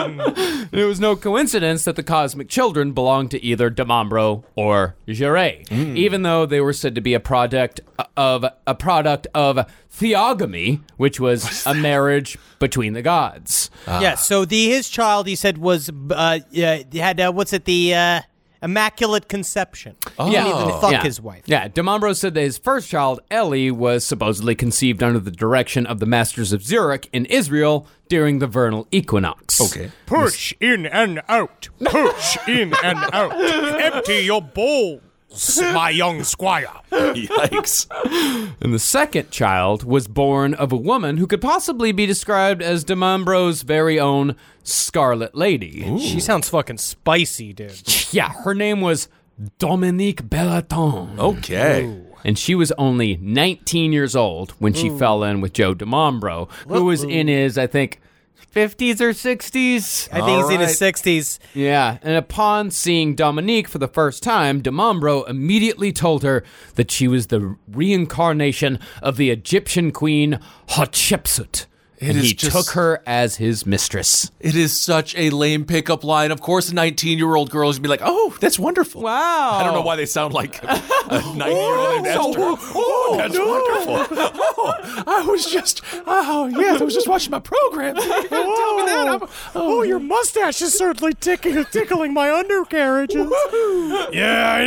[SPEAKER 6] It was no coincidence that the cosmic children belonged to either DeMombro or Jarret, even though they were said to be a product of a product of theogamy, which was a marriage between the gods.
[SPEAKER 4] Yeah, so the his child, he said, was, uh, yeah, had, uh, what's it, the uh, Immaculate Conception. He didn't even fuck
[SPEAKER 6] yeah.
[SPEAKER 4] his wife.
[SPEAKER 6] Yeah, DeMombro said that his first child, Ellie, was supposedly conceived under the direction of the Masters of Zurich in Israel during the vernal equinox.
[SPEAKER 5] Okay.
[SPEAKER 4] Push in and out. Push in and out. Empty your bowls, my young squire.
[SPEAKER 5] Yikes.
[SPEAKER 6] And the second child was born of a woman who could possibly be described as DeMombro's very own Scarlet Lady.
[SPEAKER 4] She sounds fucking spicy, dude.
[SPEAKER 6] Yeah, her name was Dominique Bellaton.
[SPEAKER 5] Okay.
[SPEAKER 6] And she was only nineteen years old when she fell in with Joe DeMombro, who was in his, I think, fifties or sixties.
[SPEAKER 4] I think he's in his
[SPEAKER 5] right.
[SPEAKER 4] sixties.
[SPEAKER 6] Yeah, and upon seeing Dominique for the first time, DeMombro immediately told her that she was the reincarnation of the Egyptian queen Hatshepsut. And
[SPEAKER 5] is
[SPEAKER 6] he
[SPEAKER 5] just-
[SPEAKER 6] took her as his mistress.
[SPEAKER 5] It is such a lame pickup line. Of course, a nineteen-year-old girl is going to be like, oh, that's wonderful.
[SPEAKER 6] Wow.
[SPEAKER 5] I don't know why they sound like a ninety-year-old named Esther. Oh, that's wonderful. Oh, I was just, oh, yes, I was just watching my program. Tell me that. I'm, oh,
[SPEAKER 4] your mustache is certainly tickling, tickling my undercarriages. Yeah, I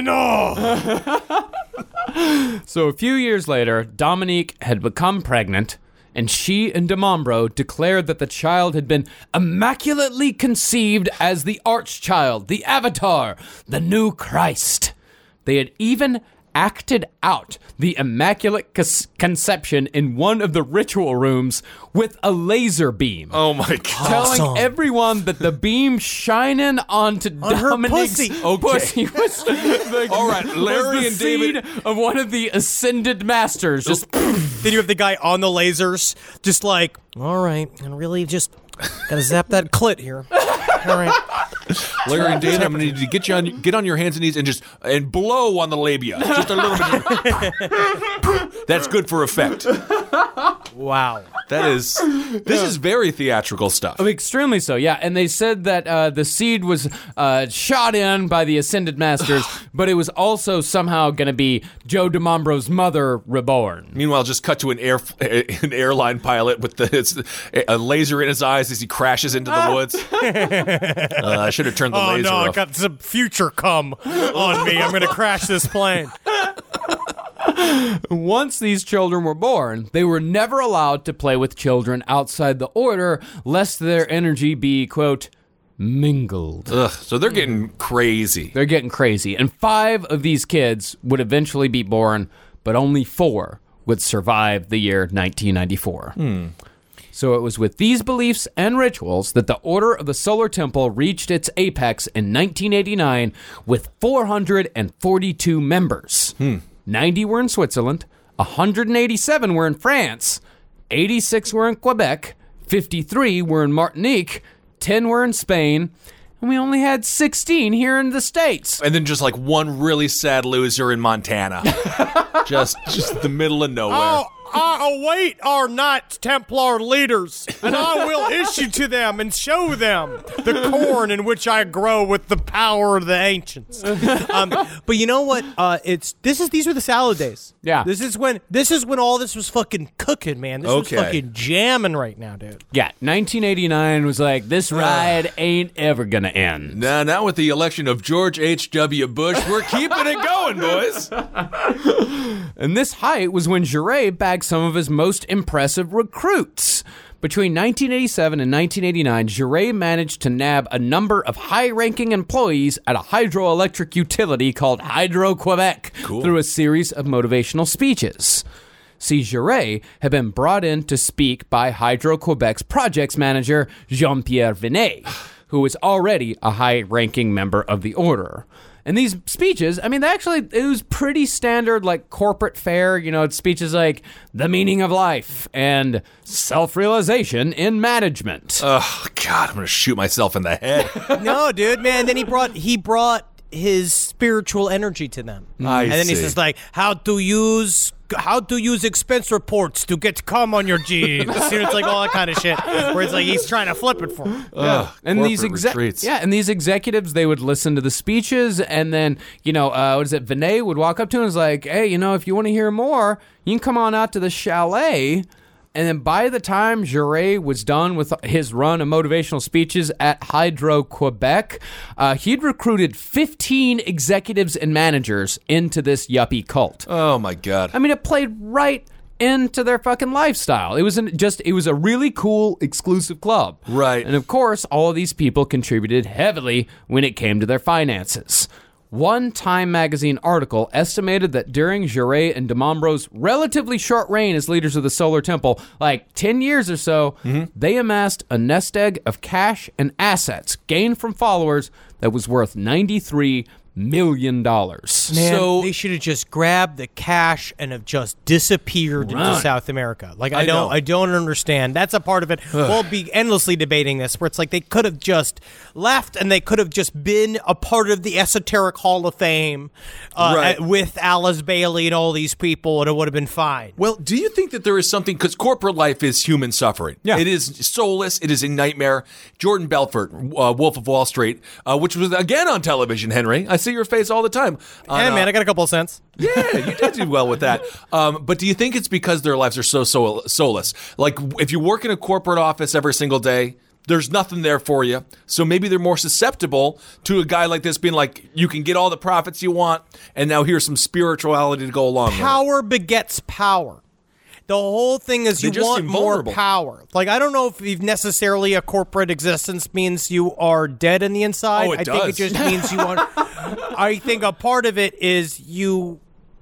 [SPEAKER 4] know.
[SPEAKER 6] So a few years later, Dominique had become pregnant, and she and DeMombro declared that the child had been immaculately conceived as the Archchild, the Avatar, the new Christ. They had even acted out the Immaculate Cons- Conception in one of the ritual rooms with a laser beam.
[SPEAKER 5] oh, my God.
[SPEAKER 6] Telling
[SPEAKER 4] Awesome.
[SPEAKER 6] everyone that the beam shining onto
[SPEAKER 4] On her
[SPEAKER 6] Dominique's
[SPEAKER 4] pussy.
[SPEAKER 5] Okay.
[SPEAKER 6] pussy was the,
[SPEAKER 5] All right, Larry
[SPEAKER 6] was the
[SPEAKER 5] and David-
[SPEAKER 6] seed of one of the ascended masters. Just
[SPEAKER 4] Then you have the guy on the lasers, just like, all right, and really just gotta zap that clit here. All right.
[SPEAKER 5] Larry and Dana, I'm going to need you to get you on get on your hands and knees and just and blow on the labia, just a little bit. That's good for effect.
[SPEAKER 4] Wow.
[SPEAKER 5] That is, this is very theatrical stuff.
[SPEAKER 6] Extremely so, yeah. And they said that uh, the seed was uh, shot in by the Ascended Masters, but it was also somehow going to be Joe DiMambro's mother reborn.
[SPEAKER 5] Meanwhile, just cut to an air an airline pilot with the it's, a laser in his eyes as he crashes into the woods. uh, I should have turned the
[SPEAKER 4] Oh
[SPEAKER 5] laser
[SPEAKER 4] no, I
[SPEAKER 5] off.
[SPEAKER 4] got some future cum on me. I'm gonna crash this plane.
[SPEAKER 6] Once these children were born, they were never allowed to play with children outside the order, lest their energy be, quote, mingled.
[SPEAKER 5] Ugh, so they're getting crazy.
[SPEAKER 6] They're getting crazy. And five of these kids would eventually be born, but only four would survive the year nineteen ninety-four.
[SPEAKER 5] Hmm.
[SPEAKER 6] So it was with these beliefs and rituals that the Order of the Solar Temple reached its apex in nineteen eighty-nine with four hundred forty-two members.
[SPEAKER 5] Hmm.
[SPEAKER 6] ninety were in Switzerland, one hundred eighty-seven were in France, eighty-six were in Quebec, fifty-three were in Martinique, ten were in Spain, and we only had sixteen here in the States.
[SPEAKER 5] And then just like one really sad loser in Montana. just just the middle of nowhere.
[SPEAKER 4] Oh, I await our Knights Templar leaders, and I will issue to them and show them the corn in which I grow with the power of the ancients. Um, but you know what? Uh, it's this is these were the salad days.
[SPEAKER 6] Yeah.
[SPEAKER 4] This is when this is when all this was fucking cooking, man. This
[SPEAKER 5] Okay.
[SPEAKER 4] was fucking jamming right now, dude.
[SPEAKER 6] Yeah, nineteen eighty-nine was like, this ride ain't ever gonna end.
[SPEAKER 5] Now, now with the election of George H W. Bush, we're keeping it going, boys.
[SPEAKER 6] And this height was when Jaret bagged some of his most impressive recruits. Between nineteen eighty-seven and nineteen eighty-nine, Jaret managed to nab a number of high-ranking employees at a hydroelectric utility called Hydro-Quebec
[SPEAKER 5] Cool.
[SPEAKER 6] through a series of motivational speeches. See, Jaret had been brought in to speak by Hydro-Quebec's projects manager, Jean-Pierre Vinet, who was already a high-ranking member of the order. And these speeches, I mean, they actually, it was pretty standard, like, corporate fare. You know, it's speeches like the meaning of life and self-realization in management.
[SPEAKER 5] Oh, God, I'm going to shoot myself in the head.
[SPEAKER 4] No, dude, man. Then he brought he brought his spiritual energy to them,
[SPEAKER 5] I
[SPEAKER 4] and then he
[SPEAKER 5] see.
[SPEAKER 4] says like, how to use how to use expense reports to get cum on your jeans. You know, it's like all that kind of shit. Where it's like he's trying to flip it for him.
[SPEAKER 5] Ugh,
[SPEAKER 6] and these
[SPEAKER 5] corporate
[SPEAKER 6] exec-
[SPEAKER 5] retreats.
[SPEAKER 6] yeah, and these executives, they would listen to the speeches, and then, you know, uh, what is it? Vinet would walk up to him and was like, hey, you know, if you want to hear more, you can come on out to the chalet. And then by the time Jaret was done with his run of motivational speeches at Hydro-Quebec, uh, he'd recruited fifteen executives and managers into this yuppie cult.
[SPEAKER 5] Oh, my God.
[SPEAKER 6] I mean, it played right into their fucking lifestyle. It was an, just, it was a really cool, exclusive club.
[SPEAKER 5] Right.
[SPEAKER 6] And of course, all of these people contributed heavily when it came to their finances. One Time magazine article estimated that during Jaret and DiMambro's relatively short reign as leaders of the Solar Temple, like ten years or so, they amassed a nest egg of cash and assets gained from followers that was worth ninety-three million dollars.
[SPEAKER 4] Man,
[SPEAKER 5] So-
[SPEAKER 4] they should have just grabbed the cash and have just disappeared into
[SPEAKER 6] Right.
[SPEAKER 4] South America. Like I,
[SPEAKER 5] I
[SPEAKER 4] don't,
[SPEAKER 5] know.
[SPEAKER 4] I don't understand. That's a part of it. We'll be endlessly debating this, where it's like they could have just left and they could have just been a part of the Esoteric Hall of Fame uh,
[SPEAKER 5] Right.
[SPEAKER 4] at- with Alice Bailey and all these people, and it would have been fine.
[SPEAKER 5] Well, do you think that there is something, because corporate life is human suffering.
[SPEAKER 6] Yeah.
[SPEAKER 5] It is soulless. It is a nightmare. Jordan Belfort, uh, Wolf of Wall Street, uh, which was again on television, Henry. I see your face all the time. On,
[SPEAKER 4] Hey,
[SPEAKER 5] uh,
[SPEAKER 4] man, I got a couple of cents.
[SPEAKER 5] Yeah, you did do well with that. Um, but do you think it's because their lives are so soul- soulless? Like, if you work in a corporate office every single day, there's nothing there for you. So maybe they're more susceptible to a guy like this being like, you can get all the profits you want, and now here's some spirituality to go along with it.
[SPEAKER 4] Power begets power. The whole thing is
[SPEAKER 5] They
[SPEAKER 4] you
[SPEAKER 5] just
[SPEAKER 4] want
[SPEAKER 5] seem
[SPEAKER 4] more
[SPEAKER 5] vulnerable.
[SPEAKER 4] power. Like, I don't know if you've necessarily a corporate existence means you are dead in the inside.
[SPEAKER 5] Oh, it
[SPEAKER 4] I think it
[SPEAKER 5] does.
[SPEAKER 4] just means you want. I think a part of it is you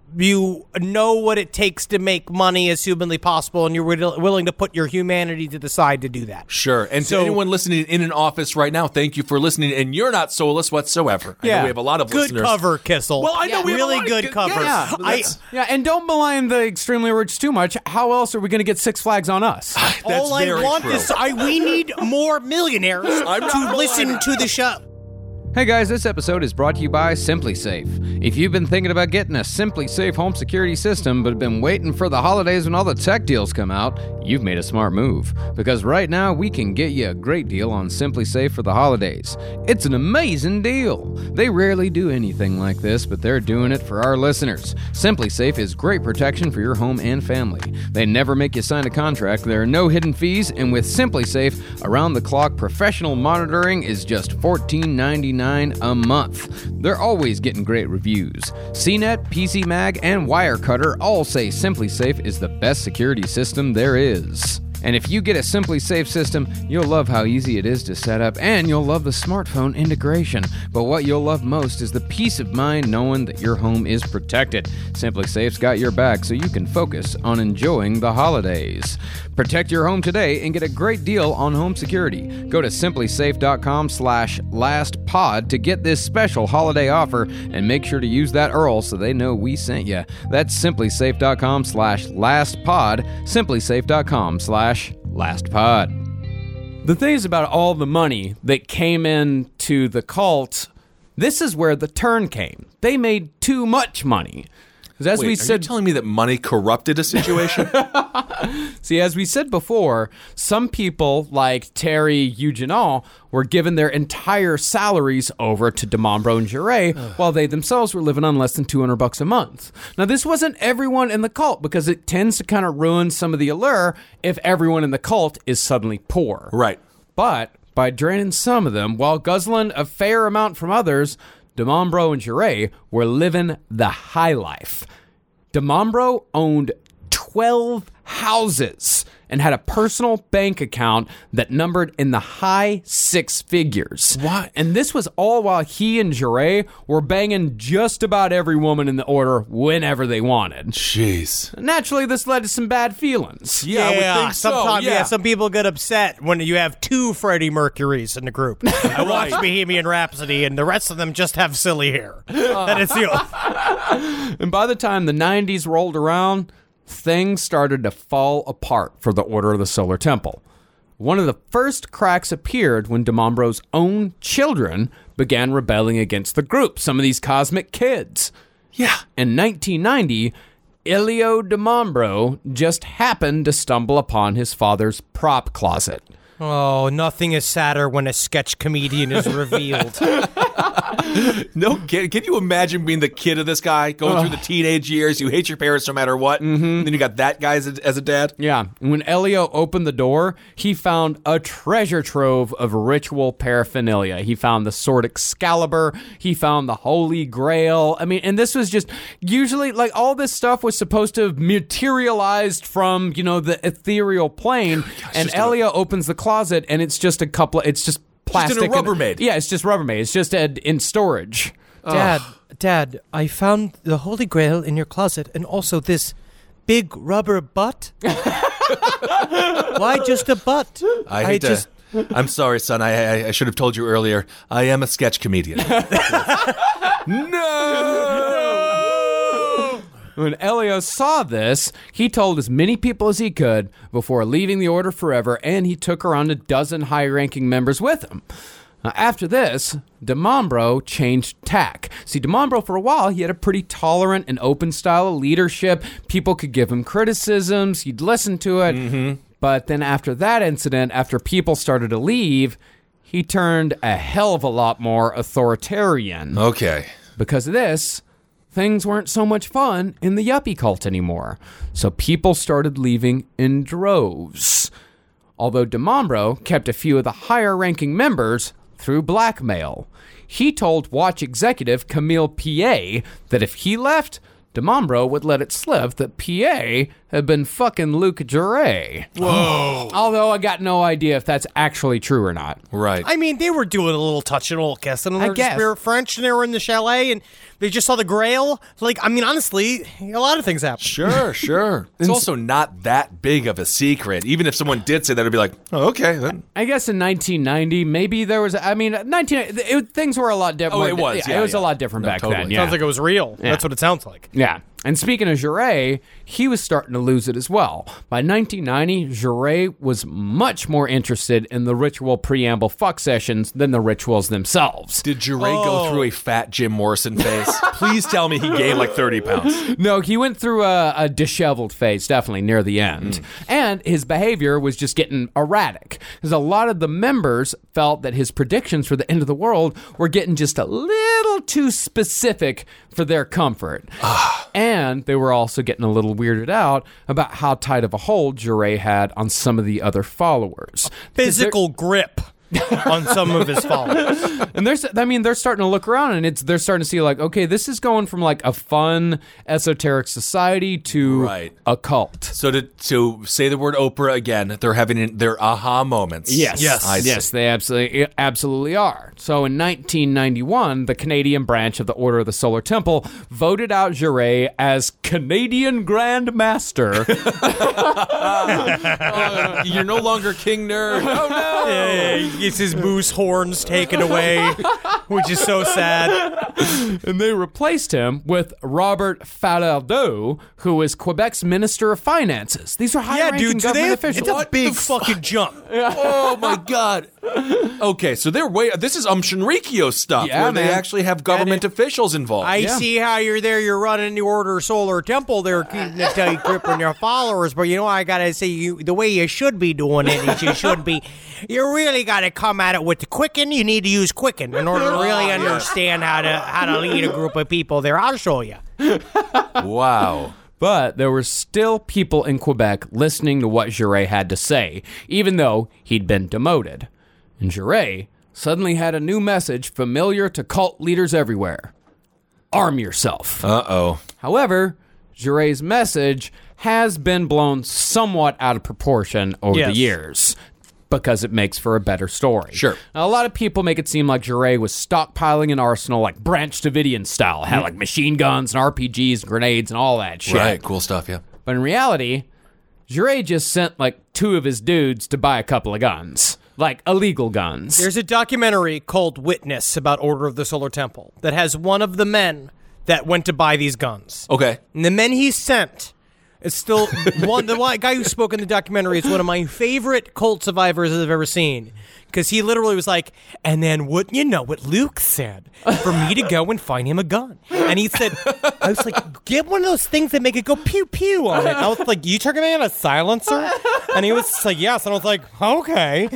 [SPEAKER 4] you know what it takes to make money as humanly possible, and you're wi- willing to put your humanity to the side to do that.
[SPEAKER 5] Sure. And
[SPEAKER 4] So-
[SPEAKER 5] to anyone listening in an office right now, thank you for listening. And you're not soulless whatsoever. I know we have a lot of
[SPEAKER 4] good
[SPEAKER 5] listeners.
[SPEAKER 4] cover, Kissel.
[SPEAKER 5] Well, I know we have a
[SPEAKER 4] really
[SPEAKER 5] lot of
[SPEAKER 4] good
[SPEAKER 5] good-
[SPEAKER 4] cover.
[SPEAKER 5] yes,
[SPEAKER 4] I,
[SPEAKER 5] that's-
[SPEAKER 6] Yeah, and don't malign the extremely rich too much. How else are we going to get Six Flags on us?
[SPEAKER 5] That's
[SPEAKER 4] all I
[SPEAKER 5] very
[SPEAKER 4] want
[SPEAKER 5] true.
[SPEAKER 4] is I we need more millionaires
[SPEAKER 5] I'm not
[SPEAKER 4] to listen
[SPEAKER 5] lying.
[SPEAKER 4] to the show.
[SPEAKER 6] Hey guys, this episode is brought to you by SimpliSafe. If you've been thinking about getting a SimpliSafe home security system but have been waiting for the holidays when all the tech deals come out, you've made a smart move. Because right now, we can get you a great deal on SimpliSafe for the holidays. It's an amazing deal. They rarely do anything like this, but they're doing it for our listeners. SimpliSafe is great protection for your home and family. They never make you sign a contract, there are no hidden fees, and with SimpliSafe, around-the-clock professional monitoring is just fourteen ninety-nine a month. They're always getting great reviews. C net, P C Mag, and Wirecutter all say SimpliSafe is the best security system there is. And if you get a SimpliSafe system, you'll love how easy it is to set up, and you'll love the smartphone integration. But what you'll love most is the peace of mind knowing that your home is protected. SimpliSafe's got your back so you can focus on enjoying the holidays. Protect your home today and get a great deal on home security. Go to simplisafe.com slash lastpod to get this special holiday offer, and make sure to use that U R L so they know we sent you. That's simplisafe.com slash lastpod, simplisafe.com slash lastpod. The thing is about all the money that came into the cult, this is where the turn came. They made too much money. As
[SPEAKER 5] Wait,
[SPEAKER 6] we
[SPEAKER 5] are
[SPEAKER 6] said,
[SPEAKER 5] you telling me that money corrupted a situation?
[SPEAKER 6] See, as we said before, some people like Terry Eugenal were given their entire salaries over to DeMombro and Jarre, while they themselves were living on less than two hundred bucks a month. Now, this wasn't everyone in the cult, because it tends to kind of ruin some of the allure if everyone in the cult is suddenly poor.
[SPEAKER 5] Right.
[SPEAKER 6] But by draining some of them while guzzling a fair amount from others, DeMombro and Jarre were living the high life. DeMombro owned twelve houses and had a personal bank account that numbered in the high six figures.
[SPEAKER 5] Why?
[SPEAKER 6] And this was all while he and Jarre were banging just about every woman in the order whenever they wanted.
[SPEAKER 5] Jeez.
[SPEAKER 6] Naturally, this led to some bad feelings.
[SPEAKER 5] Yeah, I would think so.
[SPEAKER 4] sometimes,
[SPEAKER 5] yeah.
[SPEAKER 4] yeah, some people get upset when you have two Freddie Mercurys in the group. I watch Bohemian Rhapsody, and the rest of them just have silly hair. That is the
[SPEAKER 6] And by the time the nineties rolled around, things started to fall apart for the Order of the Solar Temple. One of the first cracks appeared when DeMombro's own children began rebelling against the group, some of these cosmic kids.
[SPEAKER 5] Yeah.
[SPEAKER 6] In nineteen ninety, Elio DeMombro just happened to stumble upon his father's prop closet.
[SPEAKER 4] Oh, nothing is sadder when a sketch comedian is revealed.
[SPEAKER 5] No, can, can you imagine being the kid of this guy, going through the teenage years? You hate your parents no matter what. Mm-hmm. And then you got that guy as a, as a dad.
[SPEAKER 6] Yeah, and when Elio opened the door, he found a treasure trove of ritual paraphernalia. He found the sword Excalibur. He found the Holy Grail. I mean, and this was just usually like all this stuff was supposed to have materialized from, you know, the ethereal plane. Gosh, and Elio a- opens the closet, and it's just a couple. Of, it's just plastic.
[SPEAKER 5] Just in a Rubbermaid.
[SPEAKER 6] And, yeah, it's just Rubbermaid. It's just a, in storage.
[SPEAKER 4] Dad, Dad, I found the Holy Grail in your closet, and also this big rubber butt. Why just a butt?
[SPEAKER 5] I hate to,
[SPEAKER 4] just.
[SPEAKER 5] I'm sorry, son. I, I I should have told you earlier. I am a sketch comedian. No.
[SPEAKER 6] When Elio saw this, he told as many people as he could before leaving the Order forever, and he took around a dozen high-ranking members with him. Now, after this, DeMombro changed tack. See, DeMombro, for a while, he had a pretty tolerant and open style of leadership. People could give him criticisms. He'd listen to it. Mm-hmm. But then after that incident, after people started to leave, he turned a hell of a lot more authoritarian.
[SPEAKER 5] Okay.
[SPEAKER 6] Because of this, things weren't so much fun in the yuppie cult anymore. So people started leaving in droves. Although DeMombro kept a few of the higher-ranking members through blackmail. He told Watch executive Camille Piet that if he left, DeMombro would let it slip that Piet had been fucking Luc Jarre.
[SPEAKER 5] Whoa.
[SPEAKER 6] Although I got no idea if that's actually true or not.
[SPEAKER 5] Right.
[SPEAKER 4] I mean, they were doing a little touch and a little kiss, and
[SPEAKER 6] I
[SPEAKER 4] they were,
[SPEAKER 6] guess.
[SPEAKER 4] just, they were French, and they were in the chalet, and they just saw the Grail. Like, I mean, honestly, a lot of things happen.
[SPEAKER 5] Sure, sure. It's also not that big of a secret. Even if someone did say that, it'd be like, oh, okay. Then.
[SPEAKER 6] I guess in nineteen ninety, maybe there was, I mean, nineteen it, things were a lot different.
[SPEAKER 5] Oh, it was.
[SPEAKER 6] Yeah,
[SPEAKER 5] Yeah,
[SPEAKER 6] it was
[SPEAKER 5] yeah.
[SPEAKER 6] a lot different
[SPEAKER 5] No,
[SPEAKER 6] back
[SPEAKER 5] totally.
[SPEAKER 6] then. Yeah.
[SPEAKER 4] Sounds like it was real.
[SPEAKER 6] Yeah.
[SPEAKER 4] That's what it sounds like.
[SPEAKER 6] Yeah.
[SPEAKER 7] And speaking of Jarre, he was starting to lose it as well. By nineteen ninety, Jarre was much more interested in the ritual preamble fuck sessions than the rituals themselves.
[SPEAKER 5] Did Jarre go through a fat Jim Morrison phase? Please tell me he gained like thirty pounds.
[SPEAKER 7] No, he went through a, a disheveled phase, definitely near the end. Mm. And his behavior was just getting erratic. Because a lot of the members felt that his predictions for the end of the world were getting just a little too specific for their comfort. And they were also getting a little weirded out about how tight of a hold Jarre had on some of the other followers.
[SPEAKER 4] Physical grip on some of his followers.
[SPEAKER 7] And there's, I mean, they're starting to look around and it's they're starting to see like, okay, this is going from like a fun esoteric society to
[SPEAKER 5] right.
[SPEAKER 7] a cult.
[SPEAKER 5] So to to say the word Oprah again, they're having their aha moments.
[SPEAKER 7] Yes,
[SPEAKER 4] yes,
[SPEAKER 5] I
[SPEAKER 7] yes,
[SPEAKER 5] see.
[SPEAKER 7] they absolutely absolutely are. So in nineteen ninety-one, the Canadian branch of the Order of the Solar Temple voted out Jarre as Canadian Grand Master.
[SPEAKER 5] uh, you're no longer King Nerd. Oh no!
[SPEAKER 4] Yeah, he gets his moose horns taken away, which is so sad.
[SPEAKER 7] And they replaced him with Robert Falardeau, who is Quebec's Minister of Finances. These are
[SPEAKER 4] Yeah,
[SPEAKER 7] high-ranking
[SPEAKER 4] dude, so
[SPEAKER 7] government
[SPEAKER 4] they,
[SPEAKER 7] officials.
[SPEAKER 4] it's a big fucking jump.
[SPEAKER 5] Oh my god. Okay, so they're way. This is Um Shinrikyo stuff,
[SPEAKER 7] Yeah,
[SPEAKER 5] where they
[SPEAKER 7] man.
[SPEAKER 5] actually have government officials involved.
[SPEAKER 4] I
[SPEAKER 7] Yeah.
[SPEAKER 4] see how you're there. You're running the Order Solar Temple. They're keeping a tight grip on your followers. But you know, I gotta say, you the way you should be doing it is you should be. You really gotta come at it with the Quicken. You need to use Quicken in order to really understand how to how to lead a group of people. There, I'll show you.
[SPEAKER 5] Wow.
[SPEAKER 7] But there were still people in Quebec listening to what Jarre had to say, even though he'd been demoted. And Jarre suddenly had a new message familiar to cult leaders everywhere. Arm yourself.
[SPEAKER 5] Uh-oh.
[SPEAKER 7] However, Jarre's message has been blown somewhat out of proportion over
[SPEAKER 4] Yes.
[SPEAKER 7] the years because it makes for a better story.
[SPEAKER 5] Sure.
[SPEAKER 7] Now, a lot of people make it seem like Jarre was stockpiling an arsenal like Branch Davidian style. Had like machine guns and R P Gs and grenades and all that shit.
[SPEAKER 5] Right, cool stuff, yeah.
[SPEAKER 7] But in reality, Jarre just sent like two of his dudes to buy a couple of guns. Like illegal guns.
[SPEAKER 4] There's a documentary called Witness about Order of the Solar Temple that has one of the men that went to buy these guns.
[SPEAKER 5] Okay.
[SPEAKER 4] And the men he sent is still one. The one, guy who spoke in the documentary is one of my favorite cult survivors I've ever seen. Because he literally was like, and then wouldn't you know what Luke said? For me to go and find him a gun. And he said, I was like, get one of those things that make it go pew pew on it. And I was like, you talking about a silencer? And he was just like, yes. And I was like, okay.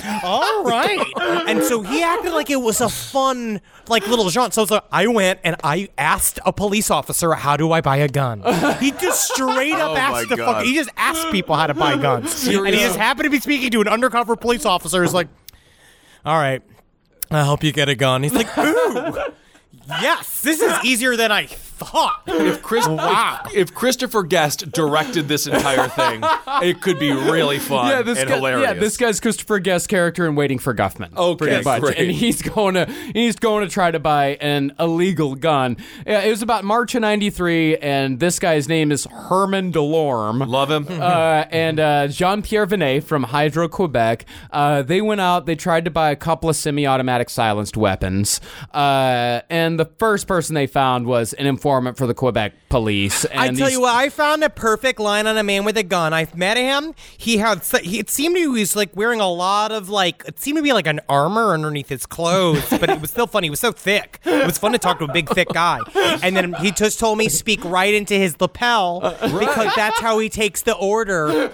[SPEAKER 4] All right. And so he acted like it was a fun, like, little jaunt. So, so I went and I asked a police officer, how do I buy a gun? He just straight up
[SPEAKER 5] Oh
[SPEAKER 4] asked
[SPEAKER 5] my
[SPEAKER 4] the
[SPEAKER 5] God.
[SPEAKER 4] fuck. He just asked people how to buy guns. And he just happened to be speaking to an undercover police officer who's like, all right, I'll help you get a gun. He's like, ooh, yes, this is easier than I thought.
[SPEAKER 5] If, Chris,
[SPEAKER 4] Wow.
[SPEAKER 5] if, if Christopher Guest directed this entire thing, it could be really fun
[SPEAKER 7] Yeah, this
[SPEAKER 5] and
[SPEAKER 7] guy,
[SPEAKER 5] hilarious.
[SPEAKER 7] yeah, this guy's Christopher Guest character in Waiting for Guffman.
[SPEAKER 5] Okay,
[SPEAKER 7] pretty much.
[SPEAKER 5] great.
[SPEAKER 7] And he's going to he's going to try to buy an illegal gun. Yeah, it was about March of ninety-three, and this guy's name is Herman Delorme.
[SPEAKER 5] Love him.
[SPEAKER 7] Uh, and uh, Jean-Pierre Vinet from Hydro, Quebec. Uh, they went out, they tried to buy a couple of semi-automatic silenced weapons. Uh, and the first person they found was an informant for the Quebec police. And
[SPEAKER 4] I tell
[SPEAKER 7] these-
[SPEAKER 4] you what, I found a perfect line on a man with a gun. I met him. He had, he, it seemed he was like wearing a lot of like, it seemed to be like an armor underneath his clothes, but it was still funny. He was so thick. It was fun to talk to a big, thick guy. And then he just told me speak right into his lapel because that's how he takes the order.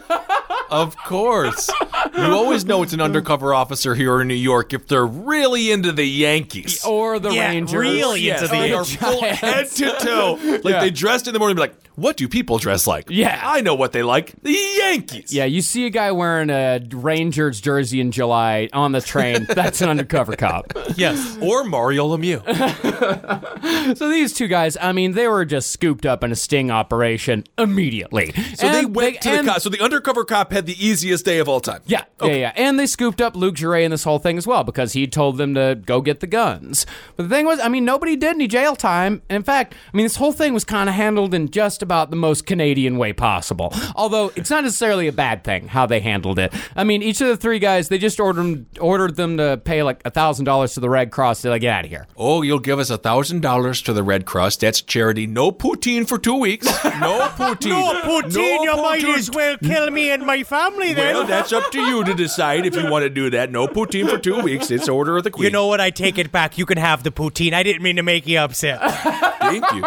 [SPEAKER 5] Of course. You always know it's an undercover officer here in New York if they're really into the Yankees.
[SPEAKER 7] Or the
[SPEAKER 4] Yeah,
[SPEAKER 7] Rangers.
[SPEAKER 4] really
[SPEAKER 5] Yes,
[SPEAKER 4] into the
[SPEAKER 5] they are full head to toe. Like
[SPEAKER 7] Yeah.
[SPEAKER 5] they dressed in the morning and be like, what do people dress like?
[SPEAKER 7] Yeah.
[SPEAKER 5] I know what they like. The Yankees.
[SPEAKER 7] Yeah, you see a guy wearing a Rangers jersey in July on the train. That's an undercover cop.
[SPEAKER 4] Yes.
[SPEAKER 5] Or Mario Lemieux.
[SPEAKER 7] So these two guys, I mean, they were just scooped up in a sting operation immediately.
[SPEAKER 5] So they
[SPEAKER 7] And
[SPEAKER 5] went to the
[SPEAKER 7] and-
[SPEAKER 5] cop. So the undercover cop had the easiest day of all time.
[SPEAKER 6] Yeah, yeah, yeah. And they scooped up Luke Jure in this whole thing as well because he told them to go get the guns. But the thing was, I mean, nobody did any jail time. And in fact, I mean, this whole thing was kind of handled in just about the most Canadian way possible. Although it's not necessarily a bad thing how they handled it. I mean, each of the three guys, they just ordered them, ordered them to pay like one thousand dollars to the Red Cross to like, get out of here.
[SPEAKER 5] Oh, you'll give us one thousand dollars to the Red Cross. That's charity. No poutine for two weeks. No poutine.
[SPEAKER 4] No poutine,
[SPEAKER 5] No
[SPEAKER 4] you might
[SPEAKER 5] poutine.
[SPEAKER 4] as well kill me and my family then.
[SPEAKER 5] Well, that's up to you to decide if you want to do that. No poutine for two weeks. It's order of the Queen.
[SPEAKER 4] You know what? I take it back. You can have the poutine. I didn't mean to make you upset.
[SPEAKER 5] Thank you.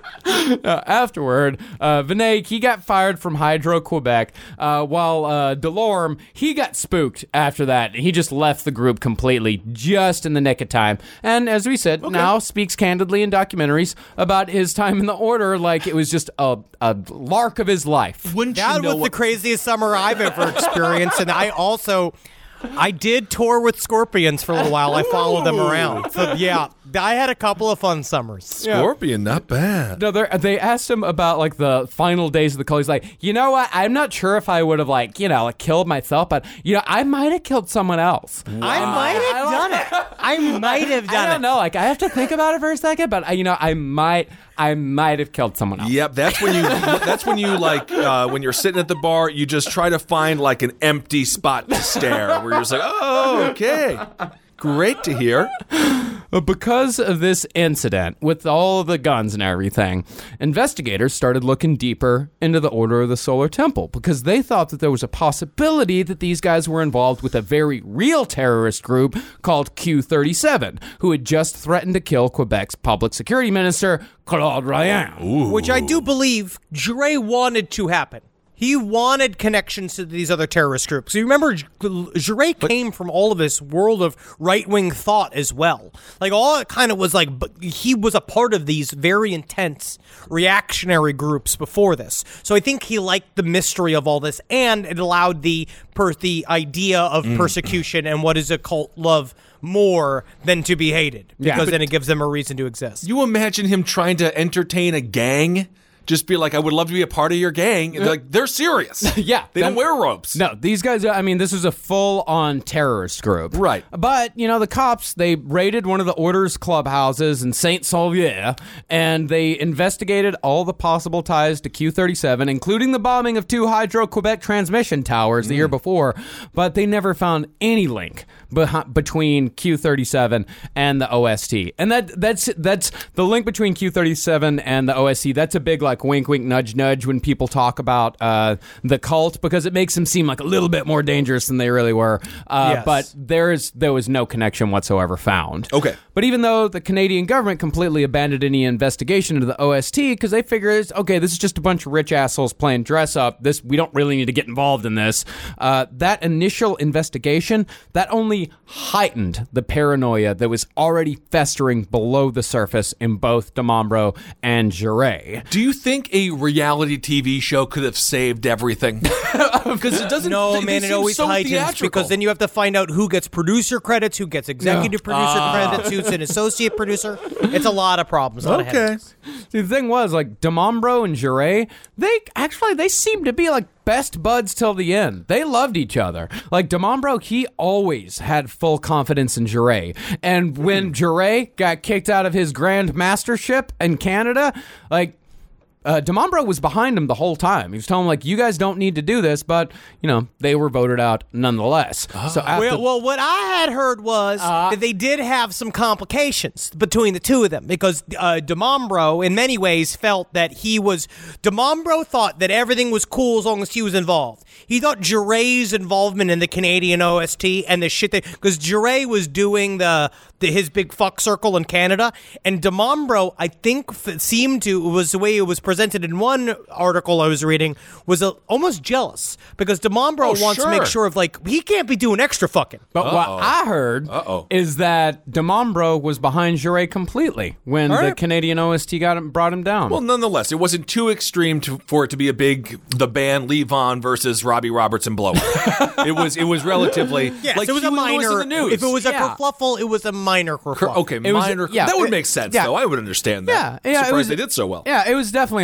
[SPEAKER 6] Uh, afterward, uh, Vinay, he got fired from Hydro-Quebec, uh, while uh, Delorme, he got spooked after that. He just left the group completely, just in the nick of time. And as we said, now speaks candidly in documentaries about his time in the Order like it was just a, a lark of his life.
[SPEAKER 5] Wouldn't
[SPEAKER 4] That
[SPEAKER 5] you know
[SPEAKER 4] was the
[SPEAKER 5] what?
[SPEAKER 4] craziest summer I've ever experienced, and I also, I did tour with Scorpions for a little while. I followed them around. So yeah, I had a couple of fun summers.
[SPEAKER 5] Scorpion, not bad.
[SPEAKER 6] No, they're- they asked him about like the final days of the call. He's like, you know what? I'm not sure if I would have like, you know, like killed myself, but you know, I might have killed someone else.
[SPEAKER 4] I might have done it. I might have done
[SPEAKER 6] I don't
[SPEAKER 4] it.
[SPEAKER 6] know. Like I have to think about it for a second, but uh, you know, I might, I might have killed someone else.
[SPEAKER 5] Yep, that's when you. That's when you like uh, when you're sitting at the bar. You just try to find like an empty spot to stare, where you're just like, oh, okay, great to hear.
[SPEAKER 6] But because of this incident with all of the guns and everything, investigators started looking deeper into the Order of the Solar Temple because they thought that there was a possibility that these guys were involved with a very real terrorist group called Q thirty-seven, who had just threatened to kill Quebec's public security minister, Claude Ryan.
[SPEAKER 4] Which I do believe Jure wanted to happen. He wanted connections to these other terrorist groups. You remember, Jure came from all of this world of right-wing thought as well. Like, all it kind of was like, but he was a part of these very intense reactionary groups before this. So I think he liked the mystery of all this, and it allowed the per- the idea of
[SPEAKER 5] Mm.
[SPEAKER 4] persecution and what is a cult love more than to be hated.
[SPEAKER 6] Yeah.
[SPEAKER 4] Because then it gives them a reason to exist.
[SPEAKER 5] You imagine him trying to entertain a gang? Just be like, I would love to be a part of your gang. And they're like, they're serious.
[SPEAKER 6] Yeah.
[SPEAKER 5] They don't
[SPEAKER 6] that-
[SPEAKER 5] wear ropes.
[SPEAKER 6] No, these guys, I mean, this was a full-on terrorist group.
[SPEAKER 5] Right.
[SPEAKER 6] But, you know, the cops, they raided one of the Order's clubhouses in Saint-Saulvier, and they investigated all the possible ties to Q thirty-seven, including the bombing of two Hydro-Quebec transmission towers the year before, but they never found any link beh- between Q thirty-seven and the O S T. And that that's that's the link between Q thirty-seven and the O S T. That's a big, like, wink, wink, nudge, nudge when people talk about uh, the cult, because it makes them seem like a little bit more dangerous than they really were. Uh,
[SPEAKER 4] Yes.
[SPEAKER 6] But there is there was no connection whatsoever found.
[SPEAKER 5] Okay.
[SPEAKER 6] But even though the Canadian government completely abandoned any investigation into the O S T because they figured, okay, this is just a bunch of rich assholes playing dress up. This we don't really need to get involved in this. Uh, that initial investigation that only heightened the paranoia that was already festering below the surface in both DeMombro and Jure.
[SPEAKER 5] Do you think a reality T V show could have saved everything? Because it doesn't.
[SPEAKER 4] No,
[SPEAKER 5] they- they
[SPEAKER 4] man, it
[SPEAKER 5] seem
[SPEAKER 4] always
[SPEAKER 5] so
[SPEAKER 4] heightens
[SPEAKER 5] theatrical.
[SPEAKER 4] because then you have to find out who gets producer credits, who gets executive producer credits, who's an associate producer. It's a lot of problems. A lot of
[SPEAKER 5] Okay.
[SPEAKER 4] headaches.
[SPEAKER 6] See, the thing was, like, DeMombro and Jure, they actually, they seemed to be, like, best buds till the end. They loved each other. Like, DeMombro, he always had full confidence in Jure. And when Jure got kicked out of his Grand Mastership in Canada, like, Uh, DeMombro was behind him the whole time. He was telling him, like, you guys don't need to do this, but, you know, they were voted out nonetheless. So after,
[SPEAKER 4] Well, well, what I had heard was that they did have some complications between the two of them because uh, DeMombro, in many ways, felt that he was. DeMombro thought that everything was cool as long as he was involved. He thought Jure's involvement in the Canadian O S T and the shit that. Because Jure was doing the, the his big fuck circle in Canada, and DeMombro, I think, f- seemed to, was the way it was presented in one article I was reading, was a, almost jealous because DeMombro
[SPEAKER 5] Oh,
[SPEAKER 4] wants to make
[SPEAKER 5] sure.
[SPEAKER 4] sure of, like, he can't be doing extra fucking.
[SPEAKER 6] But what I heard
[SPEAKER 5] Uh-oh.
[SPEAKER 6] is that DeMombro was behind Jure completely when
[SPEAKER 4] All
[SPEAKER 6] the
[SPEAKER 4] right.
[SPEAKER 6] Canadian O S T got him, brought him down.
[SPEAKER 5] Well, nonetheless, it wasn't too extreme to, for it to be a big the band Levon versus Robbie Robertson blowout. it was it was relatively
[SPEAKER 4] Yes,
[SPEAKER 5] like
[SPEAKER 4] it was a
[SPEAKER 5] Huey Lewis
[SPEAKER 4] minor.
[SPEAKER 5] in the news.
[SPEAKER 4] If it was a
[SPEAKER 6] Yeah.
[SPEAKER 4] kerfluffle, it was a minor kerfluffle.
[SPEAKER 5] okay,
[SPEAKER 6] It was-
[SPEAKER 5] minor.
[SPEAKER 6] yeah,
[SPEAKER 5] that would
[SPEAKER 6] it-
[SPEAKER 5] make sense,
[SPEAKER 6] yeah.
[SPEAKER 5] though. I would understand that.
[SPEAKER 6] Yeah, yeah, it
[SPEAKER 5] Surprised
[SPEAKER 6] was-
[SPEAKER 5] they did so well.
[SPEAKER 6] Yeah, it was definitely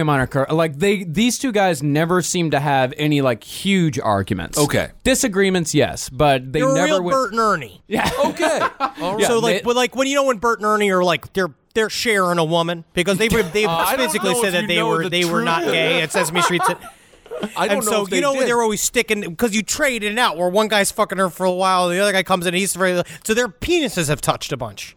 [SPEAKER 6] claim on her. Like they, these two guys never seem to have any like huge arguments.
[SPEAKER 5] Okay.
[SPEAKER 6] Disagreements, yes, but they
[SPEAKER 4] You're
[SPEAKER 6] never.
[SPEAKER 4] a real
[SPEAKER 6] went-
[SPEAKER 4] Bert and Ernie.
[SPEAKER 6] Yeah.
[SPEAKER 5] Okay. All right.
[SPEAKER 4] So like,
[SPEAKER 6] they-
[SPEAKER 4] well, like when you know when Bert and Ernie are like they're they're sharing a woman because they were they
[SPEAKER 5] Uh, I don't
[SPEAKER 4] physically
[SPEAKER 5] know
[SPEAKER 4] said
[SPEAKER 5] if
[SPEAKER 4] that
[SPEAKER 5] you
[SPEAKER 4] they
[SPEAKER 5] know
[SPEAKER 4] were
[SPEAKER 5] the
[SPEAKER 4] they were
[SPEAKER 5] truth.
[SPEAKER 4] not gay at Sesame Street.
[SPEAKER 5] I don't
[SPEAKER 4] And
[SPEAKER 5] know
[SPEAKER 4] so
[SPEAKER 5] if they
[SPEAKER 4] you know
[SPEAKER 5] did.
[SPEAKER 4] they're always sticking because you trade in and out where one guy's fucking her for a while, the other guy comes in, and he's very so their penises have touched a bunch.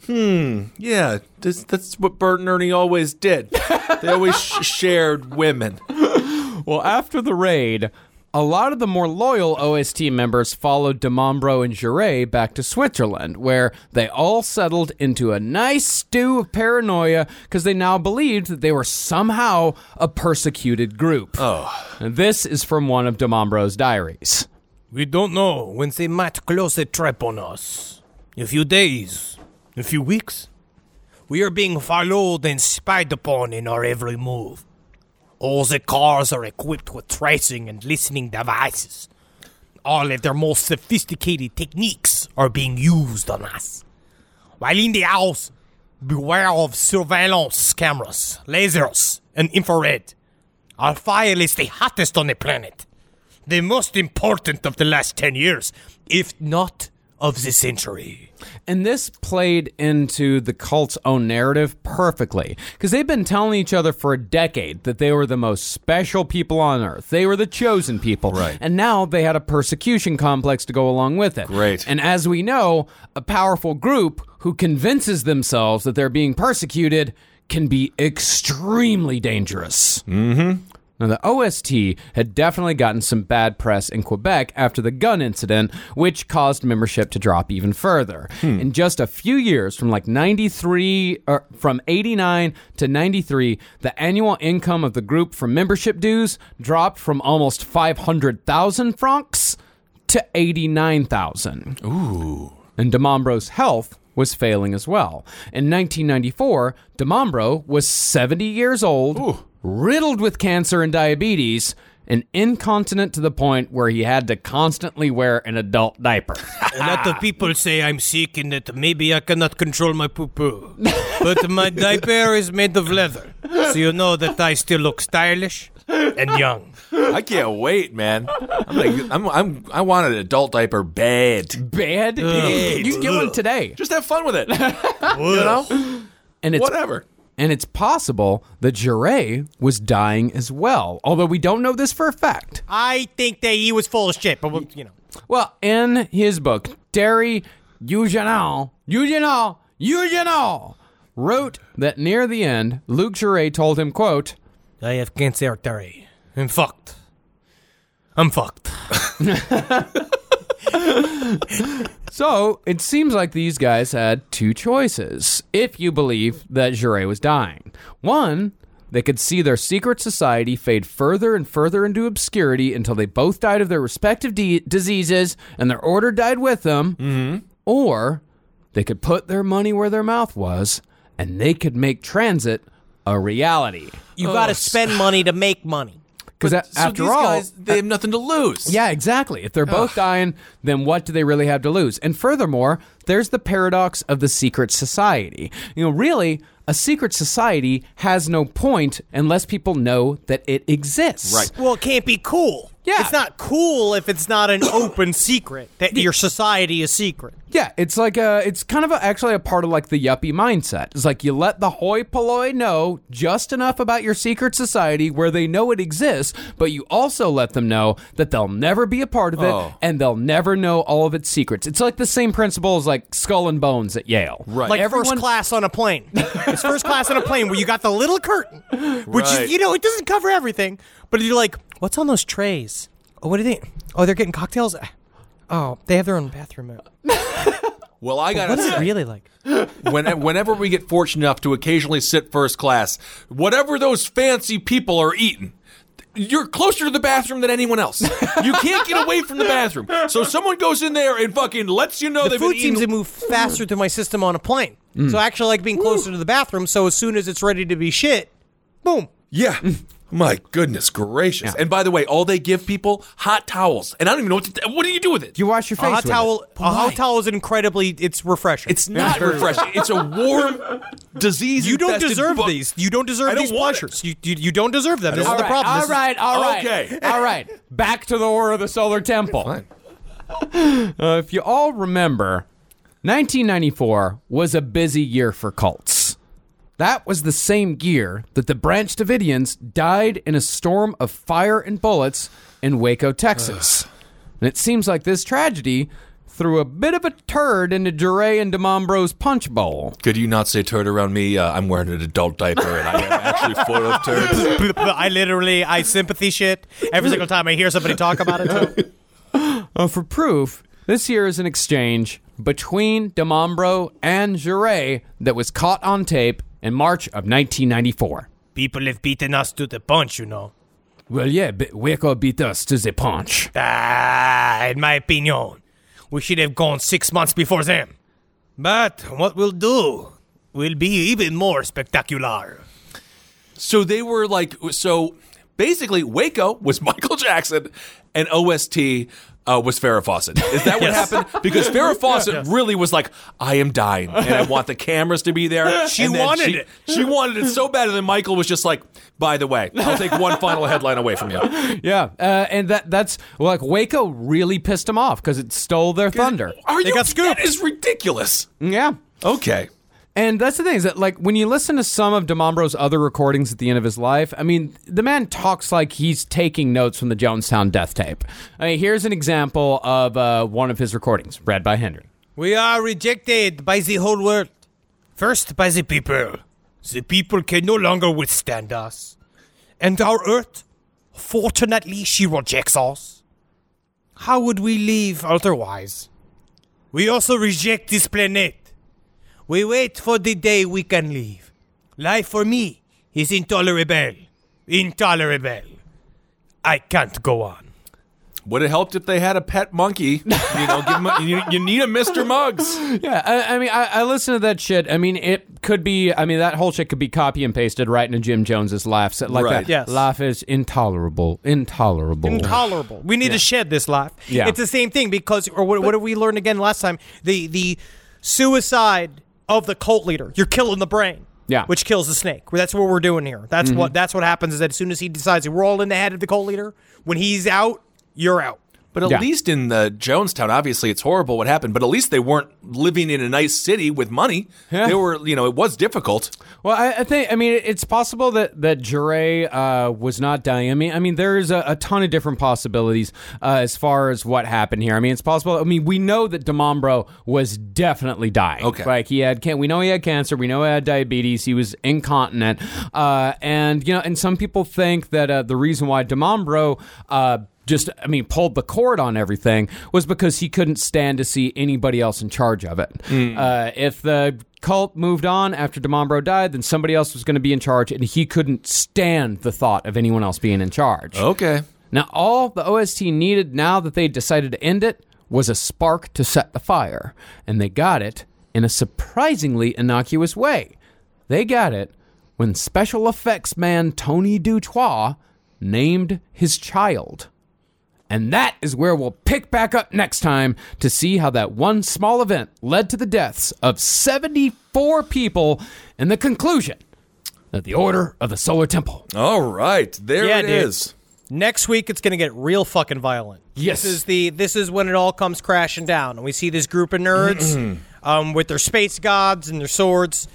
[SPEAKER 5] Yeah, that's, that's what Bert and Ernie always did. They always sh- shared women.
[SPEAKER 6] Well, after the raid, a lot of the more loyal O S T members followed DeMombro and Jure back to Switzerland, where they all settled into a nice stew of paranoia because they now believed that they were somehow a persecuted group. Oh. And this is from one of DeMombro's diaries.
[SPEAKER 4] We don't know when they might close a trap on us. A few days, a few weeks. We are being followed and spied upon in our every move. All the cars are equipped with tracing and listening devices. All of their most sophisticated techniques are being used on us. While in the house, beware of surveillance cameras, lasers, and infrared. Our file is the hottest on the planet. The most important of the last ten years, if not of the century.
[SPEAKER 6] And this played into the cult's own narrative perfectly, because they've been telling each other for a decade that they were the most special people on Earth. They were the chosen people.
[SPEAKER 5] Right.
[SPEAKER 6] And now they had a persecution complex to go along with it.
[SPEAKER 5] Great.
[SPEAKER 6] And as we know, a powerful group who convinces themselves that they're being persecuted can be extremely dangerous. Mm-hmm. Now, the O S T had definitely gotten some bad press in Quebec after the gun incident, which caused membership to drop even further. In just a few years, from like ninety-three, or from eighty-nine to ninety-three, the annual income of the group from membership dues dropped from almost five hundred thousand francs to eighty-nine thousand. Ooh. And DeMombro's health was failing as well. In nineteen ninety-four, DeMombro was seventy years old, Ooh. riddled with cancer and diabetes, and incontinent to the point where he had to constantly wear an adult diaper.
[SPEAKER 4] A lot of people say I'm sick and that maybe I cannot control my poo-poo. But my diaper is made of leather, so you know that I still look stylish and young.
[SPEAKER 5] I can't wait, man. I'm like, I'm, I'm, I want an adult diaper bad.
[SPEAKER 6] Bad? You can get one today.
[SPEAKER 5] Just have fun with it. You know?
[SPEAKER 6] And it's
[SPEAKER 5] Whatever.
[SPEAKER 6] And it's possible that Jure was dying as well, although we don't know this for a fact.
[SPEAKER 4] I think that he was full of shit, but you know.
[SPEAKER 6] Well, in his book, Terry Eugenal, Eugenal, Eugenal wrote that near the end, Luc Jure told him, quote,
[SPEAKER 4] I have cancer, Terry. I'm fucked. I'm fucked.
[SPEAKER 6] So, it seems like these guys had two choices, if you believe that Jure was dying. One, they could see their secret society fade further and further into obscurity until they both died of their respective de- diseases and their order died with them. Mm-hmm. Or they could put their money where their mouth was and they could make transit a reality.
[SPEAKER 4] You got to spend money to make money.
[SPEAKER 6] Because
[SPEAKER 5] But- so
[SPEAKER 6] after
[SPEAKER 5] these
[SPEAKER 6] all,
[SPEAKER 5] guys, they have nothing to lose.
[SPEAKER 6] yeah, exactly. If they're both dying, then what do they really have to lose? And furthermore, there's the paradox of the secret society. You know, really, a secret society has no point unless people know that it exists.
[SPEAKER 5] Right.
[SPEAKER 4] Well, it can't be cool.
[SPEAKER 6] Yeah.
[SPEAKER 4] It's not cool if it's not an open secret, that your society is secret.
[SPEAKER 6] Yeah, it's like a, it's kind of a, actually a part of like the yuppie mindset. It's like you let the hoi polloi know just enough about your secret society where they know it exists, but you also let them know that they'll never be a part of it
[SPEAKER 5] Oh.
[SPEAKER 6] and they'll never know all of its secrets. It's like the same principle as like Skull and Bones at Yale.
[SPEAKER 5] Right.
[SPEAKER 4] Like
[SPEAKER 6] Everyone-
[SPEAKER 4] first class on a plane. It's first class on a plane where you got the little curtain, which
[SPEAKER 5] Right.
[SPEAKER 4] is, you know, it doesn't cover everything, but you're like, what's on those trays? Oh, what do they? Oh, they're getting cocktails. Oh, they have their own bathroom.
[SPEAKER 5] Well, I got
[SPEAKER 4] What
[SPEAKER 5] to
[SPEAKER 4] is it
[SPEAKER 5] say,
[SPEAKER 4] really like?
[SPEAKER 5] when, whenever we get fortunate enough to occasionally sit first class, whatever those fancy people are eating, you're closer to the bathroom than anyone else. You can't get away from the bathroom. So someone goes in there and fucking lets you know
[SPEAKER 4] The
[SPEAKER 5] they've
[SPEAKER 4] food
[SPEAKER 5] been
[SPEAKER 4] seems to
[SPEAKER 5] eating.
[SPEAKER 4] move faster through my system on a plane. So I actually like being closer to the bathroom. So as soon as it's ready to be shit, boom.
[SPEAKER 5] Yeah. My goodness gracious.
[SPEAKER 6] Yeah.
[SPEAKER 5] And by the way, all they give people, hot towels. And I don't even know what to, what do you do with it?
[SPEAKER 6] You wash your
[SPEAKER 4] A
[SPEAKER 6] face
[SPEAKER 4] hot
[SPEAKER 6] with
[SPEAKER 4] towel.
[SPEAKER 6] it.
[SPEAKER 4] A hot towel is incredibly. It's refreshing.
[SPEAKER 5] It's not refreshing. It's a warm, disease
[SPEAKER 4] You don't
[SPEAKER 5] infested
[SPEAKER 4] deserve
[SPEAKER 5] book.
[SPEAKER 4] these. You don't deserve
[SPEAKER 5] I don't
[SPEAKER 4] these
[SPEAKER 5] want
[SPEAKER 4] pleasures. You, you you don't deserve them. This is
[SPEAKER 6] All
[SPEAKER 4] the
[SPEAKER 6] right,
[SPEAKER 4] problem.
[SPEAKER 6] all
[SPEAKER 4] This is-
[SPEAKER 6] right, all right.
[SPEAKER 5] Okay.
[SPEAKER 6] All right. Back to the War of the Solar Temple.
[SPEAKER 5] Fine.
[SPEAKER 6] Uh, if you all remember, nineteen ninety-four was a busy year for cults. That was the same year that the Branch Davidians died in a storm of fire and bullets in Waco, Texas. And it seems like this tragedy threw a bit of a turd into Jure and DeMombro's punch bowl.
[SPEAKER 5] Could you not say turd around me? Uh, I'm wearing an adult diaper and I am actually full of turds.
[SPEAKER 4] I literally I sympathy shit every single time I hear somebody talk about it. So.
[SPEAKER 6] Uh, for proof, this here is an exchange between DeMombro and Jure that was caught on tape in March of nineteen ninety-four.
[SPEAKER 4] People have beaten us to the punch, you know.
[SPEAKER 6] Well, yeah, but Waco beat us to the punch.
[SPEAKER 4] Ah, in my opinion, we should have gone six months before them. But what we'll do will be even more spectacular.
[SPEAKER 5] So they were like, so basically Waco was Michael Jackson and O S T uh, was Farrah Fawcett. Is that what
[SPEAKER 4] Yes.
[SPEAKER 5] happened? Because Farrah Fawcett really was like, I am dying and I want the cameras to be there.
[SPEAKER 4] She
[SPEAKER 5] And then
[SPEAKER 4] wanted
[SPEAKER 5] she,
[SPEAKER 4] it.
[SPEAKER 5] She wanted it so bad. And then Michael was just like, by the way, I'll take one final headline away from you.
[SPEAKER 6] Yeah, uh, and that that's well, like Waco really pissed them off because it stole their thunder.
[SPEAKER 5] Are
[SPEAKER 4] They
[SPEAKER 5] you,
[SPEAKER 4] got scooped.
[SPEAKER 5] That is ridiculous.
[SPEAKER 6] Yeah.
[SPEAKER 5] Okay.
[SPEAKER 6] And that's the thing is that, like, when you listen to some of DeMombro's other recordings at the end of his life, I mean, the man talks like he's taking notes from the Jonestown death tape. I mean, here's an example of uh, one of his recordings, read by Henry.
[SPEAKER 4] We are rejected by the whole world. First by the people. The people can no longer withstand us. And our earth, fortunately, she rejects us. How would we live otherwise? We also reject this planet. We wait for the day we can leave. Life for me is intolerable. Intolerable. I can't go on.
[SPEAKER 5] Would have helped if they had a pet monkey. You know, give him a, you, you need a Mister Muggs.
[SPEAKER 6] Yeah, I, I mean, I, I listen to that shit. I mean, it could be, I mean, that whole shit could be copy and pasted right into Jim Jones's laughs. Like
[SPEAKER 5] Right.
[SPEAKER 6] that.
[SPEAKER 4] Yes.
[SPEAKER 6] Laugh is intolerable. Intolerable.
[SPEAKER 4] Intolerable. We need to shed this life.
[SPEAKER 6] Yeah.
[SPEAKER 4] It's the same thing because, or what, what did we learn again last time? The the suicide of the cult leader. You're killing the brain.
[SPEAKER 6] Yeah.
[SPEAKER 4] Which kills the snake. That's what we're doing here. That's what that's what happens is that as soon as he decides we're all in the head of the cult leader, when he's out, you're out.
[SPEAKER 5] But at
[SPEAKER 6] Yeah.
[SPEAKER 5] least in the Jonestown, obviously it's horrible what happened, but at least they weren't living in a nice city with money.
[SPEAKER 6] Yeah.
[SPEAKER 5] They were, you know, it was difficult.
[SPEAKER 6] Well, I, I think, I mean, it's possible that, that Jure uh, was not dying. I mean, I mean, there's a, a ton of different possibilities uh, as far as what happened here. I mean, it's possible. I mean, we know that DeMombro was definitely dying.
[SPEAKER 5] Okay.
[SPEAKER 6] Like, he had, can- we know he had cancer. We know he had diabetes. He was incontinent. Uh, and, you know, and some people think that uh, the reason why DeMombro, uh, just, I mean, pulled the cord on everything was because he couldn't stand to see anybody else in charge of it. Uh, if the cult moved on after DeMombro died, then somebody else was going to be in charge, and he couldn't stand the thought of anyone else being in charge.
[SPEAKER 5] Okay.
[SPEAKER 6] Now, all the O S T needed now that they decided to end it was a spark to set the fire, and they got it in a surprisingly innocuous way. They got it when special effects man Tony Dutoit named his child. And that is where we'll pick back up next time to see how that one small event led to the deaths of seventy-four people and the conclusion of the Order of the Solar Temple.
[SPEAKER 5] All right. There
[SPEAKER 4] Yeah,
[SPEAKER 5] it
[SPEAKER 4] dude.
[SPEAKER 5] is.
[SPEAKER 4] Next week it's gonna get real fucking violent.
[SPEAKER 6] Yes.
[SPEAKER 4] This is the this is when it all comes crashing down. And we see this group of nerds um, with their space gods and their swords.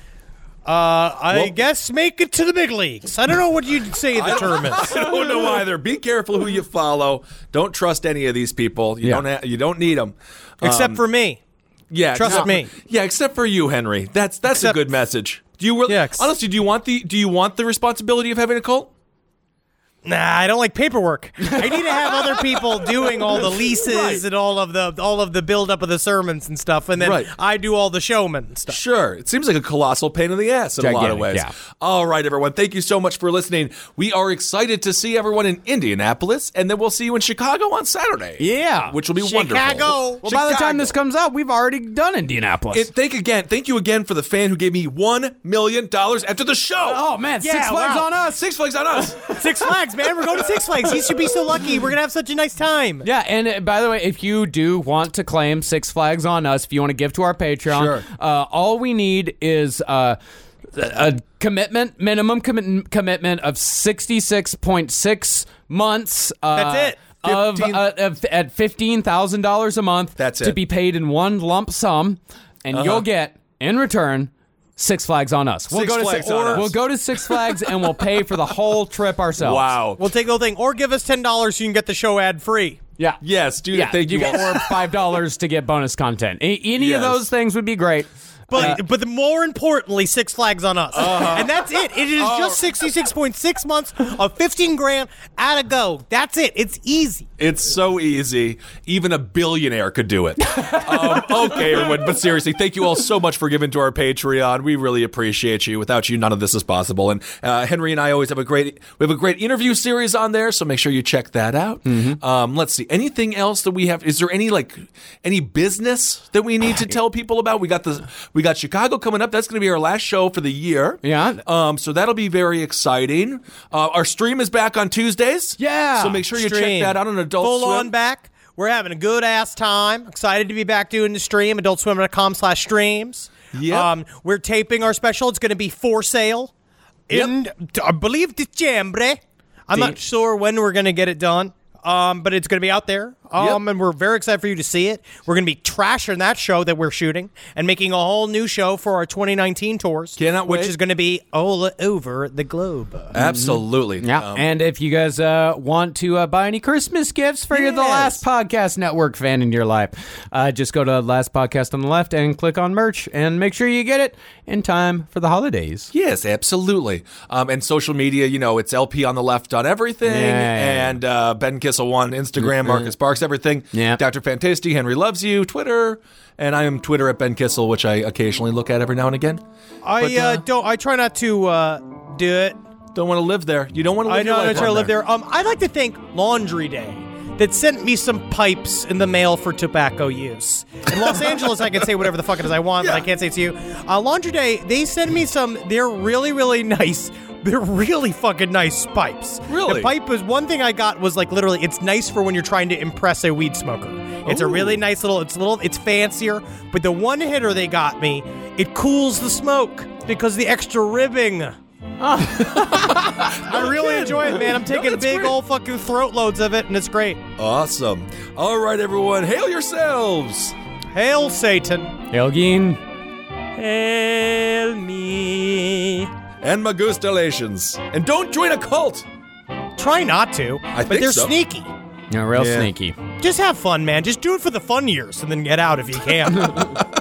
[SPEAKER 4] Uh, I
[SPEAKER 5] Well-
[SPEAKER 4] guess make it to the big leagues. I don't know what you'd say the term is.
[SPEAKER 5] I don't know either. Be careful who you follow. Don't trust any of these people. You
[SPEAKER 6] Yeah.
[SPEAKER 5] don't. Ha- you don't need them.
[SPEAKER 4] Except for me.
[SPEAKER 5] Yeah,
[SPEAKER 4] Trust
[SPEAKER 5] except-
[SPEAKER 4] me.
[SPEAKER 5] Yeah, except for you, Henry. That's that's
[SPEAKER 4] Except-
[SPEAKER 5] a good message. Do you really?
[SPEAKER 4] Yeah, ex-
[SPEAKER 5] honestly, do you want the do you want the responsibility of having a cult?
[SPEAKER 4] Nah, I don't like paperwork. I need to have other people doing all the leases
[SPEAKER 5] Right.
[SPEAKER 4] and all of the all of the build-up of the sermons and stuff, and then
[SPEAKER 5] Right.
[SPEAKER 4] I do all the showman stuff.
[SPEAKER 5] Sure. It seems like a colossal pain in the ass in a lot of
[SPEAKER 6] Gigantic,
[SPEAKER 5] ways.
[SPEAKER 6] yeah.
[SPEAKER 5] All right, everyone. Thank you so much for listening. We are excited to see everyone in Indianapolis, and then we'll see you in Chicago on Saturday.
[SPEAKER 6] Yeah.
[SPEAKER 5] Which will be
[SPEAKER 4] Chicago.
[SPEAKER 5] wonderful.
[SPEAKER 6] Well, by the time
[SPEAKER 5] Chicago.
[SPEAKER 6] this comes out, we've already done Indianapolis.
[SPEAKER 5] It, thank again. Thank you again for the fan who gave me one million dollars after the show.
[SPEAKER 6] oh, man.
[SPEAKER 4] Yeah,
[SPEAKER 6] Six Flags
[SPEAKER 4] wow.
[SPEAKER 6] on us.
[SPEAKER 5] Six Flags on us.
[SPEAKER 4] Six Flags, man. We're going to Six Flags. You should be so lucky. We're going to have such a nice time.
[SPEAKER 6] Yeah, and uh, by the way, if you do want to claim Six Flags on us, if you want to give to our Patreon,
[SPEAKER 5] Sure.
[SPEAKER 6] uh, all we need is uh, a commitment, minimum commi- commitment of sixty-six point six months. Uh,
[SPEAKER 4] That's it.
[SPEAKER 6] Of,
[SPEAKER 5] fifteen
[SPEAKER 6] uh, of at fifteen thousand dollars a month.
[SPEAKER 5] That's
[SPEAKER 6] to
[SPEAKER 5] it.
[SPEAKER 6] be paid in one lump sum, and
[SPEAKER 5] Uh-huh.
[SPEAKER 6] you'll get in return. Six Flags on us. We'll
[SPEAKER 5] Six
[SPEAKER 6] go to
[SPEAKER 5] Flags
[SPEAKER 6] Six,
[SPEAKER 5] on us.
[SPEAKER 6] We'll go to Six Flags and we'll pay for the whole trip ourselves.
[SPEAKER 5] Wow.
[SPEAKER 4] We'll take the whole thing. Or give us ten dollars so you can get the show ad-free.
[SPEAKER 6] Yeah.
[SPEAKER 5] Yes, dude.
[SPEAKER 6] Yeah,
[SPEAKER 5] Thank you.
[SPEAKER 6] you
[SPEAKER 5] all.
[SPEAKER 6] get or five dollars to get bonus content. A- any
[SPEAKER 5] Yes.
[SPEAKER 6] of those things would be great.
[SPEAKER 4] But but the more importantly, Six Flags on us. And that's it. It is just sixty-six point six months of fifteen grand at a go. That's it. It's easy.
[SPEAKER 5] It's so easy. Even a billionaire could do it. um, okay, everyone. But seriously, thank you all so much for giving to our Patreon. We really appreciate you. Without you, none of this is possible. And uh, Henry and I always have a great we have a great interview series on there. So make sure you check that out. Um, let's see. Anything else that we have? Is there any like any business that we need to tell people about? We got the we got Chicago coming up. That's going to be our last show for the year.
[SPEAKER 6] Yeah.
[SPEAKER 5] Um. So that'll be very exciting. Uh, our stream is back on Tuesdays.
[SPEAKER 6] Yeah.
[SPEAKER 5] So make sure you
[SPEAKER 4] Stream.
[SPEAKER 5] check that out on Adult
[SPEAKER 4] Full
[SPEAKER 5] Swim.
[SPEAKER 4] on back. We're having a good ass time. Excited to be back doing the stream. adult swim dot com slash streams.
[SPEAKER 5] Yep.
[SPEAKER 4] Um, we're taping our special. It's going to be for sale in, I believe, December. I'm
[SPEAKER 5] De-
[SPEAKER 4] not sure when we're going to get it done. Um, but it's going to be out there. Um,
[SPEAKER 5] Yep.
[SPEAKER 4] and we're very excited for you to see it. We're going to be trashing that show that we're shooting and making a whole new show for our twenty nineteen tours.
[SPEAKER 5] Cannot
[SPEAKER 4] Which
[SPEAKER 5] wait.
[SPEAKER 4] is going to be all over the globe.
[SPEAKER 5] Absolutely.
[SPEAKER 6] Yeah,
[SPEAKER 5] Um,
[SPEAKER 6] and if you guys uh, want to uh, buy any Christmas gifts for your the
[SPEAKER 4] Yes.
[SPEAKER 6] Last Podcast Network fan in your life, uh, just go to Last Podcast on the left and click on merch, and make sure you get it in time for the holidays.
[SPEAKER 5] yes, absolutely. Um, and social media, you know, it's L P on the left on everything,
[SPEAKER 6] Yeah, yeah, yeah.
[SPEAKER 5] and uh, Ben Kissel one, Instagram, Marcus Barks, everything.
[SPEAKER 6] Yeah.
[SPEAKER 5] Doctor Fantasty, Henry Loves You, Twitter, and I am Twitter at Ben Kissel, which I occasionally look at every now and again.
[SPEAKER 4] I
[SPEAKER 5] But,
[SPEAKER 4] uh,
[SPEAKER 5] uh,
[SPEAKER 4] don't. I try not to uh, do it.
[SPEAKER 5] Don't want to live there. You don't want to live
[SPEAKER 4] I know
[SPEAKER 5] your
[SPEAKER 4] I'm
[SPEAKER 5] life
[SPEAKER 4] trying to
[SPEAKER 5] on
[SPEAKER 4] live there. Um, I'd like to thank Laundry Day that sent me some pipes in the mail for tobacco use. In Los Angeles, I can say whatever the fuck it is I want, but I can't say it to you. Uh, Laundry Day, they send me some. They're really, really nice. They're really fucking nice pipes.
[SPEAKER 5] Really?
[SPEAKER 4] The pipe was one thing I got was like literally. It's nice for when you're trying to impress a weed smoker. It's a really nice little. It's a little. It's fancier. But the one hitter they got me, it cools the smoke because the extra ribbing. I really enjoy it, man. I'm taking
[SPEAKER 5] that's
[SPEAKER 4] big
[SPEAKER 5] great.
[SPEAKER 4] old fucking throat loads of it, and it's great.
[SPEAKER 5] Awesome. All right, everyone. Hail yourselves.
[SPEAKER 4] Hail Satan.
[SPEAKER 6] Elgin.
[SPEAKER 4] Hail me.
[SPEAKER 5] And Magustalations. And don't join a cult.
[SPEAKER 4] Try not to,
[SPEAKER 5] I
[SPEAKER 4] but
[SPEAKER 5] think
[SPEAKER 4] they're
[SPEAKER 5] so.
[SPEAKER 4] sneaky.
[SPEAKER 6] You're real
[SPEAKER 5] Yeah.
[SPEAKER 6] sneaky.
[SPEAKER 4] Just have fun, man. Just do it for the fun years, and then get out if you can.